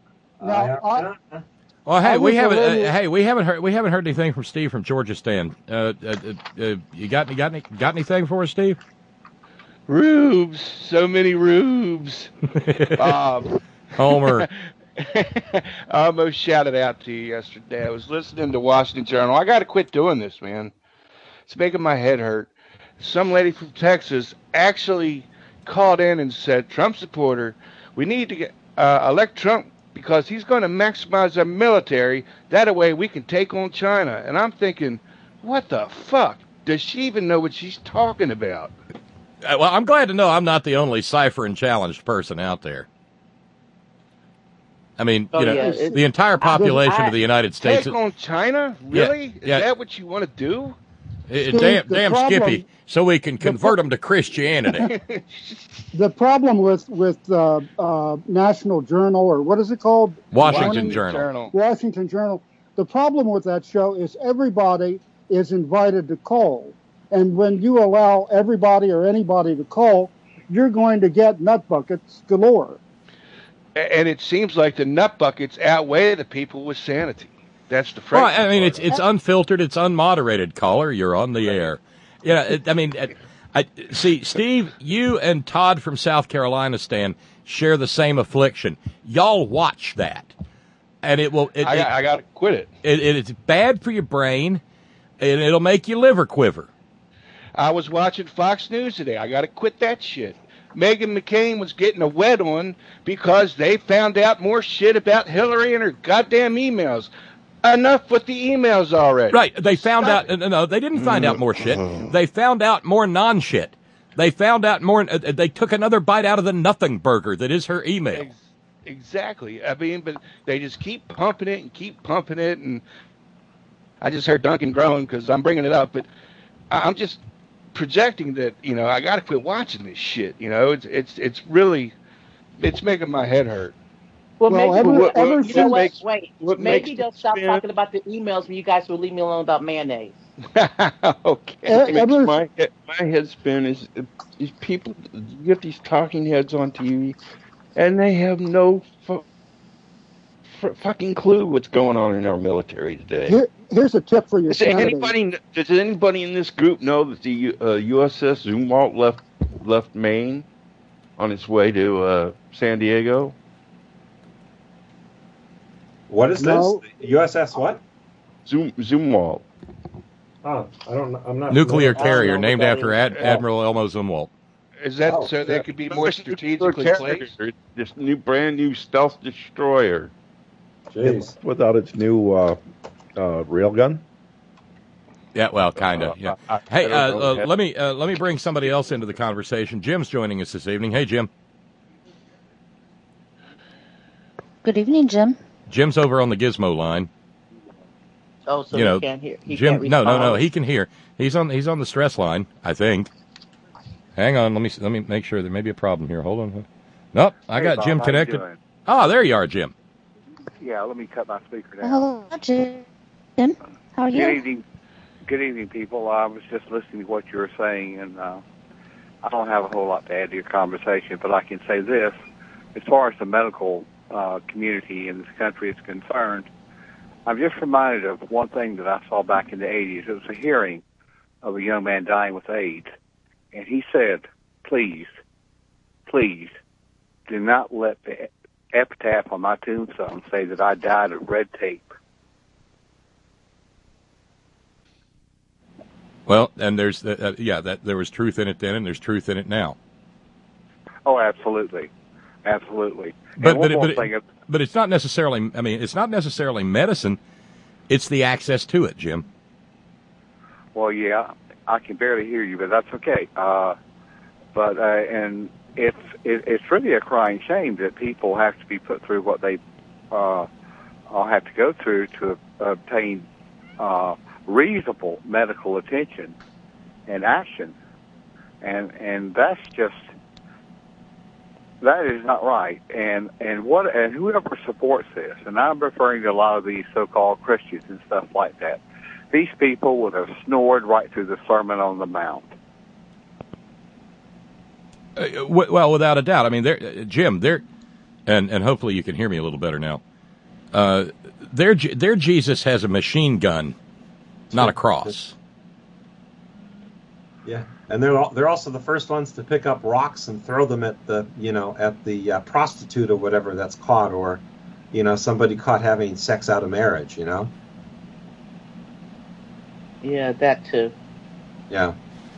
Speaker 1: Well, hey, we haven't heard anything from Steve from Georgistan. You got anything for us, Steve?
Speaker 7: Rubes, so many rubes. Bob.
Speaker 1: Homer.
Speaker 7: I almost shouted out to you yesterday. I was listening to Washington Journal. I got to quit doing this, man. It's making my head hurt. Some lady from Texas actually called in and said, Trump supporter, we need to get elect Trump because he's going to maximize our military. That way we can take on China. And I'm thinking, what the fuck? Does she even know what she's talking about?
Speaker 1: Well, I'm glad to know I'm not the only cipher and challenged person out there. I mean, the entire population of the United States.
Speaker 7: Take on China? Really?
Speaker 1: Yeah.
Speaker 7: Is that what you want to do?
Speaker 1: Damn Skippy, so we can convert them to Christianity.
Speaker 8: The problem with National Journal, or what is it called?
Speaker 1: Washington Journal.
Speaker 8: Washington Journal. The problem with that show is everybody is invited to call. And when you allow everybody or anybody to call, you're going to get nut buckets galore.
Speaker 7: And it seems like the nut buckets outweigh the people with sanity. That's the frightening
Speaker 1: Well, I mean,
Speaker 7: part.
Speaker 1: it's unfiltered, it's unmoderated. Caller, you're on the air. See, Steve, you and Todd from South Carolina, Stan, share the same affliction. Y'all watch that, and it will.
Speaker 7: I got to quit it.
Speaker 1: It's bad for your brain, and it'll make your liver quiver.
Speaker 7: I was watching Fox News today. I got to quit that shit. Meghan McCain was getting a wet on because they found out more shit about Hillary and her goddamn emails. Enough with the emails already.
Speaker 1: Right. They found out. No, they didn't find out more shit. They found out more non-shit. They found out more. They took another bite out of the nothing burger that is her email.
Speaker 7: Exactly. I mean, but they just keep pumping it and keep pumping it. And I just heard Duncan groan because I'm bringing it up. But I'm just projecting that, I got to quit watching this shit. It's really, it's making my head hurt.
Speaker 6: Well, maybe
Speaker 7: maybe
Speaker 6: they'll stop talking about the emails when you guys will leave me alone about mayonnaise.
Speaker 7: Okay.
Speaker 2: My head spin is these people, you get these talking heads on TV, and they have no fucking clue what's going on in our military today.
Speaker 8: Here's a tip for your sanity.
Speaker 2: Does anybody in this group know that the USS Zumwalt left Maine on its way to San Diego?
Speaker 4: What is this? USS what?
Speaker 2: Zumwalt.
Speaker 4: Oh, I don't know. I'm not
Speaker 1: nuclear carrier named after Admiral Elmo Zumwalt.
Speaker 7: Is that so they could be more strategically placed?
Speaker 2: This brand new stealth destroyer.
Speaker 3: Jeez. Without its new railgun.
Speaker 1: Yeah, well, kind of. Yeah. Hey, let me bring somebody else into the conversation. Jim's joining us this evening. Hey, Jim.
Speaker 5: Good evening, Jim.
Speaker 1: Jim's over on the Gizmo line.
Speaker 6: Oh, so he can't hear.
Speaker 1: Jim, no, he can hear. He's on the stress line, I think. Hang on, let me make sure. There may be a problem here. Hold on. Nope, I got
Speaker 9: Bob,
Speaker 1: Jim
Speaker 9: how
Speaker 1: connected.
Speaker 9: you doing?
Speaker 1: Oh, there you are, Jim.
Speaker 9: Yeah, let me cut my speaker down.
Speaker 5: Hello, Jim. How are you?
Speaker 9: Good evening, people. I was just listening to what you were saying, and I don't have a whole lot to add to your conversation, but I can say this. As far as the medical community in this country is concerned, I'm just reminded of one thing that I saw back in the 80s. It was a hearing of a young man dying with AIDS, and he said, please, do not let the epitaph on my tombstone say that I died of red tape.
Speaker 1: Well, and there's that there was truth in it then, and there's truth in it now.
Speaker 9: Oh, absolutely.
Speaker 1: But it's not necessarily. I mean, it's not necessarily medicine. It's the access to it, Jim.
Speaker 9: Well, yeah, I can barely hear you, but that's okay. And it's really a crying shame that people have to be put through what they all have to go through to obtain reasonable medical attention and action, and that is not right. And whoever supports this, and I'm referring to a lot of these so-called Christians and stuff like that, these people would have snored right through the Sermon on the Mount.
Speaker 1: Well, without a doubt. I mean, Jim, and hopefully you can hear me a little better now. Their Jesus has a machine gun, not a cross.
Speaker 4: Yeah, and they're also the first ones to pick up rocks and throw them at the prostitute or whatever that's caught, or somebody caught having sex out of marriage.
Speaker 6: Yeah, that too.
Speaker 4: Yeah.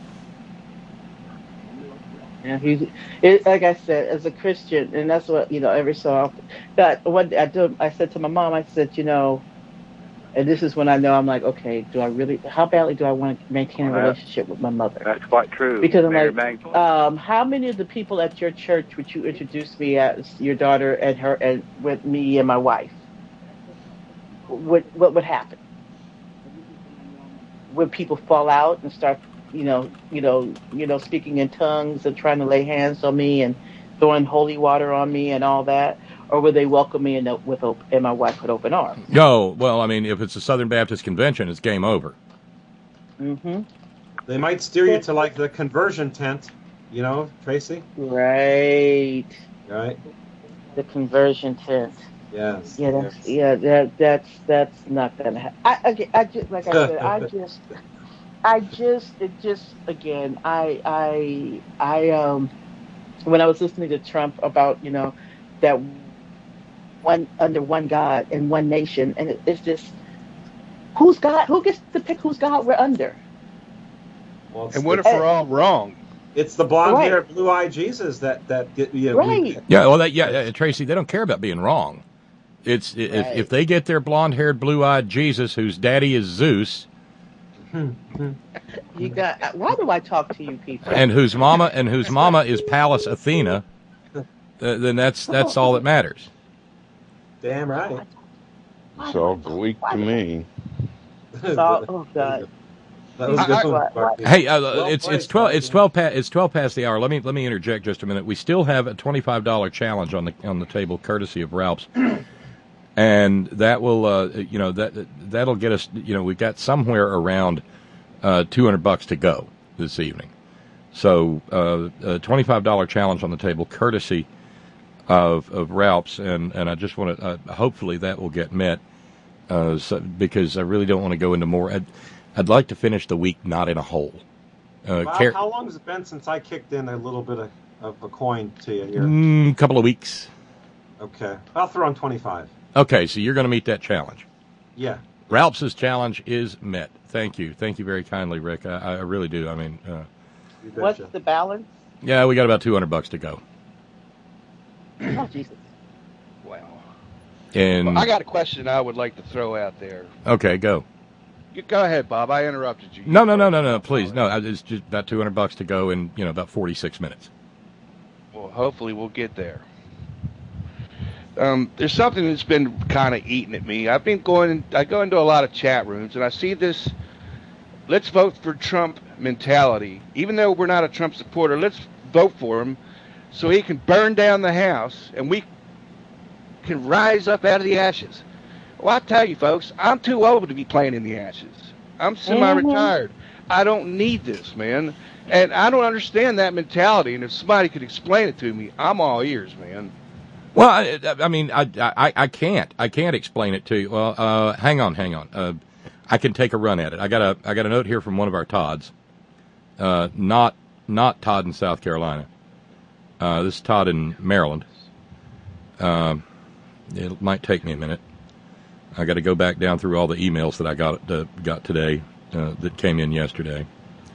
Speaker 6: Yeah, like I said, as a Christian, and that's what every so often. That one I said to my mom, I said, and this is when I know I'm like, okay, how badly do I want to maintain a relationship with my mother?
Speaker 9: That's quite true.
Speaker 6: Because I'm how many of the people at your church would you introduce me as your daughter and with me and my wife? What would happen? Would people fall out and start, speaking in tongues and trying to lay hands on me and throwing holy water on me and all that? Or would they welcome me and my wife with open arms?
Speaker 1: No, well, I mean, if it's a Southern Baptist Convention, it's game over.
Speaker 6: Mm-hmm.
Speaker 4: They might steer you to like the conversion tent, Tracy.
Speaker 6: Right.
Speaker 4: Right.
Speaker 6: The conversion tent.
Speaker 4: Yes.
Speaker 6: Yeah. That's not gonna happen. I just like I said, when I was listening to Trump about that one under one God and one nation, and it's just who's God? Who gets to pick whose God we're under?
Speaker 7: Well, and what if we're all wrong?
Speaker 4: It's the blonde-haired, blue-eyed Jesus that get
Speaker 6: right.
Speaker 1: Tracy, they don't care about being wrong. It's if they get their blonde-haired, blue-eyed Jesus, whose daddy is Zeus.
Speaker 6: You got. Why do I talk to you people?
Speaker 1: And whose mama is Pallas Athena. Then that's all that matters.
Speaker 4: Damn right.
Speaker 2: It's all Greek to me.
Speaker 6: Oh God.
Speaker 1: Hey, it's 12 past the hour. Let me interject just a minute. We still have a $25 challenge on the table, courtesy of Ralph's, and that will that'll get us. We've got somewhere around $200 to go this evening. So a $25 challenge on the table, courtesy of Ralph's, and I just want to hopefully that will get met because I really don't want to go into more. I'd like to finish the week not in a hole.
Speaker 4: How long has it been since I kicked in a little bit of a coin to you here?
Speaker 1: A couple of weeks.
Speaker 4: Okay. I'll throw on 25.
Speaker 1: Okay, so you're going to meet that challenge.
Speaker 4: Yeah.
Speaker 1: Ralph's challenge is met. Thank you. Thank you very kindly, Rick. I really do. I mean...
Speaker 6: what's the balance?
Speaker 1: Yeah, we got about $200 to go.
Speaker 6: Oh, Jesus.
Speaker 7: Wow.
Speaker 1: And
Speaker 7: I got a question I would like to throw out there.
Speaker 1: Okay, go.
Speaker 7: Go ahead, Bob. I interrupted you.
Speaker 1: No, please. No, it's just about $200 to go in, about 46 minutes.
Speaker 7: Well, hopefully we'll get there. There's something that's been kind of eating at me. I go into a lot of chat rooms, and I see this let's vote for Trump mentality. Even though we're not a Trump supporter, let's vote for him so he can burn down the house and we can rise up out of the ashes. Well, I tell you, folks, I'm too old to be playing in the ashes. I'm semi-retired. I don't need this, man. And I don't understand that mentality. And if somebody could explain it to me, I'm all ears, man.
Speaker 1: Well, I mean, I can't explain it to you. Well, hang on. I can take a run at it. I got a note here from one of our Todds. Not Todd in South Carolina. This is Todd in Maryland. It might take me a minute. I got to go back down through all the emails that I got today that came in yesterday.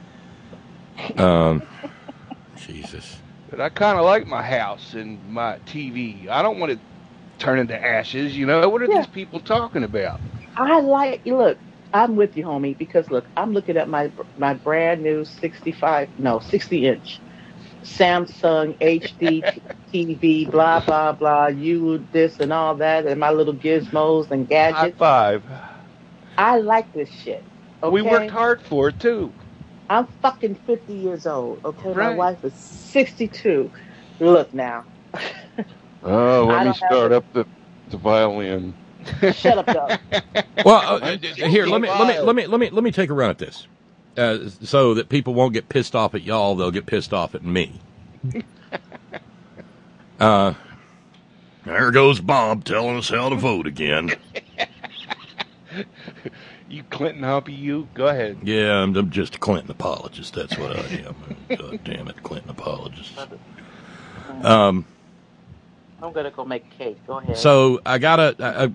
Speaker 1: Jesus.
Speaker 7: But I kind of like my house and my TV. I don't want to turn into ashes. You know, what are these people talking about?
Speaker 6: Look, I'm with you, homie, because look, I'm looking at my brand new 60-inch Samsung HD TV, blah, blah, blah, you this and all that, and my little gizmos and gadgets.
Speaker 7: High five.
Speaker 6: I like this shit. Okay?
Speaker 7: We worked hard for it, too.
Speaker 6: I'm fucking 50 years old, okay?
Speaker 7: Right.
Speaker 6: My wife is 62. Look now.
Speaker 2: Oh, let me start up the violin.
Speaker 6: Shut up, Doug.
Speaker 1: Well, here, let me take a run at this, so that people won't get pissed off at y'all. They'll get pissed off at me. There goes Bob telling us how to vote again.
Speaker 7: You Clinton Humpy, you go ahead.
Speaker 1: Yeah, I'm just a Clinton apologist. That's what I am. God damn it, Clinton apologist.
Speaker 6: I'm gonna go make cake. Go ahead.
Speaker 1: So I gotta.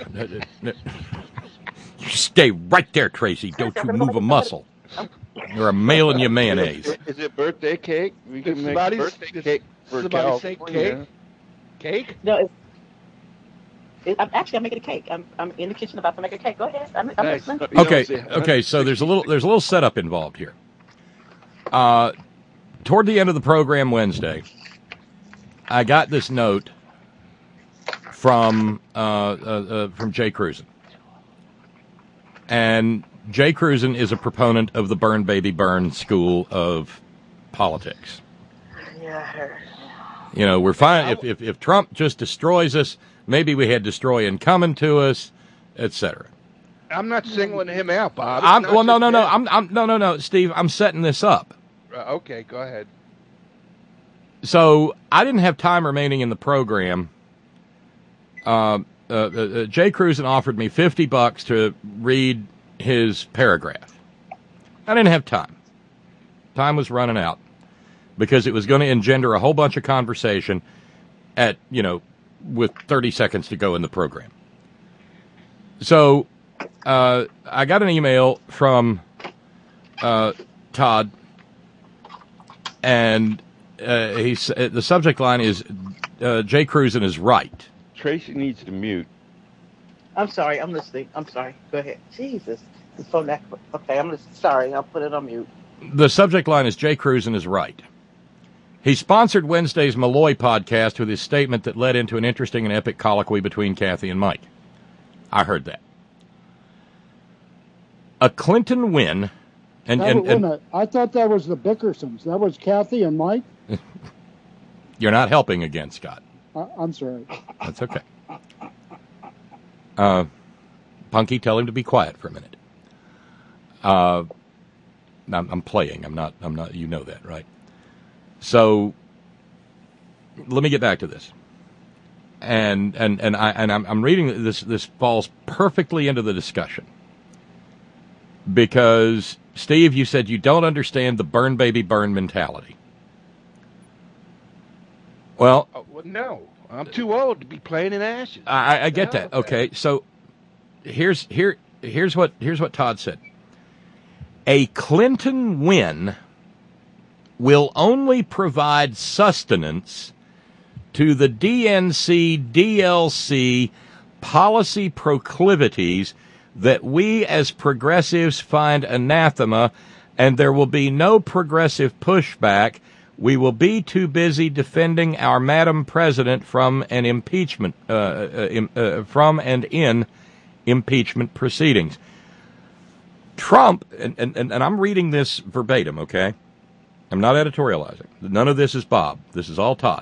Speaker 1: You stay right there, Tracy. Don't you move a muscle. You're a mailing you mayonnaise.
Speaker 2: Is it birthday cake? We can make birthday cake for
Speaker 7: somebody say
Speaker 2: California.
Speaker 7: Cake?
Speaker 6: No, I'm making a cake. I'm in the kitchen about to make a cake. Go ahead. I'm
Speaker 7: Nice.
Speaker 6: listening.
Speaker 1: Okay. So there's a little setup involved here. Toward the end of the program Wednesday, I got this note from Jay Cruzen, and Jay Cruzen is a proponent of the Burn Baby Burn school of politics.
Speaker 6: Yeah, I heard.
Speaker 1: You know, we're fine if Trump just destroys us. Maybe we had destroying coming to us, etc.
Speaker 7: I'm not singling him out, Bob.
Speaker 1: No, Steve. I'm setting this up.
Speaker 7: Okay, go ahead.
Speaker 1: So I didn't have time remaining in the program. Jay Cruzen offered me $50 to read his paragraph. I didn't have time. Time was running out because it was going to engender a whole bunch of conversation with 30 seconds to go in the program. So I got an email from Todd, and the subject line is Jay Cruzen is right.
Speaker 2: Tracy needs to mute.
Speaker 6: I'm sorry. I'm listening. I'm sorry. Go ahead. Jesus. The phone. Okay, I'm listening. Sorry. I'll put it on mute.
Speaker 1: The subject line is Jay Cruzen is right. He sponsored Wednesday's Malloy podcast with his statement that led into an interesting and epic colloquy between Kathy and Mike. I heard that. A Clinton win. And
Speaker 8: I thought that was the Bickersons. That was Kathy and Mike?
Speaker 1: You're not helping again, Scott.
Speaker 8: I'm sorry.
Speaker 1: That's okay. Punky, tell him to be quiet for a minute. I'm playing. I'm not. You know that, right? So let me get back to this. And I'm reading this. This falls perfectly into the discussion because Steve, you said you don't understand the burn baby burn mentality. Well,
Speaker 7: no, I'm too old to be playing in ashes.
Speaker 1: I get that. Okay, so here's what Todd said. A Clinton win will only provide sustenance to the DNC, DLC policy proclivities that we as progressives find anathema, and there will be no progressive pushback. We will be too busy defending our Madam President from an impeachment, from and in impeachment proceedings. Trump, and I'm reading this verbatim, okay? I'm not editorializing. None of this is Bob. This is all Todd.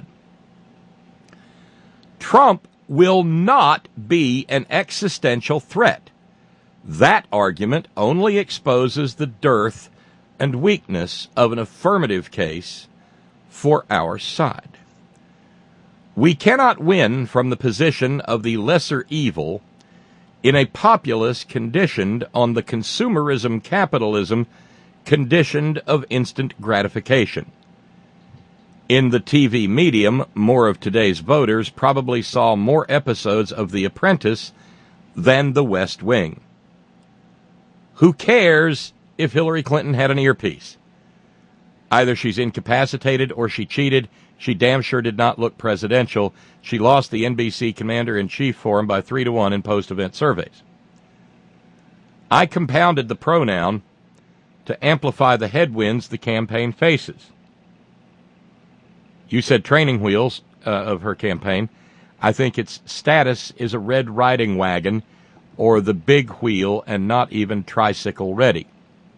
Speaker 1: Trump will not be an existential threat. That argument only exposes the dearth and weakness of an affirmative case for our side. We cannot win from the position of the lesser evil in a populace conditioned on the consumerism capitalism conditioned of instant gratification. In the TV medium, more of today's voters probably saw more episodes of The Apprentice than The West Wing. Who cares if Hillary Clinton had an earpiece? Either she's incapacitated or she cheated. She damn sure did not look presidential. She lost the NBC Commander-in-Chief forum by 3-1 in post-event surveys. I compounded the pronoun to amplify the headwinds the campaign faces. You said training wheels of her campaign. I think its status is a red riding wagon or the big wheel and not even tricycle ready.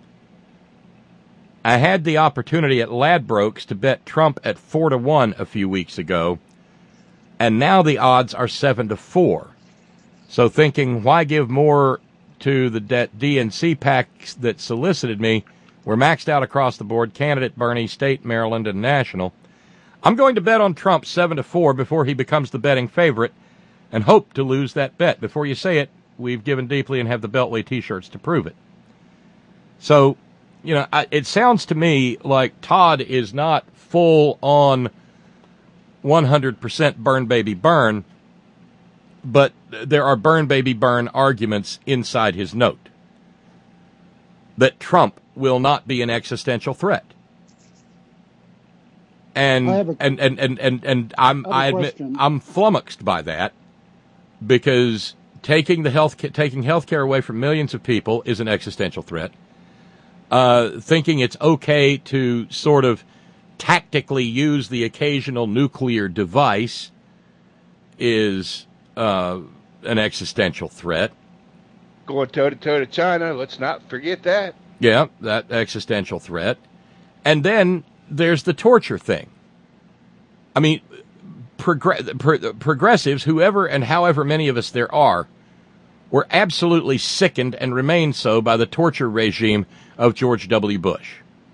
Speaker 1: I had the opportunity at Ladbrokes to bet Trump at 4-1 a few weeks ago, and now the odds are 7-4. So thinking, why give more to the DNC PACs that solicited me? We're maxed out across the board, candidate Bernie, state, Maryland, and national. I'm going to bet on Trump 7-4 before he becomes the betting favorite and hope to lose that bet. Before you say it, we've given deeply and have the Beltway T-shirts to prove it. So, you know, it sounds to me like Todd is not full on 100% burn, baby, burn, but there are burn, baby, burn arguments inside his note that Trump will not be an existential threat. And I admit I'm flummoxed by that, because taking healthcare away from millions of people is an existential threat. Thinking it's okay to sort of tactically use the occasional nuclear device is an existential threat.
Speaker 7: Going toe-to-toe to China, let's not forget that.
Speaker 1: Yeah, that existential threat. And then there's the torture thing. I mean, progressives, whoever and however many of us there are, were absolutely sickened and remain so by the torture regime of George W. Bush.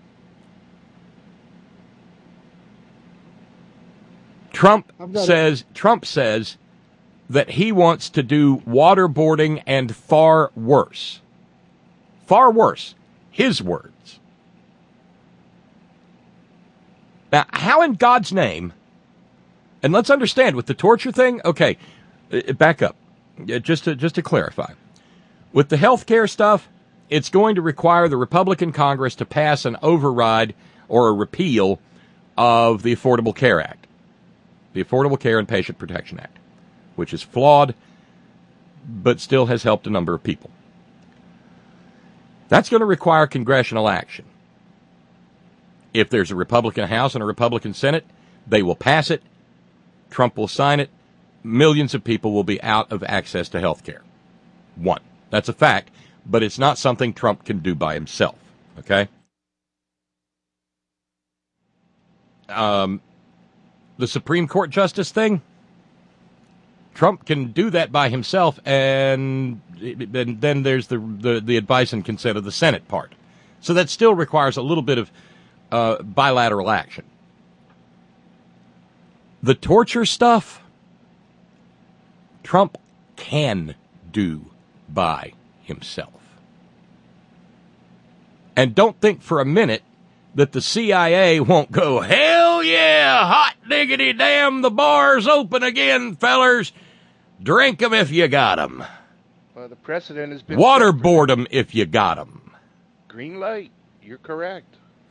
Speaker 1: Trump says that he wants to do waterboarding and far worse. Far worse. His words. Now, how in God's name, and let's understand with the torture thing, okay, back up, just to clarify. With the health care stuff, it's going to require the Republican Congress to pass an override or a repeal of the Affordable Care Act, the Affordable Care and Patient Protection Act, which is flawed, but still has helped a number of people. That's going to require congressional action. If there's a Republican House and a Republican Senate, they will pass it. Trump will sign it. Millions of people will be out of access to health care. One. That's a fact, but it's not something Trump can do by himself. Okay? The Supreme Court justice thing, Trump can do that by himself, and then there's the advice and consent of the Senate part. So that still requires a little bit of bilateral action. The torture stuff, Trump can do by himself. And don't think for a minute that the CIA won't go, hell yeah, hot diggity damn, the bar's open again, fellers. Drink 'em if you got 'em.
Speaker 7: Well, the precedent has been...
Speaker 1: Waterboard 'em if you got 'em.
Speaker 7: Green light. You're correct.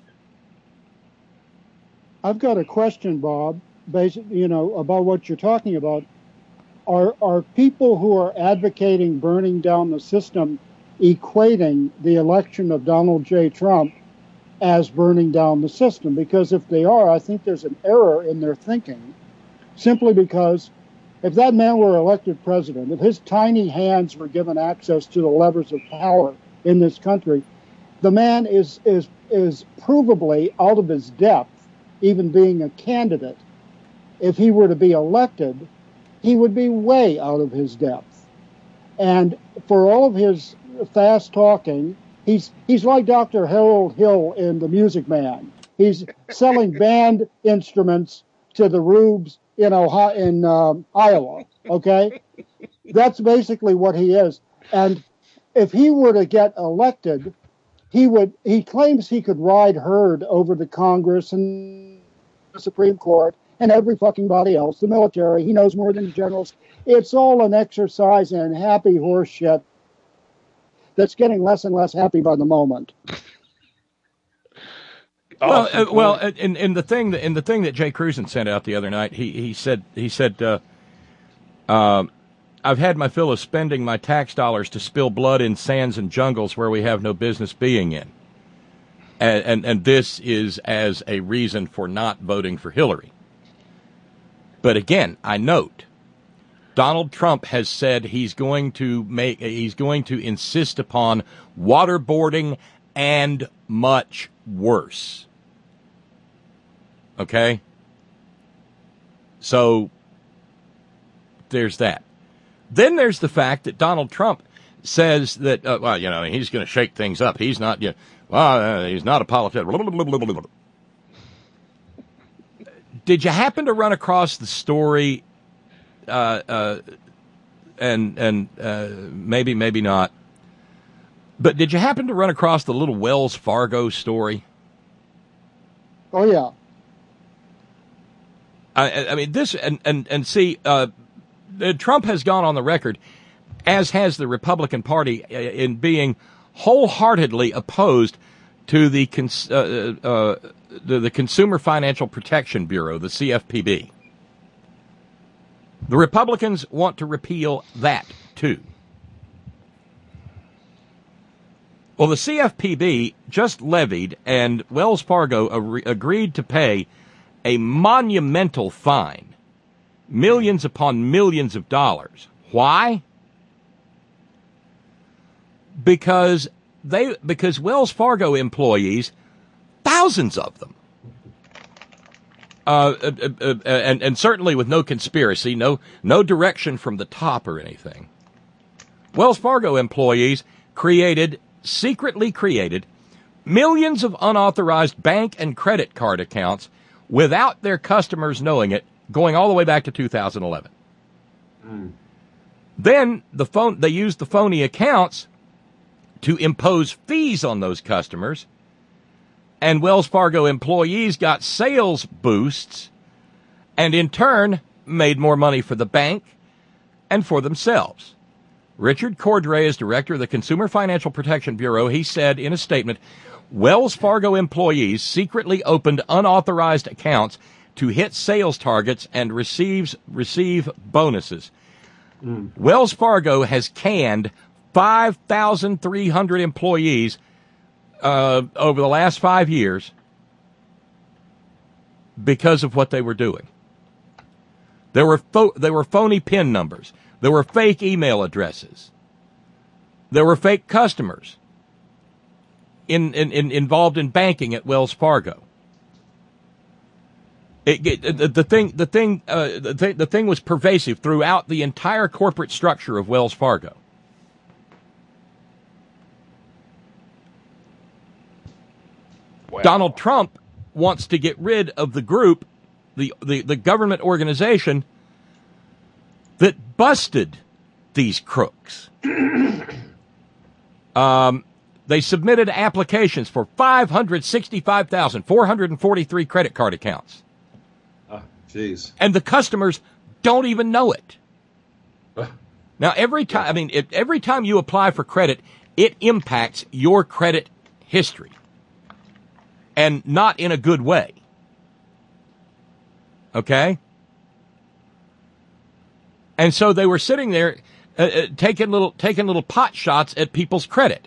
Speaker 8: I've got a question, Bob, about what you're talking about. Are people who are advocating burning down the system equating the election of Donald J. Trump as burning down the system? Because if they are, I think there's an error in their thinking, simply because if that man were elected president, if his tiny hands were given access to the levers of power in this country, the man is provably out of his depth, even being a candidate. If he were to be elected, he would be way out of his depth. And for all of his fast talking He's like Dr. Harold Hill in The Music Man. He's selling band instruments to the rubes in Iowa. Okay, that's basically what he is. And if he were to get elected, he claims he could ride herd over the Congress and the Supreme Court and every fucking body else, the military. He knows more than generals. It's all an exercise in happy horse shit that's getting less and less happy by the moment.
Speaker 1: Well, in the thing that Jay Cruzen sent out the other night, he said I've had my fill of spending my tax dollars to spill blood in sands and jungles where we have no business being in, and this is as a reason for not voting for Hillary. But again, I note Donald Trump has said he's going to insist upon waterboarding and much worse. Okay? So there's that. Then there's the fact that Donald Trump says that, he's going to shake things up. He's not, he's not a politician. Did you happen to run across the story, and maybe not, but did you happen to run across the little Wells Fargo story?
Speaker 8: Oh, yeah.
Speaker 1: I mean, this, and see, Trump has gone on the record, as has the Republican Party, in being wholeheartedly opposed to the Consumer Financial Protection Bureau, the CFPB. The Republicans want to repeal that, too. Well, the CFPB just levied, and Wells Fargo agreed to pay a monumental fine, millions upon millions of dollars. Why? Because Wells Fargo employees, thousands of them, and certainly with no conspiracy, no direction from the top or anything. Wells Fargo employees secretly created millions of unauthorized bank and credit card accounts without their customers knowing it, going all the way back to 2011. Then they used the phony accounts to impose fees on those customers, and Wells Fargo employees got sales boosts and in turn made more money for the bank and for themselves. Richard Cordray is director of the Consumer Financial Protection Bureau. He said in a statement, Wells Fargo employees secretly opened unauthorized accounts to hit sales targets and receive bonuses. Wells Fargo has canned 5,300 employees over the last 5 years because of what they were doing. There were phony PIN numbers. There were fake email addresses. There were fake customers involved in banking at Wells Fargo. The thing was pervasive throughout the entire corporate structure of Wells Fargo. Wow. Donald Trump wants to get rid of the group, the government organization that busted these crooks. They submitted applications for 565,443 credit card accounts.
Speaker 4: Jeez.
Speaker 1: And the customers don't even know it. Now, every time you apply for credit, it impacts your credit history. And not in a good way. Okay? And so they were sitting there taking little pot shots at people's credit.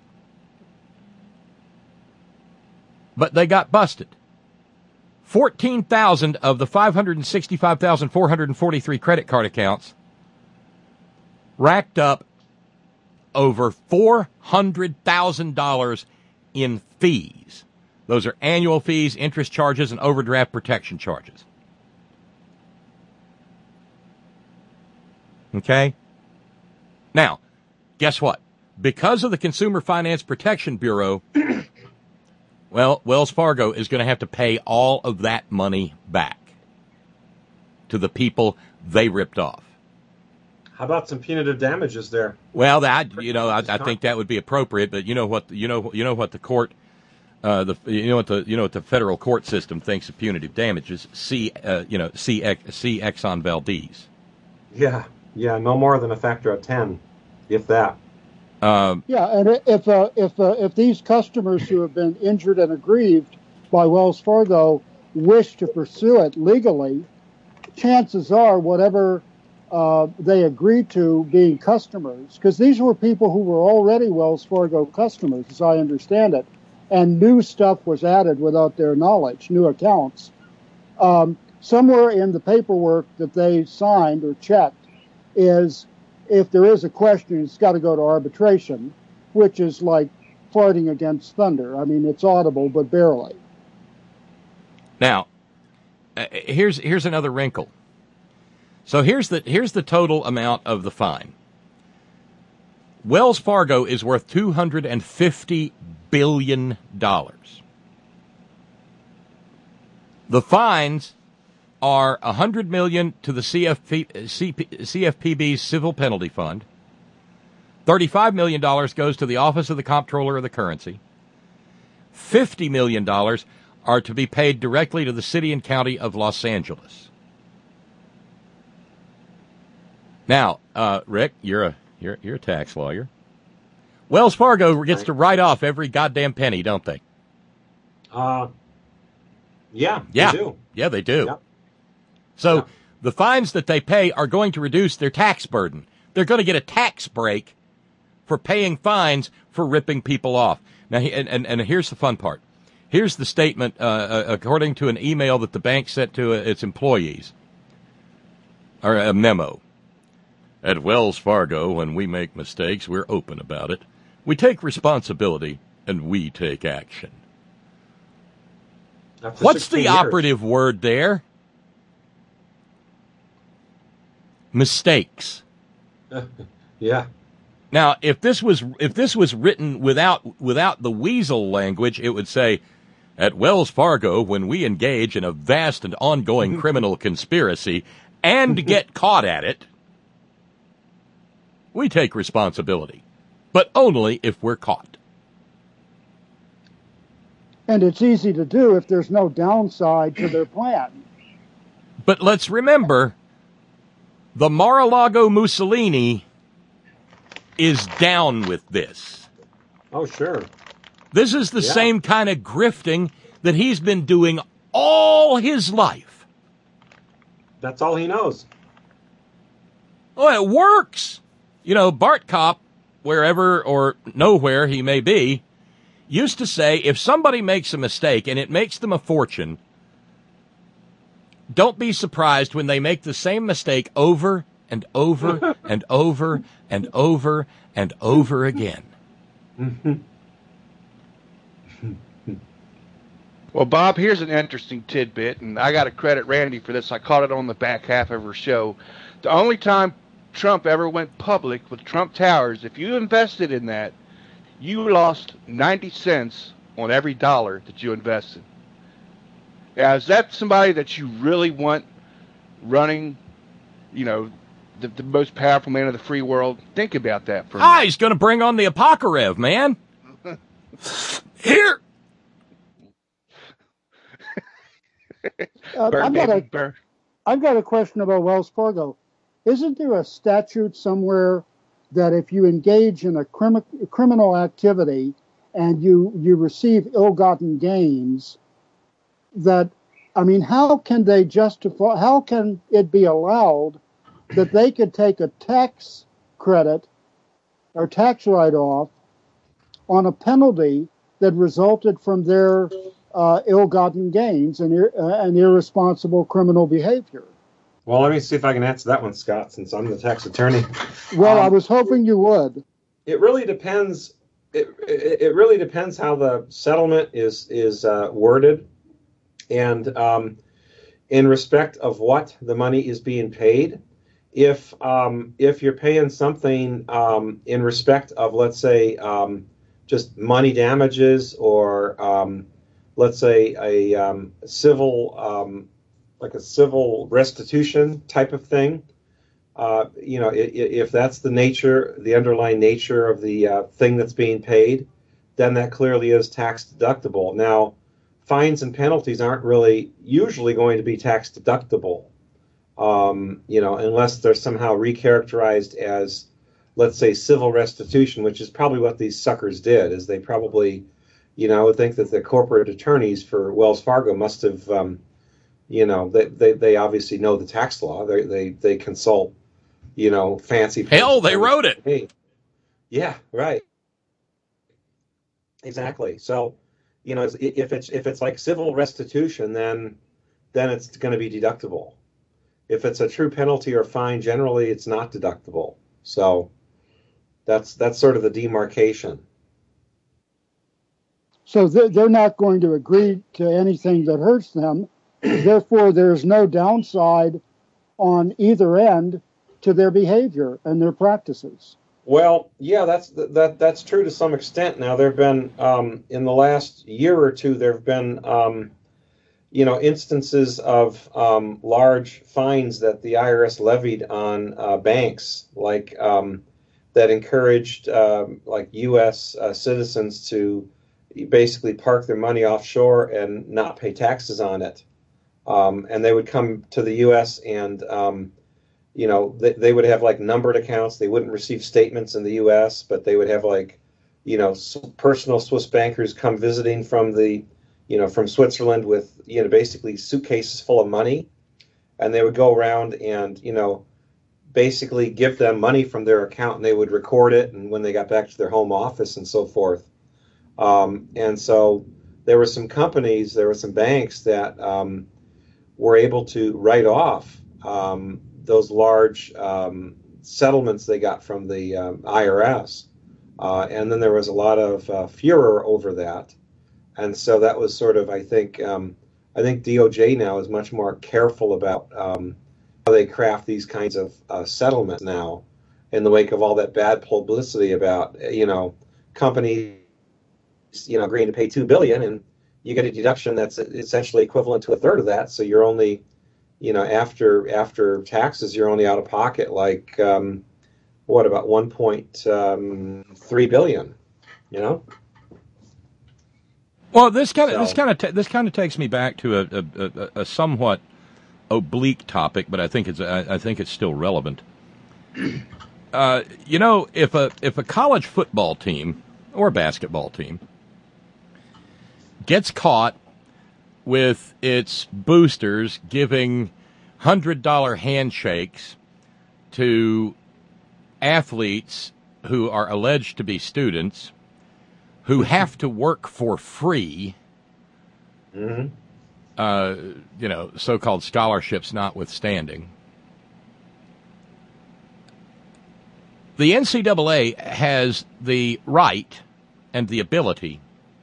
Speaker 1: But they got busted. 14,000 of the 565,443 credit card accounts racked up over $400,000 in fees. Those are annual fees, interest charges, and overdraft protection charges. Okay? Now, guess what? because of the Consumer Finance Protection Bureau, well, Wells Fargo is going to have to pay all of that money back to the people they ripped off.
Speaker 4: How about some punitive damages there?
Speaker 1: Well, I think that would be appropriate, but you know what the court, the federal court system thinks of punitive damages. See Exxon Valdez.
Speaker 4: Yeah, no more than a factor of 10, if that.
Speaker 8: And if these customers who have been injured and aggrieved by Wells Fargo wish to pursue it legally, chances are whatever they agreed to being customers, because these were people who were already Wells Fargo customers, as I understand it, and new stuff was added without their knowledge, new accounts. Somewhere in the paperwork that they signed or checked is, if there is a question, it's got to go to arbitration, which is like farting against thunder. I mean, it's audible, but barely.
Speaker 1: Now, here's another wrinkle. So here's the total amount of the fine. Wells Fargo is worth $250 billion. The fines are $100 million to the CFPB's Civil Penalty Fund. $35 million goes to the Office of the Comptroller of the Currency. $50 million are to be paid directly to the City and County of Los Angeles. Now, Rick, you're a tax lawyer. Wells Fargo gets to write off every goddamn penny, don't they?
Speaker 4: Yeah, they do.
Speaker 1: Yeah, they do.
Speaker 4: Yep.
Speaker 1: So the fines that they pay are going to reduce their tax burden. They're going to get a tax break for paying fines for ripping people off. Now, and here's the fun part. Here's the statement, according to an email that the bank sent to its employees, or a memo. At Wells Fargo, when we make mistakes, we're open about it. We take responsibility, and we take action. What's the operative word there? Mistakes.
Speaker 4: Yeah.
Speaker 1: Now, if this was written without the weasel language, it would say, at Wells Fargo, when we engage in a vast and ongoing criminal conspiracy and get caught at it, we take responsibility, but only if we're caught.
Speaker 8: And it's easy to do if there's no downside to their plan.
Speaker 1: But let's remember, the Mar-a-Lago Mussolini is down with this.
Speaker 4: Oh, sure.
Speaker 1: This is the same kind of grifting that he's been doing all his life.
Speaker 4: That's all he knows.
Speaker 1: Oh, it works. You know, Bart Kopp, wherever or nowhere he may be, used to say, if somebody makes a mistake and it makes them a fortune, don't be surprised when they make the same mistake over and over and over and over and over again.
Speaker 7: Well, Bob, here's an interesting tidbit, and I got to credit Randy for this. I caught it on the back half of her show. The only time Trump ever went public with Trump Towers, if you invested in that, you lost 90 cents on every dollar that you invested. Now, is that somebody that you really want running, the most powerful man of the free world? Think about that for a minute.
Speaker 1: He's going to bring on the Apocalypse, man. Here.
Speaker 8: I've got a question about Wells Fargo. Isn't there a statute somewhere that if you engage in a criminal activity and you receive ill-gotten gains, how can they justify, how can it be allowed that they could take a tax credit or tax write-off on a penalty that resulted from their ill-gotten gains and irresponsible criminal behavior?
Speaker 4: Well, let me see if I can answer that one, Scott, since I'm the tax attorney.
Speaker 8: Well, I was hoping you would.
Speaker 4: It really depends. It really depends how the settlement is worded, and in respect of what the money is being paid. if you're paying something in respect of, let's say, just money damages, or let's say a civil like a civil restitution type of thing, if that's the underlying nature of the thing that's being paid, then that clearly is tax deductible. Now, fines and penalties aren't really usually going to be tax deductible, unless they're somehow recharacterized as, let's say, civil restitution, which is probably what these suckers did. Is they probably, I would think that the corporate attorneys for Wells Fargo must have, they obviously know the tax law. They consult, fancy.
Speaker 1: Hell, they wrote it.
Speaker 4: Hey, yeah, right. Exactly. So, if it's like civil restitution, then it's going to be deductible. If it's a true penalty or fine, generally it's not deductible. So that's sort of the demarcation.
Speaker 8: So they're not going to agree to anything that hurts them. Therefore, there's no downside on either end to their behavior and their practices.
Speaker 4: Well, yeah, that's true to some extent. Now, there have been in the last year or two, there have been instances of large fines that the IRS levied on banks, like that encouraged like U.S. Citizens to basically park their money offshore and not pay taxes on it, and they would come to the U.S. and they would have like numbered accounts. They wouldn't receive statements in the U.S., but they would have like, personal Swiss bankers come visiting from from Switzerland with, basically suitcases full of money. And they would go around and, basically give them money from their account, and they would record it. And when they got back to their home office and so forth. And so there were some banks that were able to write off those large settlements they got from the IRS. And then there was a lot of furor over that. And so that was sort of, I think DOJ now is much more careful about how they craft these kinds of settlements now, in the wake of all that bad publicity about, companies, agreeing to pay $2 billion, and you get a deduction that's essentially equivalent to a third of that. So you're only, after taxes, you're only out of pocket like, about $1.3 billion,
Speaker 1: Well, this kind of takes me back to a somewhat oblique topic, but I think it's still relevant. If a college football team or basketball team gets caught with its boosters giving $100 handshakes to athletes who are alleged to be students who have to work for free, so-called scholarships notwithstanding, the NCAA has the right and the ability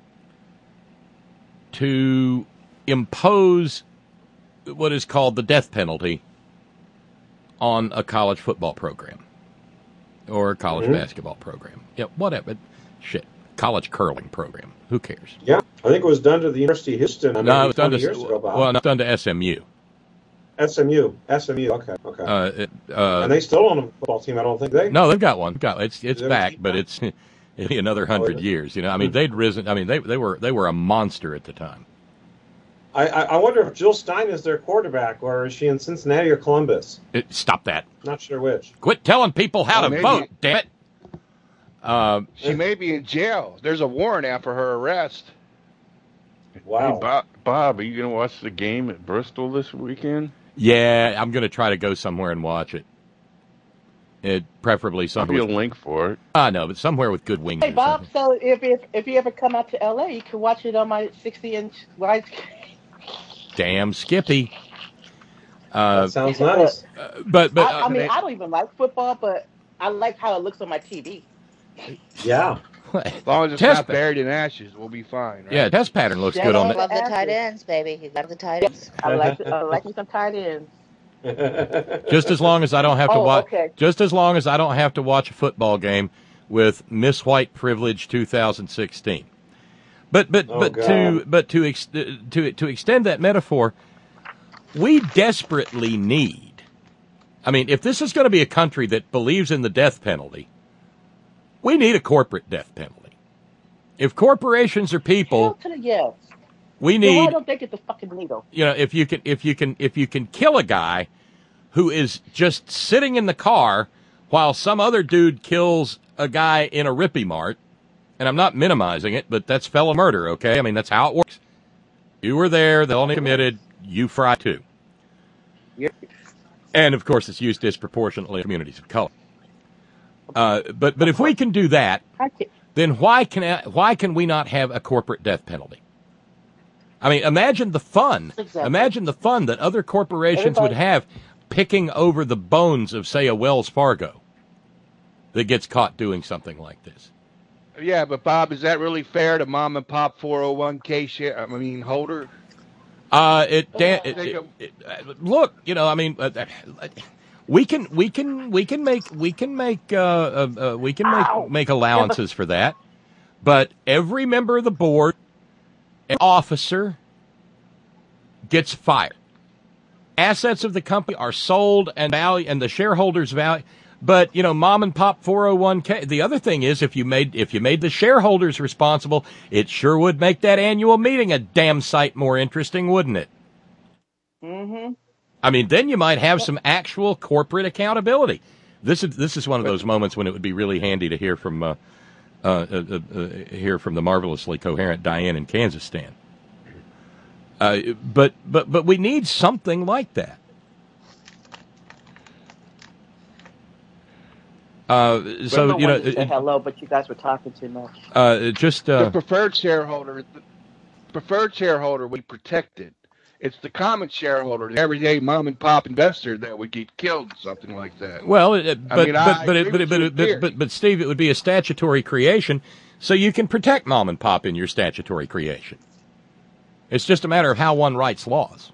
Speaker 1: to impose what is called the death penalty on a college football program or a college basketball program. Yeah, whatever. Shit. College curling program. Who cares?
Speaker 4: Yeah, I think it was done to the University of Houston.
Speaker 1: It was done to years ago, Bob. Well, it's done to SMU.
Speaker 4: SMU. Okay. And they still own a football team. I don't think they.
Speaker 1: No, they've got one. It's back, but it's another 100 years. They'd risen. They were a monster at the time.
Speaker 4: I wonder if Jill Stein is their quarterback, or is she in Cincinnati or Columbus?
Speaker 1: Stop that.
Speaker 4: Not sure which.
Speaker 1: Quit telling people how to vote, damn it.
Speaker 7: She may be in jail. There's a warrant out for her arrest.
Speaker 4: Wow.
Speaker 2: Hey, Bob, are you going to watch the game at Bristol this weekend?
Speaker 1: Yeah, I'm going to try to go somewhere and watch it. Preferably somewhere.
Speaker 2: I'll be a link for it.
Speaker 1: I know, but somewhere with good wings.
Speaker 6: Hey, Bob, so if you ever come out to L.A., you can watch it on my 60-inch widescreen.
Speaker 1: Damn Skippy.
Speaker 4: That sounds nice.
Speaker 1: But
Speaker 6: I mean, I don't even like football, but I like how it looks on my TV.
Speaker 4: Yeah.
Speaker 7: As long as it's not buried in ashes, we'll be fine, right?
Speaker 1: Yeah, test pattern looks good on
Speaker 5: I love the tight ends, baby. You love the tight ends.
Speaker 6: I like me some tight ends.
Speaker 1: Just as long as I don't have to watch.
Speaker 6: Okay.
Speaker 1: Just as long as I don't have to watch a football game with Miss White Privilege 2016. But to extend that metaphor, we desperately need. I mean, if this is going to be a country that believes in the death penalty, we need a corporate death penalty. If corporations are people,
Speaker 6: yes.
Speaker 1: We need.
Speaker 6: Why don't they get the fucking needle?
Speaker 1: You know, if you can kill a guy who is just sitting in the car while some other dude kills a guy in a Rippy Mart, and I'm not minimizing it, but that's fellow murder, okay? I mean, that's how it works. You were there, the only committed, you fry too.
Speaker 6: Yep.
Speaker 1: And of course, it's used disproportionately in communities of color. But if we can do that, then why can we not have a corporate death penalty? I mean, imagine the fun. Exactly. Imagine the fun that other corporations would have picking over the bones of, say, a Wells Fargo that gets caught doing something like this.
Speaker 7: Yeah, but Bob, is that really fair to mom and pop 401k holder?
Speaker 1: Look, you know, I mean, we can make allowances for that, but every member of the board, an officer, gets fired. Assets of the company are sold and the shareholders value. But, you know, mom and pop 401k. The other thing is, if you made the shareholders responsible, it sure would make that annual meeting a damn sight more interesting, wouldn't it?
Speaker 6: Mm-hmm.
Speaker 1: I mean, then you might have some actual corporate accountability. This is one of those moments when it would be really handy to hear from the marvelously coherent Diane in Kazakhstan. But we need something like that. So you know,
Speaker 6: say hello, but you guys were talking too much.
Speaker 7: The preferred shareholder we protected. It's the common shareholder, the everyday mom and pop investor that would get killed, something like that.
Speaker 1: Well, but Steve, it would be a statutory creation, so you can protect mom and pop in your statutory creation. It's just a matter of how one writes laws.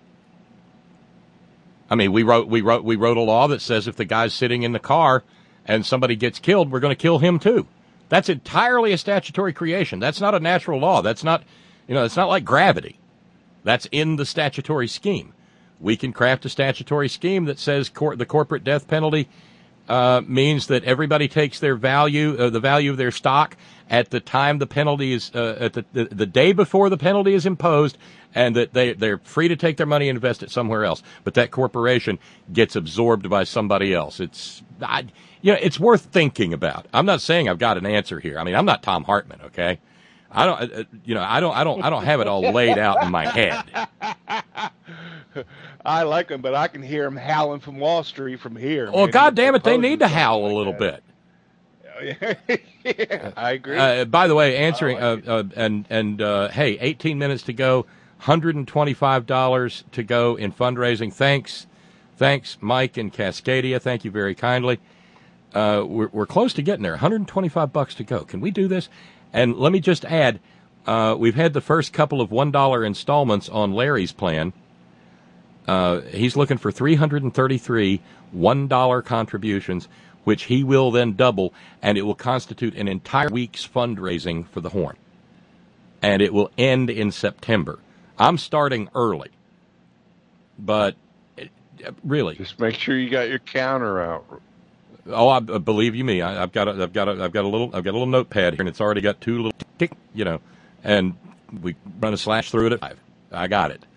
Speaker 1: I mean, we wrote a law that says if the guy's sitting in the car and somebody gets killed, we're going to kill him too. That's entirely a statutory creation. That's not a natural law. That's not, you know, it's not like gravity. That's in the statutory scheme. We can craft a statutory scheme that says the corporate death penalty means that everybody takes their value, the value of their stock at the time the penalty is, at the day before the penalty is imposed, and that they're free to take their money and invest it somewhere else. But that corporation gets absorbed by somebody else. It's worth thinking about. I'm not saying I've got an answer here. I mean, I'm not Tom Hartman, okay? I don't have it all laid out in my head.
Speaker 7: I like him, but I can hear him howling from Wall Street from here.
Speaker 1: Well, God damn it, they need to howl a little bit.
Speaker 7: Yeah, I agree.
Speaker 1: By the way, answering hey, 18 minutes to go, $125 to go in fundraising. Thanks, Mike and Cascadia. Thank you very kindly. We're close to getting there. $125 to go. Can we do this? And let me just add, we've had the first couple of $1 installments on Larry's plan. He's looking for 333 $1 contributions, which he will then double, and it will constitute an entire week's fundraising for the Horn. And it will end in September. I'm starting early, but really,
Speaker 2: just make sure you got your counter out.
Speaker 1: Oh, I believe you me. I've got a little notepad here, and it's already got two little tick, you know, and we run a slash through it at 5. I got it.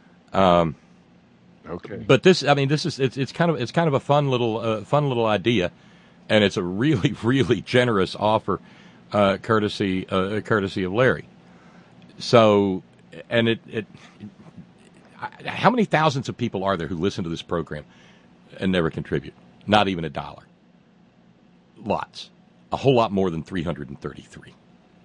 Speaker 2: Okay.
Speaker 1: But it's kind of a fun little idea, and it's a really, really generous offer, courtesy of Larry. So, and how many thousands of people are there who listen to this program and never contribute? Not even $1. Lots. A whole lot more than 333.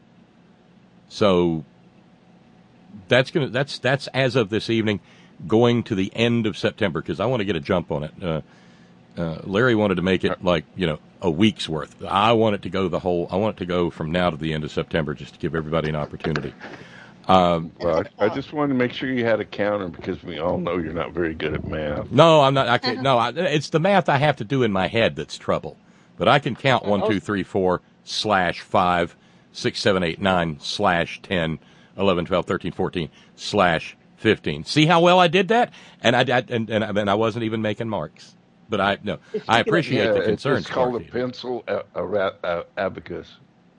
Speaker 1: So that's as of this evening, going to the end of September, because I want to get a jump on it. Larry wanted to make it like, you know, a week's worth. I want it to go from now to the end of September, just to give everybody an opportunity.
Speaker 2: Well, I just wanted to make sure you had a counter because we all know you're not very good at math.
Speaker 1: No, I'm not. It's the math I have to do in my head that's trouble. But I can count 1, 2, 3, 4 /5, 6, 7, 8, 9 /10, 11, 12, 13, 14 /15. See how well I did that? And I wasn't even making marks. But I appreciate the concern.
Speaker 2: It's called a pencil abacus.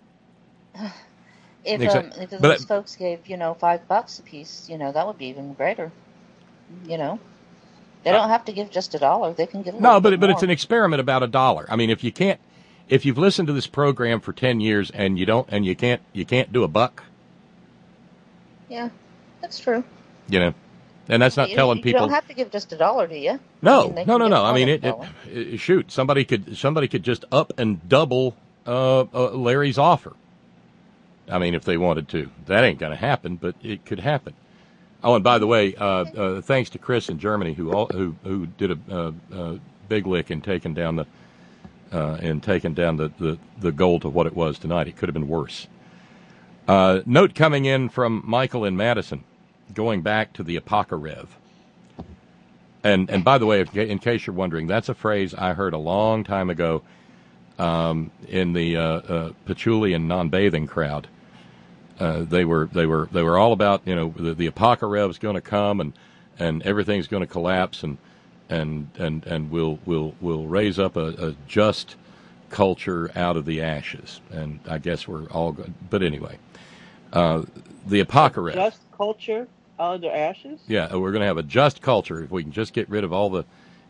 Speaker 5: If those folks gave, $5 a piece, that would be even greater. They don't have to give just $1. They can give a little bit more.
Speaker 1: It's an experiment about $1. I mean, if you've listened to this program for 10 years and you can't do $1.
Speaker 5: Yeah, that's true.
Speaker 1: And that's not telling people.
Speaker 5: You don't have to give just $1, do you?
Speaker 1: No. I mean, shoot, somebody could just up and double Larry's offer. I mean, if they wanted to. That ain't going to happen, but it could happen. Oh, and by the way, thanks to Chris in Germany who did a big lick in taking down the goal to what it was tonight. It could have been worse. Note coming in from Michael in Madison, going back to the Apocarev. And by the way, in case you're wondering, that's a phrase I heard a long time ago in the patchouli and non-bathing crowd. They were all about the Apocarev going to come and everything's going to collapse and we'll raise up a just culture out of the ashes. And I guess we're all good. But anyway, the Apocarev.
Speaker 6: Just culture out of the ashes?
Speaker 1: Yeah, we're going to have a just culture if we can just get rid of all the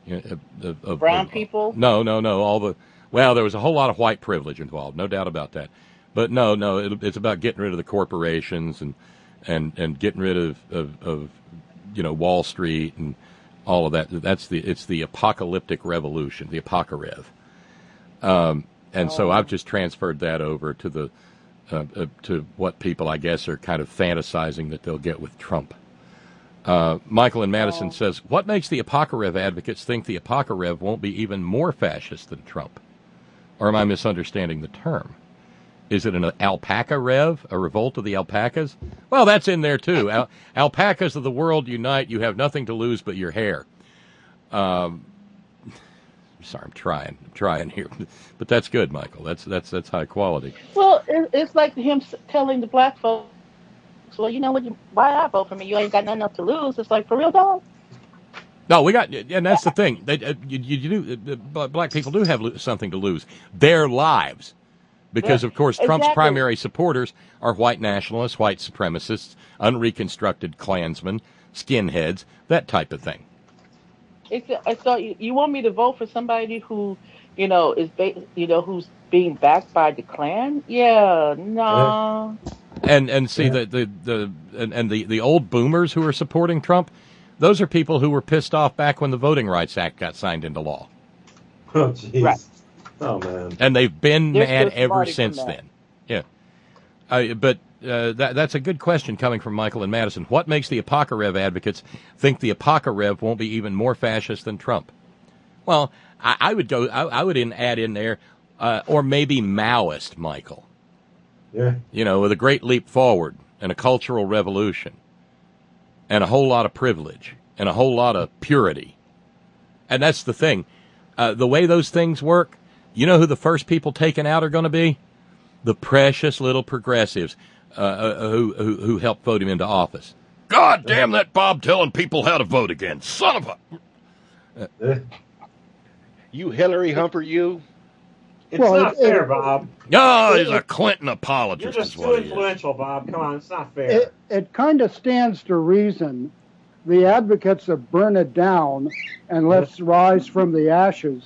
Speaker 6: brown people.
Speaker 1: No, all the. Well, there was a whole lot of white privilege involved, no doubt about that. But no, it's about getting rid of the corporations and getting rid of Wall Street and all of that. It's the apocalyptic revolution, the Apocarev. So I've just transferred that over to the to what people, I guess, are kind of fantasizing that they'll get with Trump. Michael in Madison says, what makes the Apocarev advocates think the Apocarev won't be even more fascist than Trump? Or am I misunderstanding the term? Is it an alpaca rev, a revolt of the alpacas? Well, that's in there, too. Alpacas of the world unite. You have nothing to lose but your hair. Sorry, I'm trying here. But that's good, Michael. That's high quality.
Speaker 6: Well, it's like him telling the black folks, well, you know what? Why I vote for me? You ain't got nothing else to lose. It's like, for real, dog?
Speaker 1: No, and that's the thing. Black people do have something to lose. Their lives. Because, of course, Trump's primary supporters are white nationalists, white supremacists, unreconstructed Klansmen, skinheads, that type of thing.
Speaker 6: So you want me to vote for somebody who, is who's being backed by the Klan? Yeah, no.
Speaker 1: And see the old boomers who are supporting Trump, those are people who were pissed off back when the Voting Rights Act got signed into law.
Speaker 4: Oh, jeez.
Speaker 6: Right.
Speaker 4: Oh, man.
Speaker 1: And they've been mad ever since then. Yeah. But that's a good question coming from Michael in Madison. What makes the Apocarev advocates think the Apocarev won't be even more fascist than Trump? Well, I would add in there, or maybe Maoist, Michael.
Speaker 4: Yeah.
Speaker 1: With a great leap forward and a cultural revolution and a whole lot of privilege and a whole lot of purity. And that's the thing. The way those things work, you know who the first people taken out are going to be? The precious little progressives who helped vote him into office. God damn that Bob telling people how to vote again. Son of a...
Speaker 7: You Hillary Humper, you.
Speaker 4: It's not fair, Bob.
Speaker 1: No, he's a Clinton apologist.
Speaker 4: You're just too influential, Bob. Come on, it's not fair.
Speaker 8: It kind of stands to reason. The advocates of burn it down and let's rise from the ashes.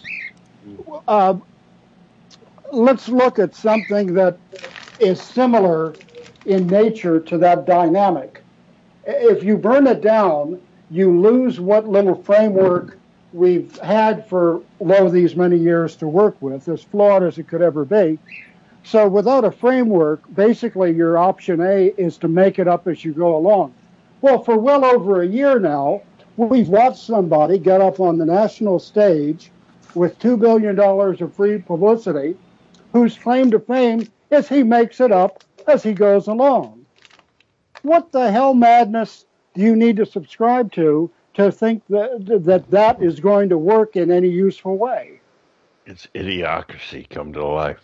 Speaker 8: Let's look at something that is similar in nature to that dynamic. If you burn it down, you lose what little framework we've had for these many years to work with, as flawed as it could ever be. So without a framework, basically your option A is to make it up as you go along. Well, for well over a year now, we've watched somebody get up on the national stage with $2 billion of free publicity, whose claim to fame is he makes it up as he goes along. What the hell madness do you need to subscribe to think that is going to work in any useful way?
Speaker 2: It's idiocracy come to life.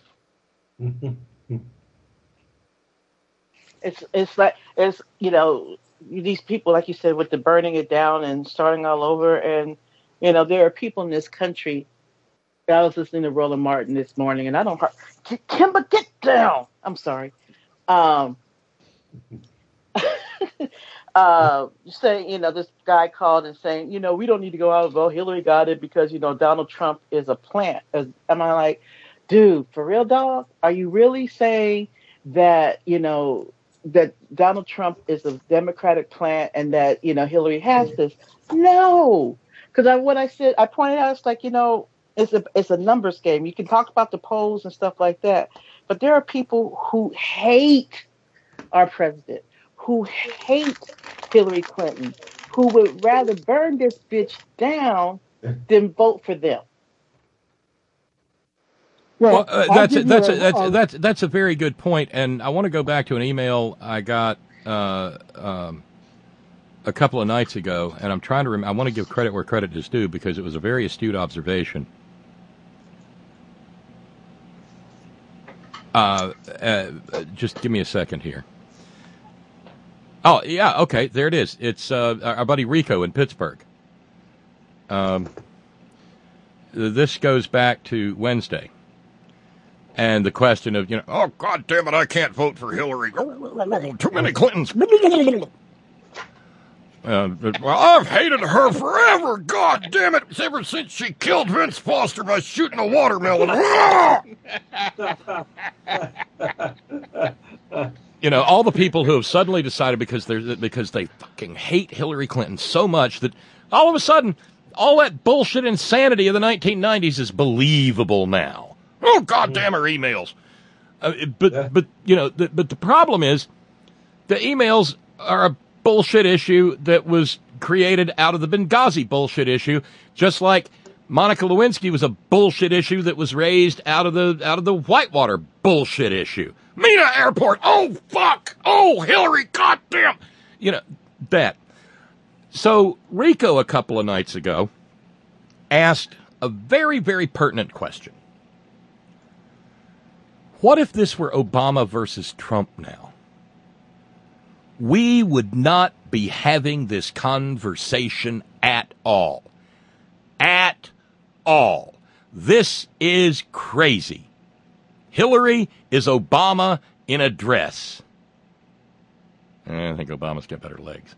Speaker 6: It's like, these people, like you said, with the burning it down and starting all over. And, there are people in this country. I was listening to Roland Martin this morning, and I don't hear, Kimber, get down. I'm sorry. Saying, this guy called and saying, we don't need to go out and vote. Hillary got it because, Donald Trump is a plant. Am I like, dude, for real, dog? Are you really saying that, that Donald Trump is a Democratic plant and that, Hillary has this? No. Because I pointed out, it's like, it's a numbers game. You can talk about the polls and stuff like that. But there are people who hate our president, who hate Hillary Clinton, who would rather burn this bitch down than vote for them.
Speaker 1: Well, that's a very good point, and I want to go back to an email I got a couple of nights ago, and I'm trying to I want to give credit where credit is due because it was a very astute observation. Just give me a second here. Oh, yeah, okay, there it is. It's our buddy Rico in Pittsburgh. This goes back to Wednesday. And the question of, oh, God damn it, I can't vote for Hillary. Too many Clintons. Well, I've hated her forever. God damn it. Ever since she killed Vince Foster by shooting a watermelon. All the people who have suddenly decided because they fucking hate Hillary Clinton so much that all of a sudden, all that bullshit insanity of the 1990s is believable now. Oh, goddamn her emails. But the problem is the emails are a bullshit issue that was created out of the Benghazi bullshit issue, just like Monica Lewinsky was a bullshit issue that was raised out of the Whitewater bullshit issue. Mina Airport, oh, fuck, oh, Hillary, goddamn. That. So Rico a couple of nights ago asked a very, very pertinent question. What if this were Obama versus Trump now? We would not be having this conversation at all. At all. This is crazy. Hillary is Obama in a dress. I think Obama's got better legs.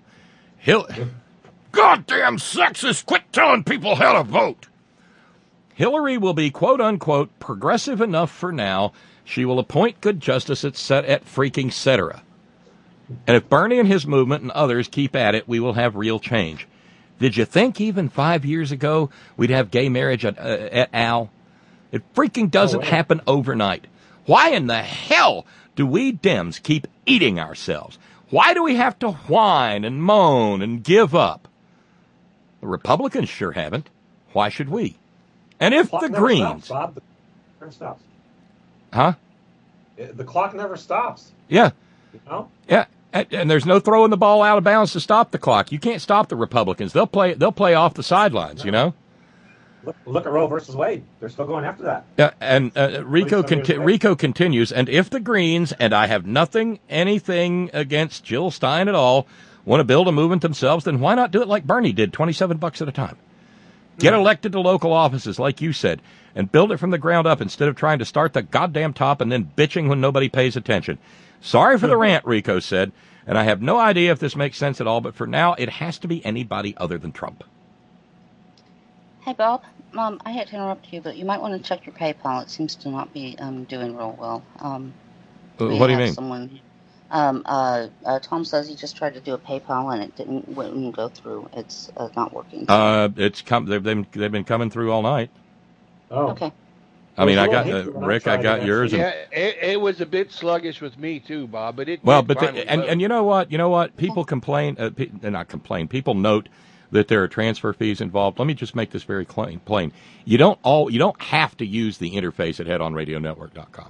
Speaker 1: Goddamn sexist, quit telling people how to vote. Hillary will be, quote unquote, progressive enough for now. She will appoint good justice at freaking cetera. And if Bernie and his movement and others keep at it, we will have real change. Did you think even 5 years ago we'd have gay marriage at al? It freaking doesn't happen overnight. Why in the hell do we Dems keep eating ourselves? Why do we have to whine and moan and give up? The Republicans sure haven't. Why should we? And if the Greens...
Speaker 4: Stops, Bob. Never stops.
Speaker 1: Huh?
Speaker 4: The clock never stops.
Speaker 1: Yeah.
Speaker 4: Yeah.
Speaker 1: And there's no throwing the ball out of bounds to stop the clock. You can't stop the Republicans. They'll play off the sidelines,
Speaker 4: Look at Roe versus Wade. They're still going after that.
Speaker 1: Yeah, and Rico continues, and if the Greens, and I have anything against Jill Stein at all, want to build a movement themselves, then why not do it like Bernie did, $27 at a time? Get elected to local offices, like you said, and build it from the ground up instead of trying to start the goddamn top and then bitching when nobody pays attention. Sorry for the rant, Rico said, and I have no idea if this makes sense at all, but for now, it has to be anybody other than Trump.
Speaker 5: Hey, Bob. I hate to interrupt you, but you might want to check your PayPal. It seems to not be doing real well.
Speaker 1: What do you mean?
Speaker 5: Tom says he just tried to do a PayPal and it wouldn't go through. It's not working.
Speaker 1: They've been coming through all night.
Speaker 4: Oh.
Speaker 5: Okay.
Speaker 1: I mean, I got Rick. I got yours.
Speaker 7: Yeah, it was a bit sluggish with me too, Bob. But
Speaker 1: and you know what? You know what? People complain. Not complain. People note that there are transfer fees involved. Let me just make this very plain. You don't have to use the interface at headonradionetwork.com.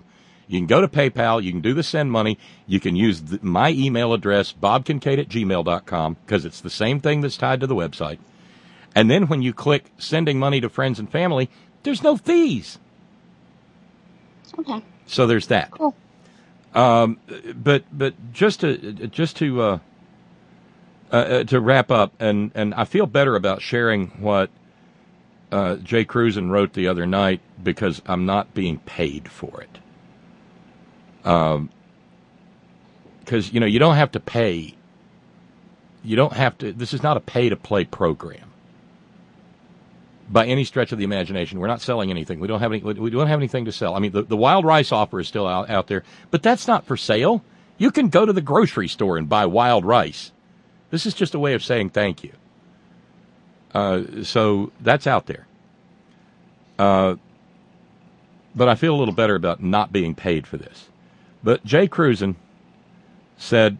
Speaker 1: You can go to PayPal. You can do the send money. You can use my email address, bobkincaid@gmail.com, because it's the same thing that's tied to the website. And then when you click sending money to friends and family, there's no fees.
Speaker 5: Okay.
Speaker 1: So there's that.
Speaker 5: Cool.
Speaker 1: But just to wrap up, and I feel better about sharing what Jay Cruzen wrote the other night because I'm not being paid for it. Because you don't have to pay. You don't have to. This is not a pay-to-play program by any stretch of the imagination. We're not selling anything. We don't have anything to sell. I mean, the wild rice offer is still out there, but that's not for sale. You can go to the grocery store and buy wild rice. This is just a way of saying thank you. So that's out there. But I feel a little better about not being paid for this. But Jay Cruzen said,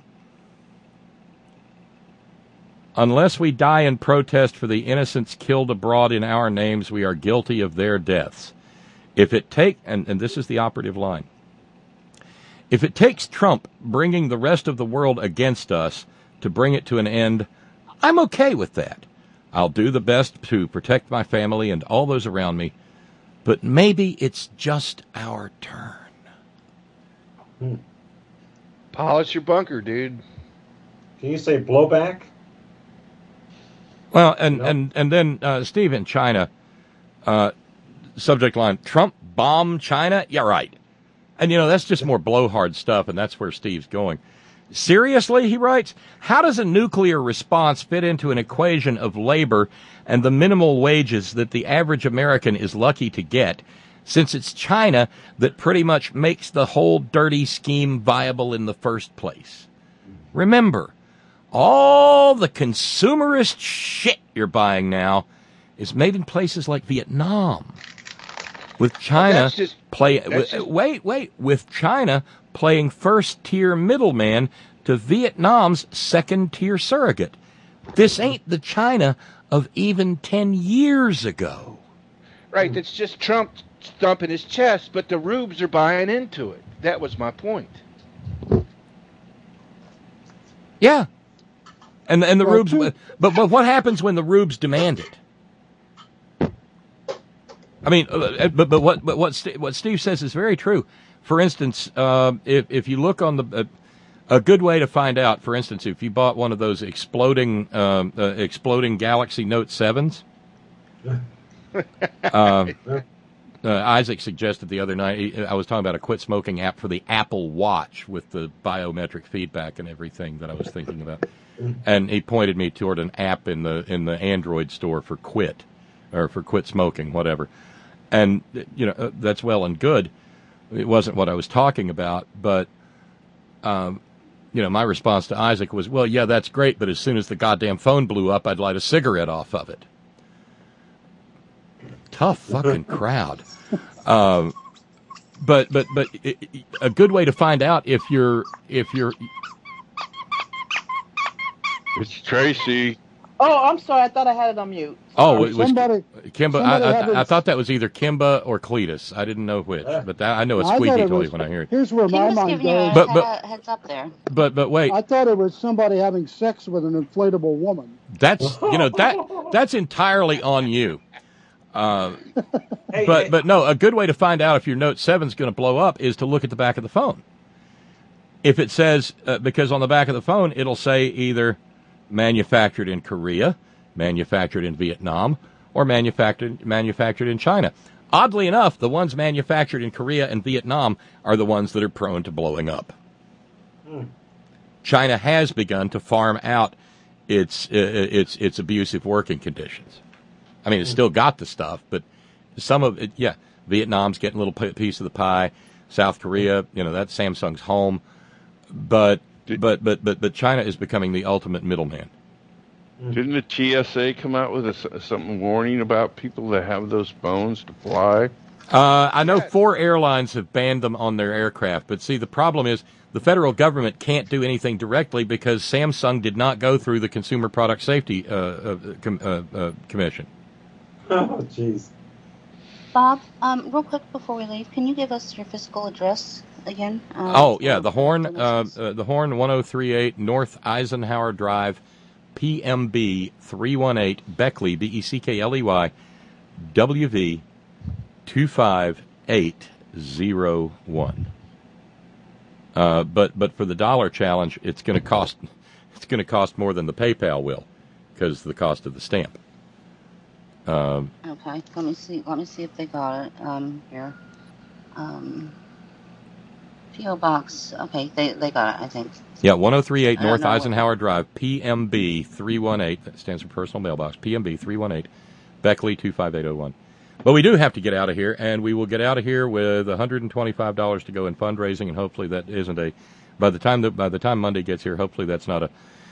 Speaker 1: unless we die in protest for the innocents killed abroad in our names, we are guilty of their deaths. If it and this is the operative line, if it takes Trump bringing the rest of the world against us to bring it to an end, I'm okay with that. I'll do the best to protect my family and all those around me, but maybe it's just our turn.
Speaker 7: Polish your bunker, dude.
Speaker 4: Can you say blowback?
Speaker 1: Well, and then Steve in China, subject line, Trump bombed China? Yeah, right. And, that's just more blowhard stuff, and that's where Steve's going. Seriously, he writes, how does a nuclear response fit into an equation of labor and the minimal wages that the average American is lucky to get, since it's China that pretty much makes the whole dirty scheme viable in the first place? Remember, all the consumerist shit you're buying now is made in places like Vietnam, with China with China playing first-tier middleman to Vietnam's second-tier surrogate. This ain't the China of even 10 years ago.
Speaker 7: Right, that's just Trump thumping his chest, but the rubes are buying into it. That was my point.
Speaker 1: Yeah. And the rubes, but what happens when the rubes demand it? I mean, but what Steve says is very true. For instance, if you look on a good way to find out, for instance, if you bought one of those exploding Galaxy Note 7s, Isaac suggested the other night, I was talking about a quit smoking app for the Apple Watch with the biometric feedback and everything that I was thinking about. And he pointed me toward an app in the Android store for quit smoking, whatever. And, that's well and good. It wasn't what I was talking about, but, my response to Isaac was, well, yeah, that's great, but as soon as the goddamn phone blew up, I'd light a cigarette off of it. Tough fucking crowd. But a good way to find out if you're
Speaker 2: It's Tracy.
Speaker 6: Oh, I'm sorry. I thought I had it on mute.
Speaker 1: Oh, it was Kimba. I thought that was either Kimba or Cletus. I didn't know which, but I know it's squeaky toy when I hear it.
Speaker 8: Here's where my mind goes.
Speaker 1: But
Speaker 5: heads up there.
Speaker 1: But wait.
Speaker 8: I thought it was somebody having sex with an inflatable woman.
Speaker 1: That's that's entirely on you. But no, a good way to find out if your Note 7 is going to blow up is to look at the back of the phone. If it says, because on the back of the phone it'll say either manufactured in Korea, manufactured in Vietnam, or manufactured in China. Oddly enough, the ones manufactured in Korea and Vietnam are the ones that are prone to blowing up. China has begun to farm out its abusive working conditions. I mean, it's still got the stuff, but some of it, yeah. Vietnam's getting a little piece of the pie. South Korea, that's Samsung's home. But China is becoming the ultimate middleman.
Speaker 2: Didn't the TSA come out with something warning about people that have those phones to fly?
Speaker 1: I know 4 airlines have banned them on their aircraft, but see, the problem is the federal government can't do anything directly because Samsung did not go through the Consumer Product Safety Commission.
Speaker 4: Oh, jeez.
Speaker 5: Bob, real quick before we leave, can you give us your physical address again?
Speaker 1: The Horn, the Horn 1038 North Eisenhower Drive, PMB 318, Beckley, Beckley, WV 25801. But for the dollar challenge, it's going to cost more than the PayPal will, because of the cost of the stamp.
Speaker 5: Okay, let me see if they got it here. P.O. Box. Okay, they got it, I think.
Speaker 1: Yeah, 1038 North Eisenhower Drive, PMB 318. That stands for personal mailbox. PMB 318, Beckley 25801. But we do have to get out of here, and we will get out of here with $125 to go in fundraising, and hopefully that isn't by the time Monday gets here, hopefully that's not a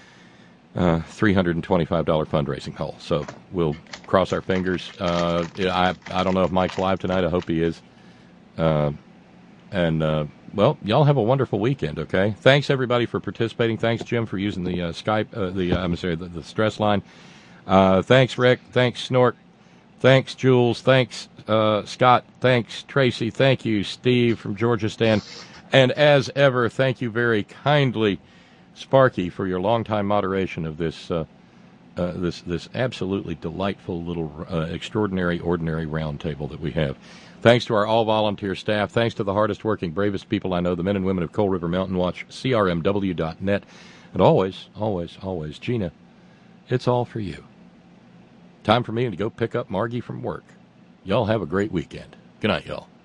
Speaker 1: $325 fundraising hole. So we'll cross our fingers. I don't know if Mike's live tonight. I hope he is. Well, y'all have a wonderful weekend, okay? Thanks, everybody, for participating. Thanks, Jim, for using the Skype, the stress line. Thanks, Rick. Thanks, Snort. Thanks, Jules. Thanks, Scott. Thanks, Tracy. Thank you, Steve from Georgistan. And as ever, thank you very kindly, Sparky, for your longtime moderation of this this absolutely delightful little extraordinary, ordinary round table that we have. Thanks to our all-volunteer staff. Thanks to the hardest-working, bravest people I know, the men and women of Coal River Mountain Watch, CRMW.net. And always, always, always, Gina, it's all for you. Time for me to go pick up Margie from work. Y'all have a great weekend. Good night, y'all.